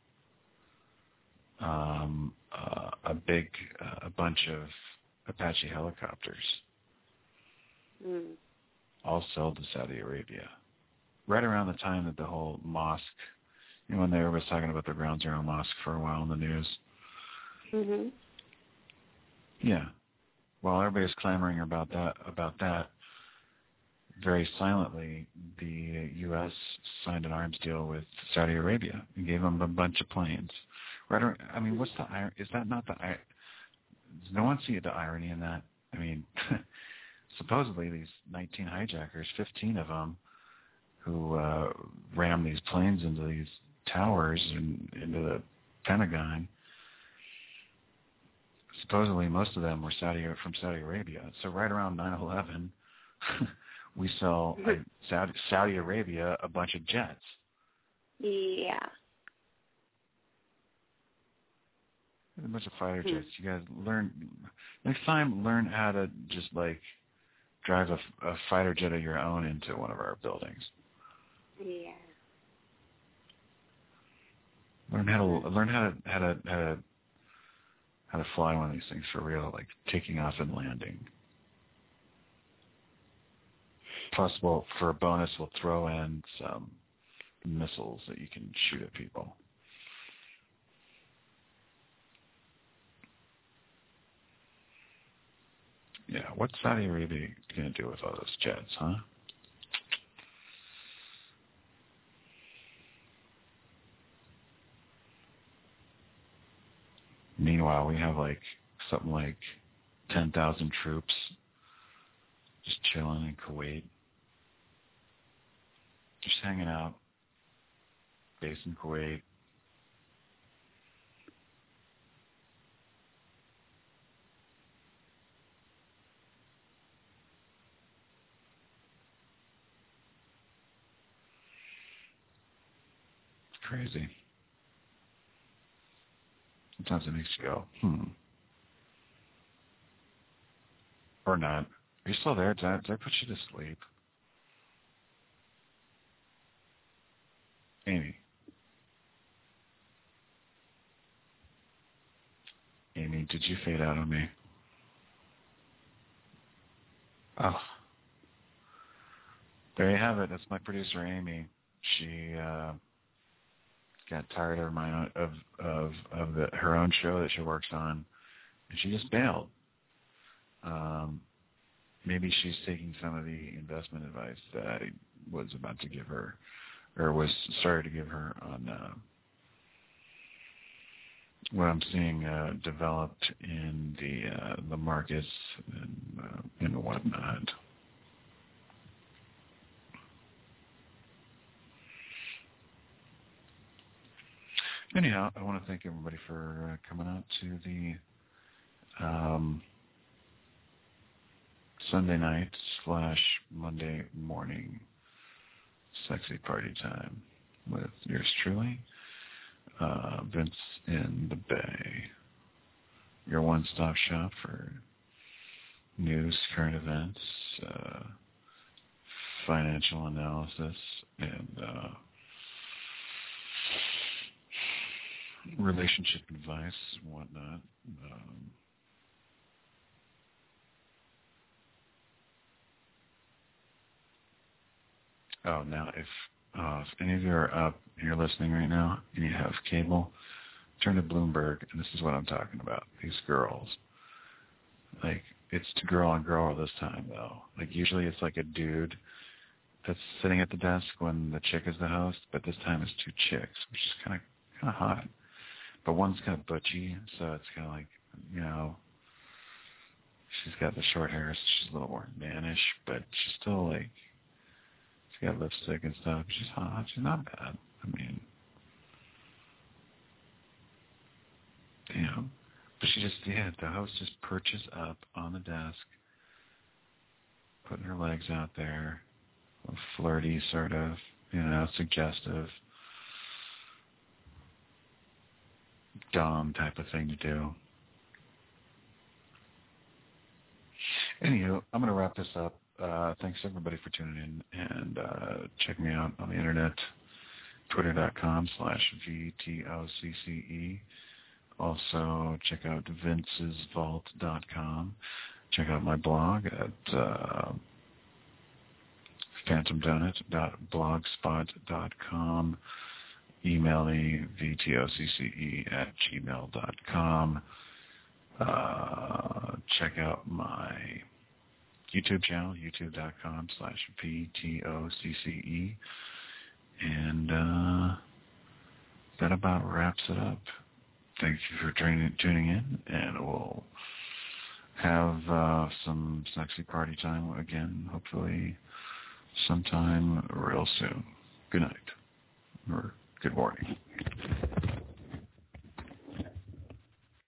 um, uh, a big uh, a bunch of Apache helicopters, mm. all sold to Saudi Arabia. Right around the time that the whole mosque, you know, when they were talking about the Ground Zero mosque for a while in the news. Mm-hmm. Yeah. While everybody's clamoring about that, about that, very silently, the U S signed an arms deal with Saudi Arabia and gave them a bunch of planes. Right? Around, I mean, what's the is that not the? Does no one see the irony in that? I mean, supposedly these nineteen hijackers, fifteen of them, who uh, rammed these planes into these towers and into the Pentagon. Supposedly, most of them were Saudi from Saudi Arabia. So right around nine eleven, we sell uh, Saudi, Saudi Arabia a bunch of jets. Yeah. A bunch of fighter jets. You guys learn next time. Learn how to just like drive a, a fighter jet of your own into one of our buildings. Yeah. Learn how to learn how to how to how to how to fly one of these things for real, like taking off and landing. Plus, we'll, for a bonus, we'll throw in some missiles that you can shoot at people. Yeah, what's Saudi Arabia going to do with all those jets, huh? Meanwhile, we have like something like ten thousand troops just chilling in Kuwait, just hanging out, based in Kuwait. It's crazy. Sometimes it makes you go, hmm. Or not. Are you still there? Did I, did I put you to sleep? Amy. Amy, did you fade out on me? Oh. There you have it. That's my producer, Amy. She uh, got tired of my own, of of of the, her own show that she works on, and she just bailed. Um, maybe she's taking some of the investment advice that I was about to give her, or was started to give her on uh, what I'm seeing uh, developed in the uh, the markets and uh, and whatnot. Anyhow, I want to thank everybody for uh, coming out to the um, Sunday night slash Monday morning sexy party time with yours truly, uh, Vince in the Bay, your one-stop shop for news, current events, uh, financial analysis, and uh, relationship advice and whatnot. Um, oh, now if, uh, if any of you are up and you're listening right now and you have cable, turn to Bloomberg, and this is what I'm talking about. These girls. Like, it's to girl on girl this time, though. Like, usually it's like a dude that's sitting at the desk when the chick is the host, but this time it's two chicks, which is kind of kind of hot. But one's kind of butchy, so it's kind of like, you know, she's got the short hair, so she's a little more mannish, but she's still like, she's got lipstick and stuff. She's hot. She's not bad. I mean, damn. But she just, yeah, the host just perches up on the desk, putting her legs out there, flirty sort of, you know, suggestive, Dom type of thing to do. Anywho, I'm going to wrap this up. Uh, thanks everybody for tuning in, and uh, check me out on the internet, twitter.com slash VTOCCE. Also, check out vinces vault dot com. Check out my blog at uh, phantom donut dot blogspot dot com. Email me, vtocce at gmail dot com. Uh, check out my YouTube channel, youtube.com slash vtocce. And uh, that about wraps it up. Thank you for tuning in, and we'll have uh, some sexy party time again, hopefully sometime real soon. Good night, or good morning.